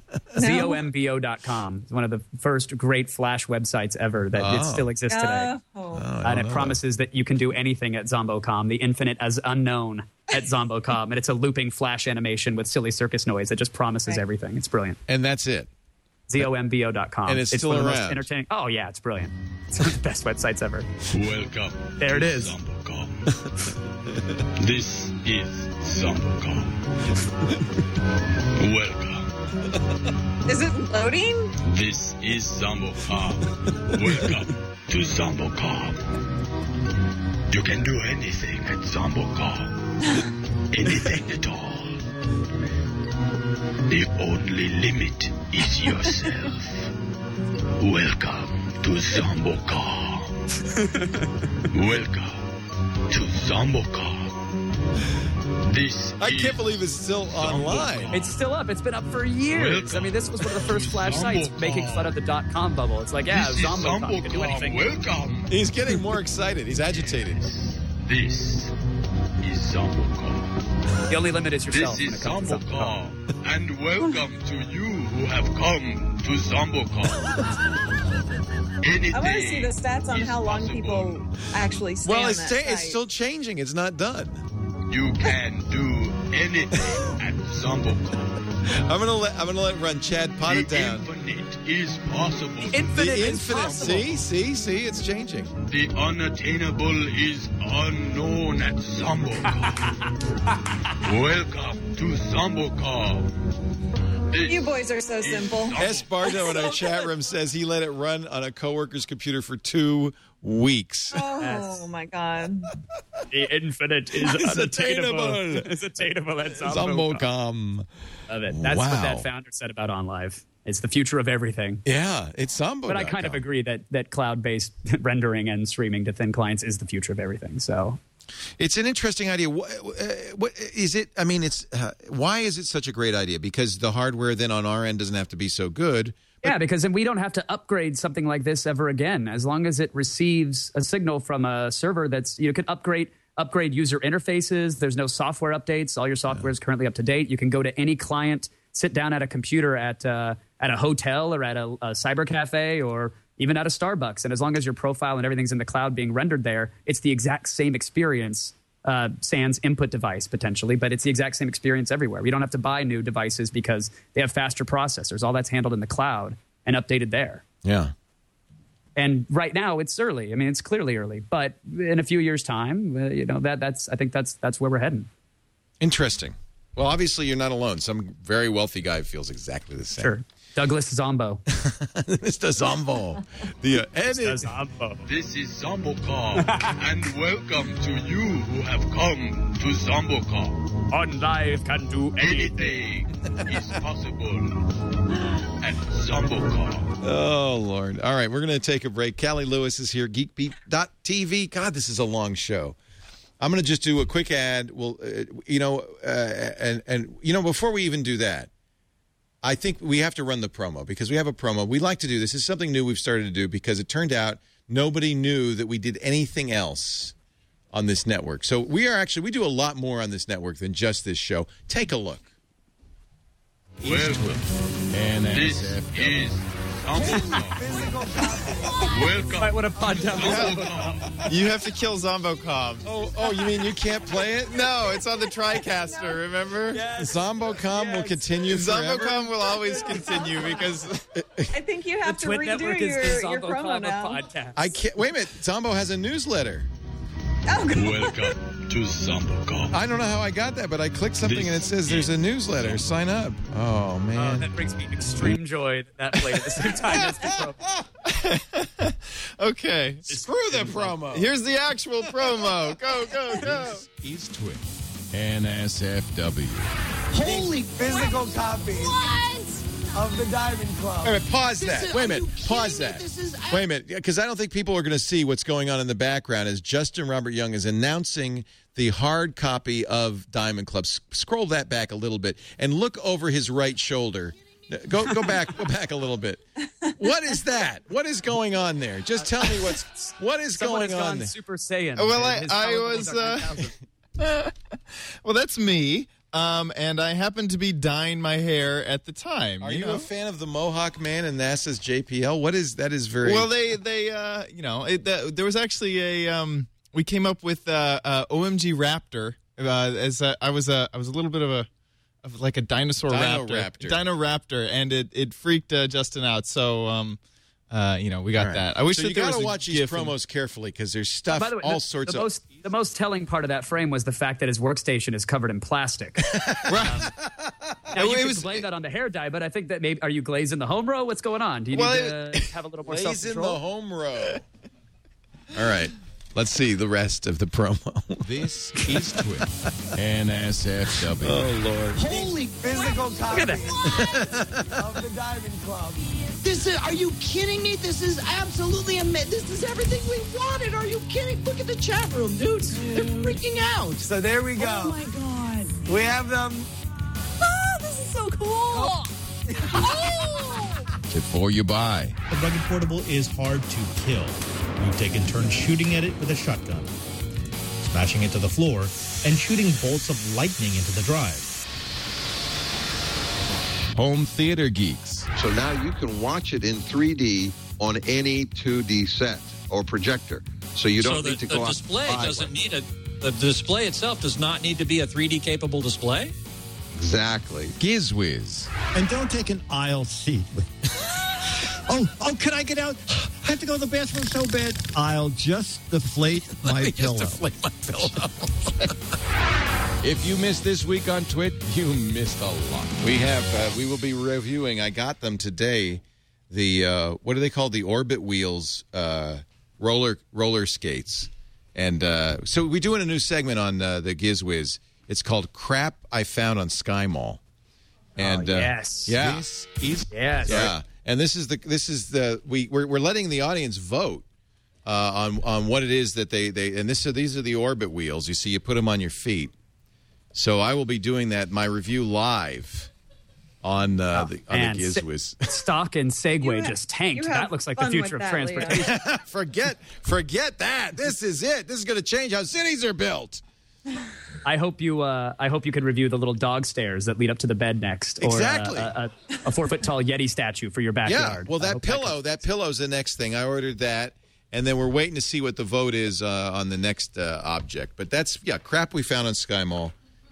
ZOMBO.com. It's one of the first great Flash websites ever that it still exists today. And it promises that you can do anything at Zombocom, the infinite as unknown at Zombocom. And it's a looping Flash animation with silly circus noise that just promises everything. It's brilliant. And that's it. ZOMBO.com. And it's still one of the around. most entertaining. Oh, yeah, it's brilliant. It's one of the best websites ever. Welcome. There it is. Zombocom. This is Zombocom. Welcome. Is it loading? This is Zombocom. Welcome to Zombocom. You can do anything at Zombocom. Anything at all. The only limit is yourself. Welcome to Zombocom. Welcome to Zombocom. I can't believe it's still online. It's still up. It's been up for years. Welcome. I mean, this was one of the first Flash sites making fun of the .com bubble. It's like, This is Zombocom. You can do anything. Welcome. He's getting more excited. He's agitated. This is Zombocom. The only limit is yourself. This is when it comes to Zombocom. And welcome to you who have come to Zombocom. I want to see the stats on how long people actually stay Well, on it's that site. still changing. It's not done. You can do anything at Zombocom. I'm gonna let run Chad pot it The down. infinite is possible. The infinite. See, it's changing. The unattainable is unknown at Zombocom. Welcome to Zombocom. You boys are so simple. S. Bardo in our chat room says he let it run on a coworker's computer for 2 weeks. Oh my God. The infinite is unattainable. It's attainable at Zombocom. Love it. That's what that founder said about OnLive. It's the future of everything. Yeah, it's Zombo. But I kind of agree that cloud-based rendering and streaming to thin clients is the future of everything. So it's an interesting idea. What is it? I mean, why is it such a great idea? Because the hardware then on our end doesn't have to be so good. Yeah, because then we don't have to upgrade something like this ever again. As long as it receives a signal from a server you can upgrade user interfaces. There's no software updates. All your software is currently up to date. You can go to any client, sit down at a computer at a hotel or at a cyber cafe or even at a Starbucks. And as long as your profile and everything's in the cloud being rendered there, it's the exact same experience, sans input device potentially, but it's the exact same experience everywhere. We don't have to buy new devices because they have faster processors. All that's handled in the cloud and updated there. Yeah. And right now it's early. I mean, it's clearly early, but in a few years' time, I think that's where we're heading. Interesting. Well, obviously you're not alone. Some very wealthy guy feels exactly the same. Sure. Douglas Zombo. Mr. Zombo. The Mr. Zombo. This is ZomboCom, and welcome to you who have come to ZomboCom. On live can do anything. Anything is possible at ZomboCom. Oh, Lord. All right, we're going to take a break. Callie Lewis is here, geekbeat.tv. God, this is a long show. I'm going to just do a quick ad. Well, before we even do that, I think we have to run the promo because we have a promo. We like to do this. This is something new we've started to do because it turned out nobody knew that we did anything else on this network. So we do a lot more on this network than just this show. Take a look. Welcome. This is ZomboCom. Welcome. Might want to pod down ZomboCom. You have to kill ZomboCom. Oh, you mean you can't play it? No, it's on the TriCaster, remember? Yes. ZomboCom will continue forever? ZomboCom will always continue because... I think you have to redo your promo now. Podcast. I can't. Wait a minute. Zombo has a newsletter. Welcome to ZomboCom. I don't know how I got that, but I clicked something and it says there's a newsletter. Sign up. Oh, man. That brings me extreme joy that played at the same time as the promo. Okay. Screw the promo. Here's the actual promo. Go. This is Twit. NSFW. Holy physical copies of the Diamond Club. Wait a minute, pause that. Wait a minute, pause that. Wait a minute, because I don't think people are going to see what's going on in the background as Justin Robert Young is announcing the hard copy of Diamond Club. Scroll that back a little bit and look over his right shoulder. Go back a little bit. What is that? What is going on there? Just tell me what is going on there. Super Saiyan. Well, I was... well, that's me. And I happened to be dyeing my hair at the time. Are you a fan of the Mohawk Man and NASA's JPL? What is that? Is very well. There was actually a we came up with OMG Raptor as I was a little bit of a dinosaur raptor, Dino Raptor, and it freaked Justin out. So we got that. I wish that you got to watch these promos carefully because there's stuff, by the way, the most telling part of that frame was the fact that his workstation is covered in plastic. Right. Now you can blame that on the hair dye, but I think that maybe are you glazing the home row? What's going on? Do you need to have a little more self-control? Glazing the home row. All right. Let's see the rest of the promo. This is Twit. NSFW. Oh, Lord. Holy physical copies of the Diamond Club. Are you kidding me? This is absolutely amazing. This is everything we wanted. Are you kidding? Look at the chat room, dude. They're freaking out. So there we go. Oh, my God. We have them. Oh, this is so cool. Oh. Before you buy. The Rugged Portable is hard to kill. We've taken turns shooting at it with a shotgun, smashing it to the floor, and shooting bolts of lightning into the drive. Home theater geeks. So now you can watch it in 3D on any 2D set or projector. So you don't need to go out. The display itself does not need to be a 3D capable display? Exactly. GizWiz. And don't take an aisle seat. Oh, can I get out? I have to go to the bathroom so bad. I'll just deflate my pillow. If you missed this week on Twit, you missed a lot. We will be reviewing, I got them today, the, what are they called? The Orbit Wheels roller skates. And so we're doing a new segment on the GizWiz. It's called Crap I Found on Sky Mall. And yes. Yeah. This is Yeah. And we're letting the audience vote on what it is that these are the Orbit Wheels. You see, you put them on your feet. So I will be doing my review live on the GizWiz. Stock and Segway just tanked. That looks like the future of transportation. Forget that. This is it. This is going to change how cities are built. I hope you can review the little dog stairs that lead up to the bed next, or exactly. a 4-foot-tall Yeti statue for your backyard. Yeah, well, that pillow's the next thing. I ordered that, and then we're waiting to see what the vote is on the next object. But that's crap we found on Sky Mall.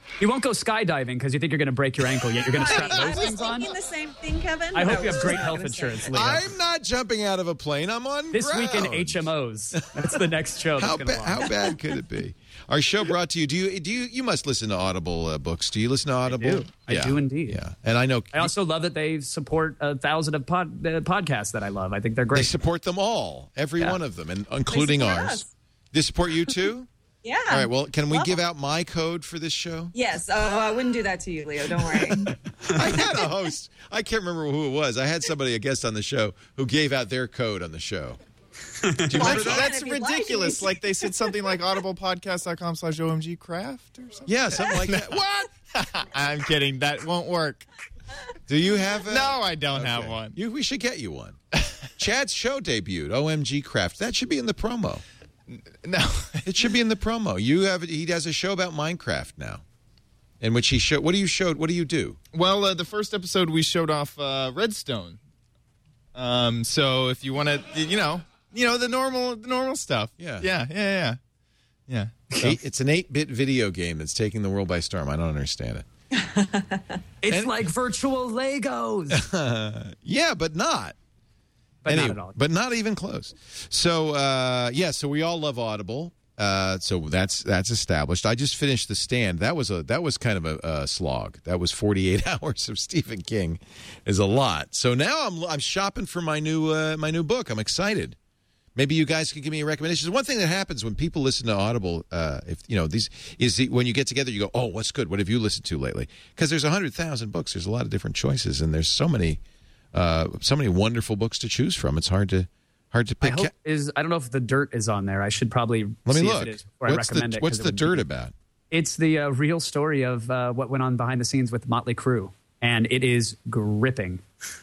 You won't go skydiving because you think you're going to break your ankle, yet you're going to strap I those was things on. thinking the same thing, Kevin. I hope you have great health insurance, Leo. I'm not jumping out of a plane. I'm on This ground. week in HMOs. That's the next show. How bad could it be? Our show brought to you. Do you must listen to Audible books? Do you listen to Audible? I do indeed. Yeah, and I know. I also love that they support 1,000 of podcasts that I love. I think they're great. They support them all, every one of them, and including ours. Us. They support you too? Yeah. All right. Well, can we give out my code for this show? Yes. I wouldn't do that to you, Leo. Don't worry. I had a host. I can't remember who it was. I had somebody, a guest on the show, who gave out their code on the show. Do you remember that? That's ridiculous. Like they said something like audiblepodcast.com/OMGcraft or something. Yeah, something like that. What? I'm kidding. That won't work. Do you have a... No, I don't have one. We should get you one. Chad's show debuted, OMG Craft. That should be in the promo. No. It should be in the promo. He does a show about Minecraft now, in which he showed. What do you do? Well, the first episode we showed off Redstone. So if you want to, the normal stuff. Yeah. Yeah. It's an 8-bit video game that's taking the world by storm. I don't understand it. It's like virtual Legos. Yeah, but not. But not at all. But not even close. So, so we all love Audible. So that's established. I just finished The Stand. That was kind of a slog. That was 48 hours of Stephen King. Is a lot. So now I'm shopping for my new book. I'm excited. Maybe you guys could give me a recommendation. One thing that happens when people listen to Audible, when you get together, you go, "Oh, what's good? What have you listened to lately?" Because there's 100,000 books. There's a lot of different choices, and there's so many wonderful books to choose from. It's hard to pick. I don't know if The Dirt is on there. I should probably Let me see look. if it is before I recommend it. What's The Dirt about? It's the real story of what went on behind the scenes with Motley Crue, and it is gripping.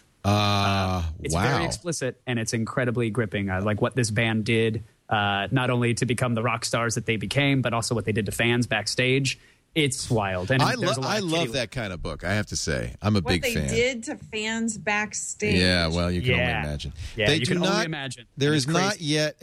It's very explicit, and it's incredibly gripping. Like what this band did, not only to become the rock stars that they became, but also what they did to fans backstage. It's wild. And I love that kind of book, I have to say. I'm a big fan. What they did to fans backstage. Yeah, well, you can only imagine. Yeah, you can only imagine. There is not yet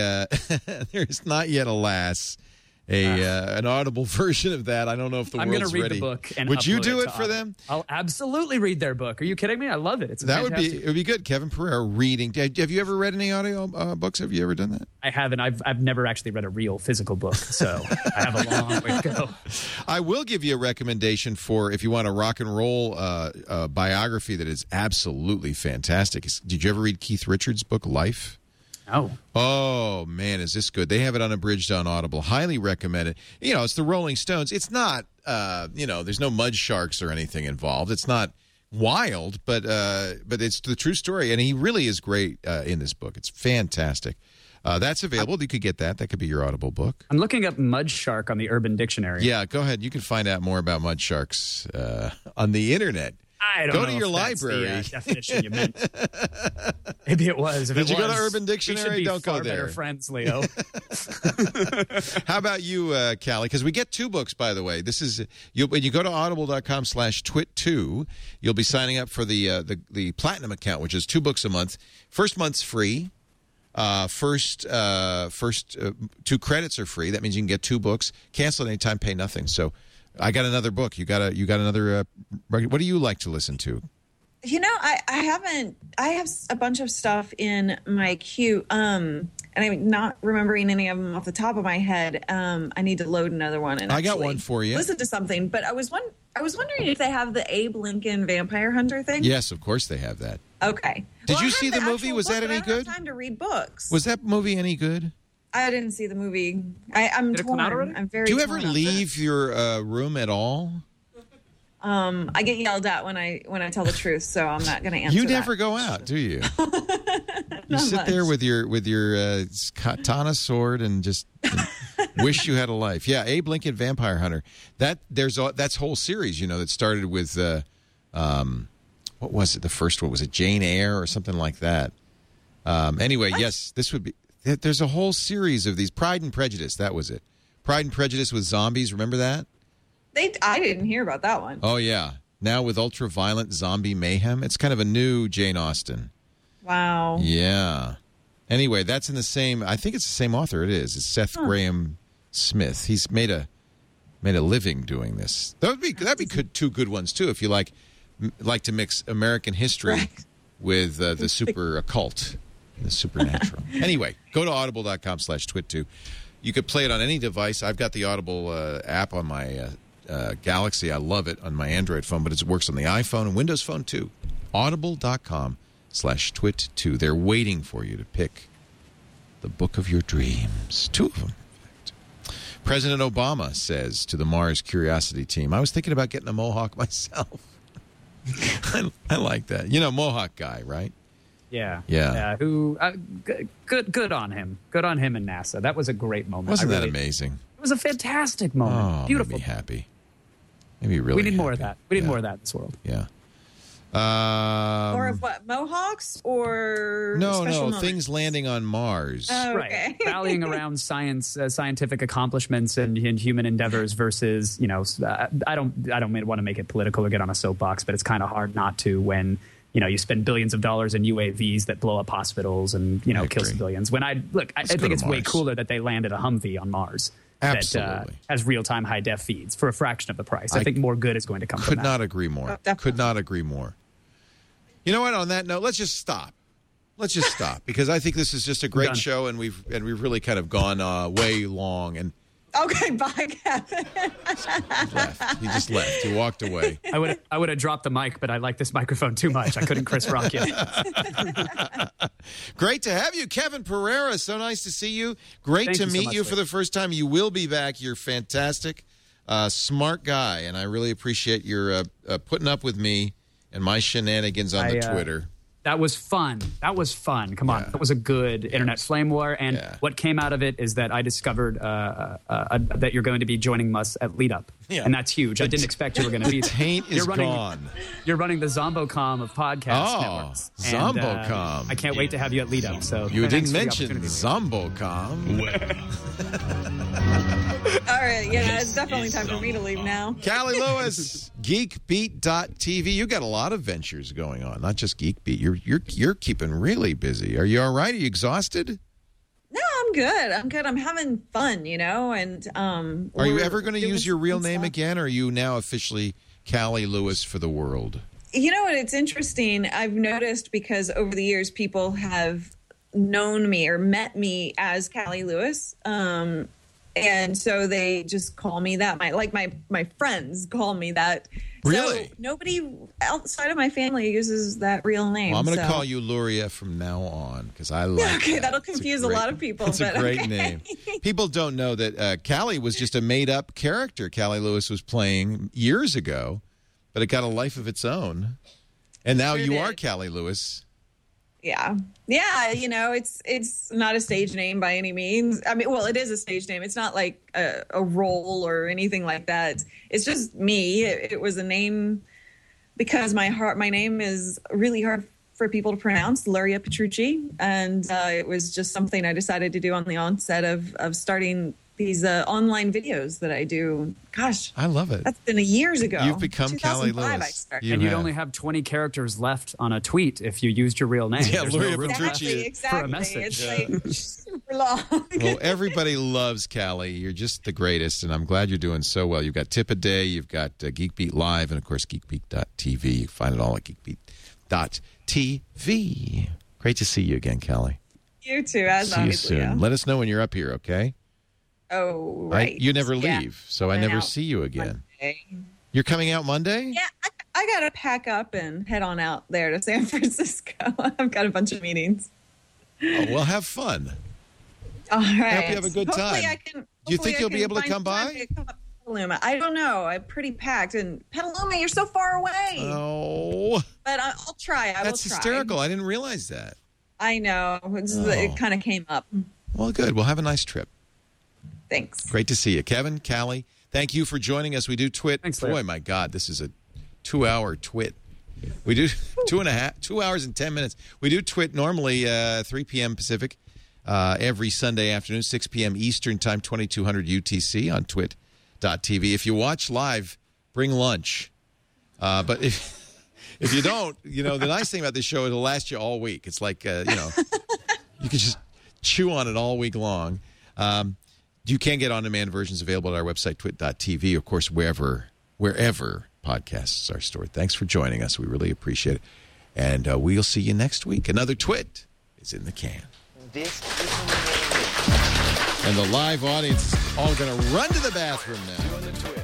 alas, an Audible version of that. I don't know if the world's ready. I'm going to read the book. And would you upload do it it for them? I'll absolutely read their book. Are you kidding me? I love it. It would be good. Kevin Pereira reading. Have you ever read any audio books? Have you ever done that? I haven't. I've never actually read a real physical book, so I have a long way to go. I will give you a recommendation for if you want a rock and roll biography that is absolutely fantastic. Did you ever read Keith Richards' book Life? Oh, man, is this good? They have it unabridged on Audible. Highly recommend it. It's the Rolling Stones. It's not, there's no mud sharks or anything involved. It's not wild, but it's the true story. And he really is great in this book. It's fantastic. That's available. You could get that. That could be your Audible book. I'm looking up mud shark on the Urban Dictionary. Yeah, go ahead. You can find out more about mud sharks on the internet. I don't go know to your library. That's the definition you meant. Maybe it was. Did you go to Urban Dictionary? Don't go there. Better friends, Leo. How about you, Callie? Because we get 2 books, by the way. This is when you go to audible.com/twit2, you'll be signing up for the Platinum account, which is 2 books a month. First month's free. First 2 credits are free. That means you can get 2 books. Cancel at any time, pay nothing. So. I got another book. You got another. What do you like to listen to? I have a bunch of stuff in my queue, and I'm not remembering any of them off the top of my head. I need to load another one. And I got one for you. Listen to something, but I was wondering if they have the Abe Lincoln Vampire Hunter thing. Yes, of course they have that. Okay. Did you see the movie? Was that any good? I don't have time to read books. Was that movie any good? I didn't see the movie. I'm torn. I'm very. Do you ever leave your room at all? I get yelled at when I tell the truth, so I'm not going to answer. You never go out, do you? You sit there with your katana sword and just wish you had a life. Yeah, Abe Lincoln Vampire Hunter. That's whole series. That started with what was it? The first one was it Jane Eyre or something like that. Anyway, yes, this would be. There's a whole series of these. Pride and Prejudice, that was it. Pride and Prejudice with zombies, remember that? I didn't hear about that one. Oh, yeah. Now with ultra-violent zombie mayhem. It's kind of a new Jane Austen. Wow. Yeah. Anyway, that's in the same, I think it's the same author. It is. It's Seth Graham Smith. He's made made a living doing this. That'd be two good ones too. If you like to mix American history with the super occult, the supernatural. Anyway, go to audible.com/twit2. You could play it on any device. I've got the Audible app on my Galaxy. I love it on my Android phone, but it works on the iPhone and Windows Phone too. Audible.com/twit2. They're waiting for you to pick the book of your dreams. Two of them, in fact. President Obama says to the Mars Curiosity team, I was thinking about getting a mohawk myself. I like that. You know, mohawk guy, right? Yeah. Who? Good on him. Good on him and NASA. That was a great moment. Wasn't that amazing? It was a fantastic moment. Beautiful. Made me happy. Maybe really. We need more of that. We need more of that in this world. Yeah. Or of what? Mohawks or no things landing on Mars. Oh, okay. Right. Rallying around scientific accomplishments and human endeavors versus, I don't want to make it political or get on a soapbox, but it's kind of hard not to when you spend billions of dollars in UAVs that blow up hospitals and kill civilians. When I think it's way cooler that they landed a Humvee on Mars. Absolutely. That has real-time high-def feeds for a fraction of the price. I think more good is going to come from that. Could not agree more. Could not agree more. You know what? On that note, let's just stop. Because I think this is just a great show, and we've really kind of gone way long. And okay, bye, Kevin. He just left. He walked away. I would have dropped the mic, but I like this microphone too much. I couldn't Chris Rock you. Great to have you, Kevin Pereira. So nice to see you. Great to meet you for the first time. You will be back. You're fantastic, smart guy, and I really appreciate your putting up with me and my shenanigans on the Twitter. That was fun. Come on. That was a good internet flame war. And what came out of it is that I discovered that you're going to be joining us at Lead Up. Yeah. And that's huge. I didn't expect you were going to be there. Taint is gone. You're running the ZomboCom of podcast networks. ZomboCom. I can't wait to have you at Lead Up. So you didn't mention ZomboCom. All right. Yeah, it's definitely time for me to leave now. Callie Lewis, GeekBeat.tv. You got a lot of ventures going on, not just GeekBeat. You're keeping really busy. Are you all right? Are you exhausted? No, I'm good. I'm having fun, and are you ever going to use your real name again, or are you now officially Callie Lewis for the world? You know what? It's interesting. I've noticed because over the years people have known me or met me as Callie Lewis. And so they just call me that. My friends call me that. Really? So nobody outside of my family uses that real name. Well, I'm going to call you Luria from now on because I like Okay, that'll confuse a lot of people. It's a great name. People don't know that Callie was just a made-up character Callie Lewis was playing years ago, but it got a life of its own. And now you are Callie Lewis. Yeah. It's not a stage name by any means. I mean, well, it is a stage name. It's not like a role or anything like that. It's just me. It was a name because my name is really hard for people to pronounce, Luria Petrucci, and it was just something I decided to do on the onset of starting these online videos that I do. Gosh, I love it. That's been years ago. You've become Callie Lewis. You'd only have 20 characters left on a tweet if you used your real name. Yeah, Luria Petrucci. Exactly. For a message. It's like super long. Well, everybody loves Callie. You're just the greatest, and I'm glad you're doing so well. You've got Tip a Day, you've got GeekBeat Live, and, of course, GeekBeat.tv. You can find it all at GeekBeat.tv. Great to see you again, Callie. You too, as See you soon. Yeah. Let us know when you're up here, okay? Oh, right. You never leave, so I never see you again. Monday. You're coming out Monday? Yeah, I got to pack up and head on out there to San Francisco. I've got a bunch of meetings. Oh, well, have fun. All right. I hope you have a good time. Do you think you'll be able to come by? Petaluma. I don't know. I'm pretty packed. And Petaluma, you're so far away. Oh. But I'll try. That's hysterical. I didn't realize that. I know. It kind of came up. Well, good. We'll have a nice trip. Thanks. Great to see you. Kevin, Callie, thank you for joining us. We do twit. Thanks, Boy, my God, this is a 2-hour twit. We do 2 hours and 10 minutes. We do twit normally 3 p.m. Pacific every Sunday afternoon, 6 p.m. Eastern Time, 2200 UTC on twit.tv. If you watch live, bring lunch. But if you don't, the nice thing about this show, it'll last you all week. It's like, you can just chew on it all week long. You can get on-demand versions available at our website, twit.tv, of course, wherever podcasts are stored. Thanks for joining us. We really appreciate it. And we'll see you next week. Another Twit is in the can. And the live audience is all going to run to the bathroom now.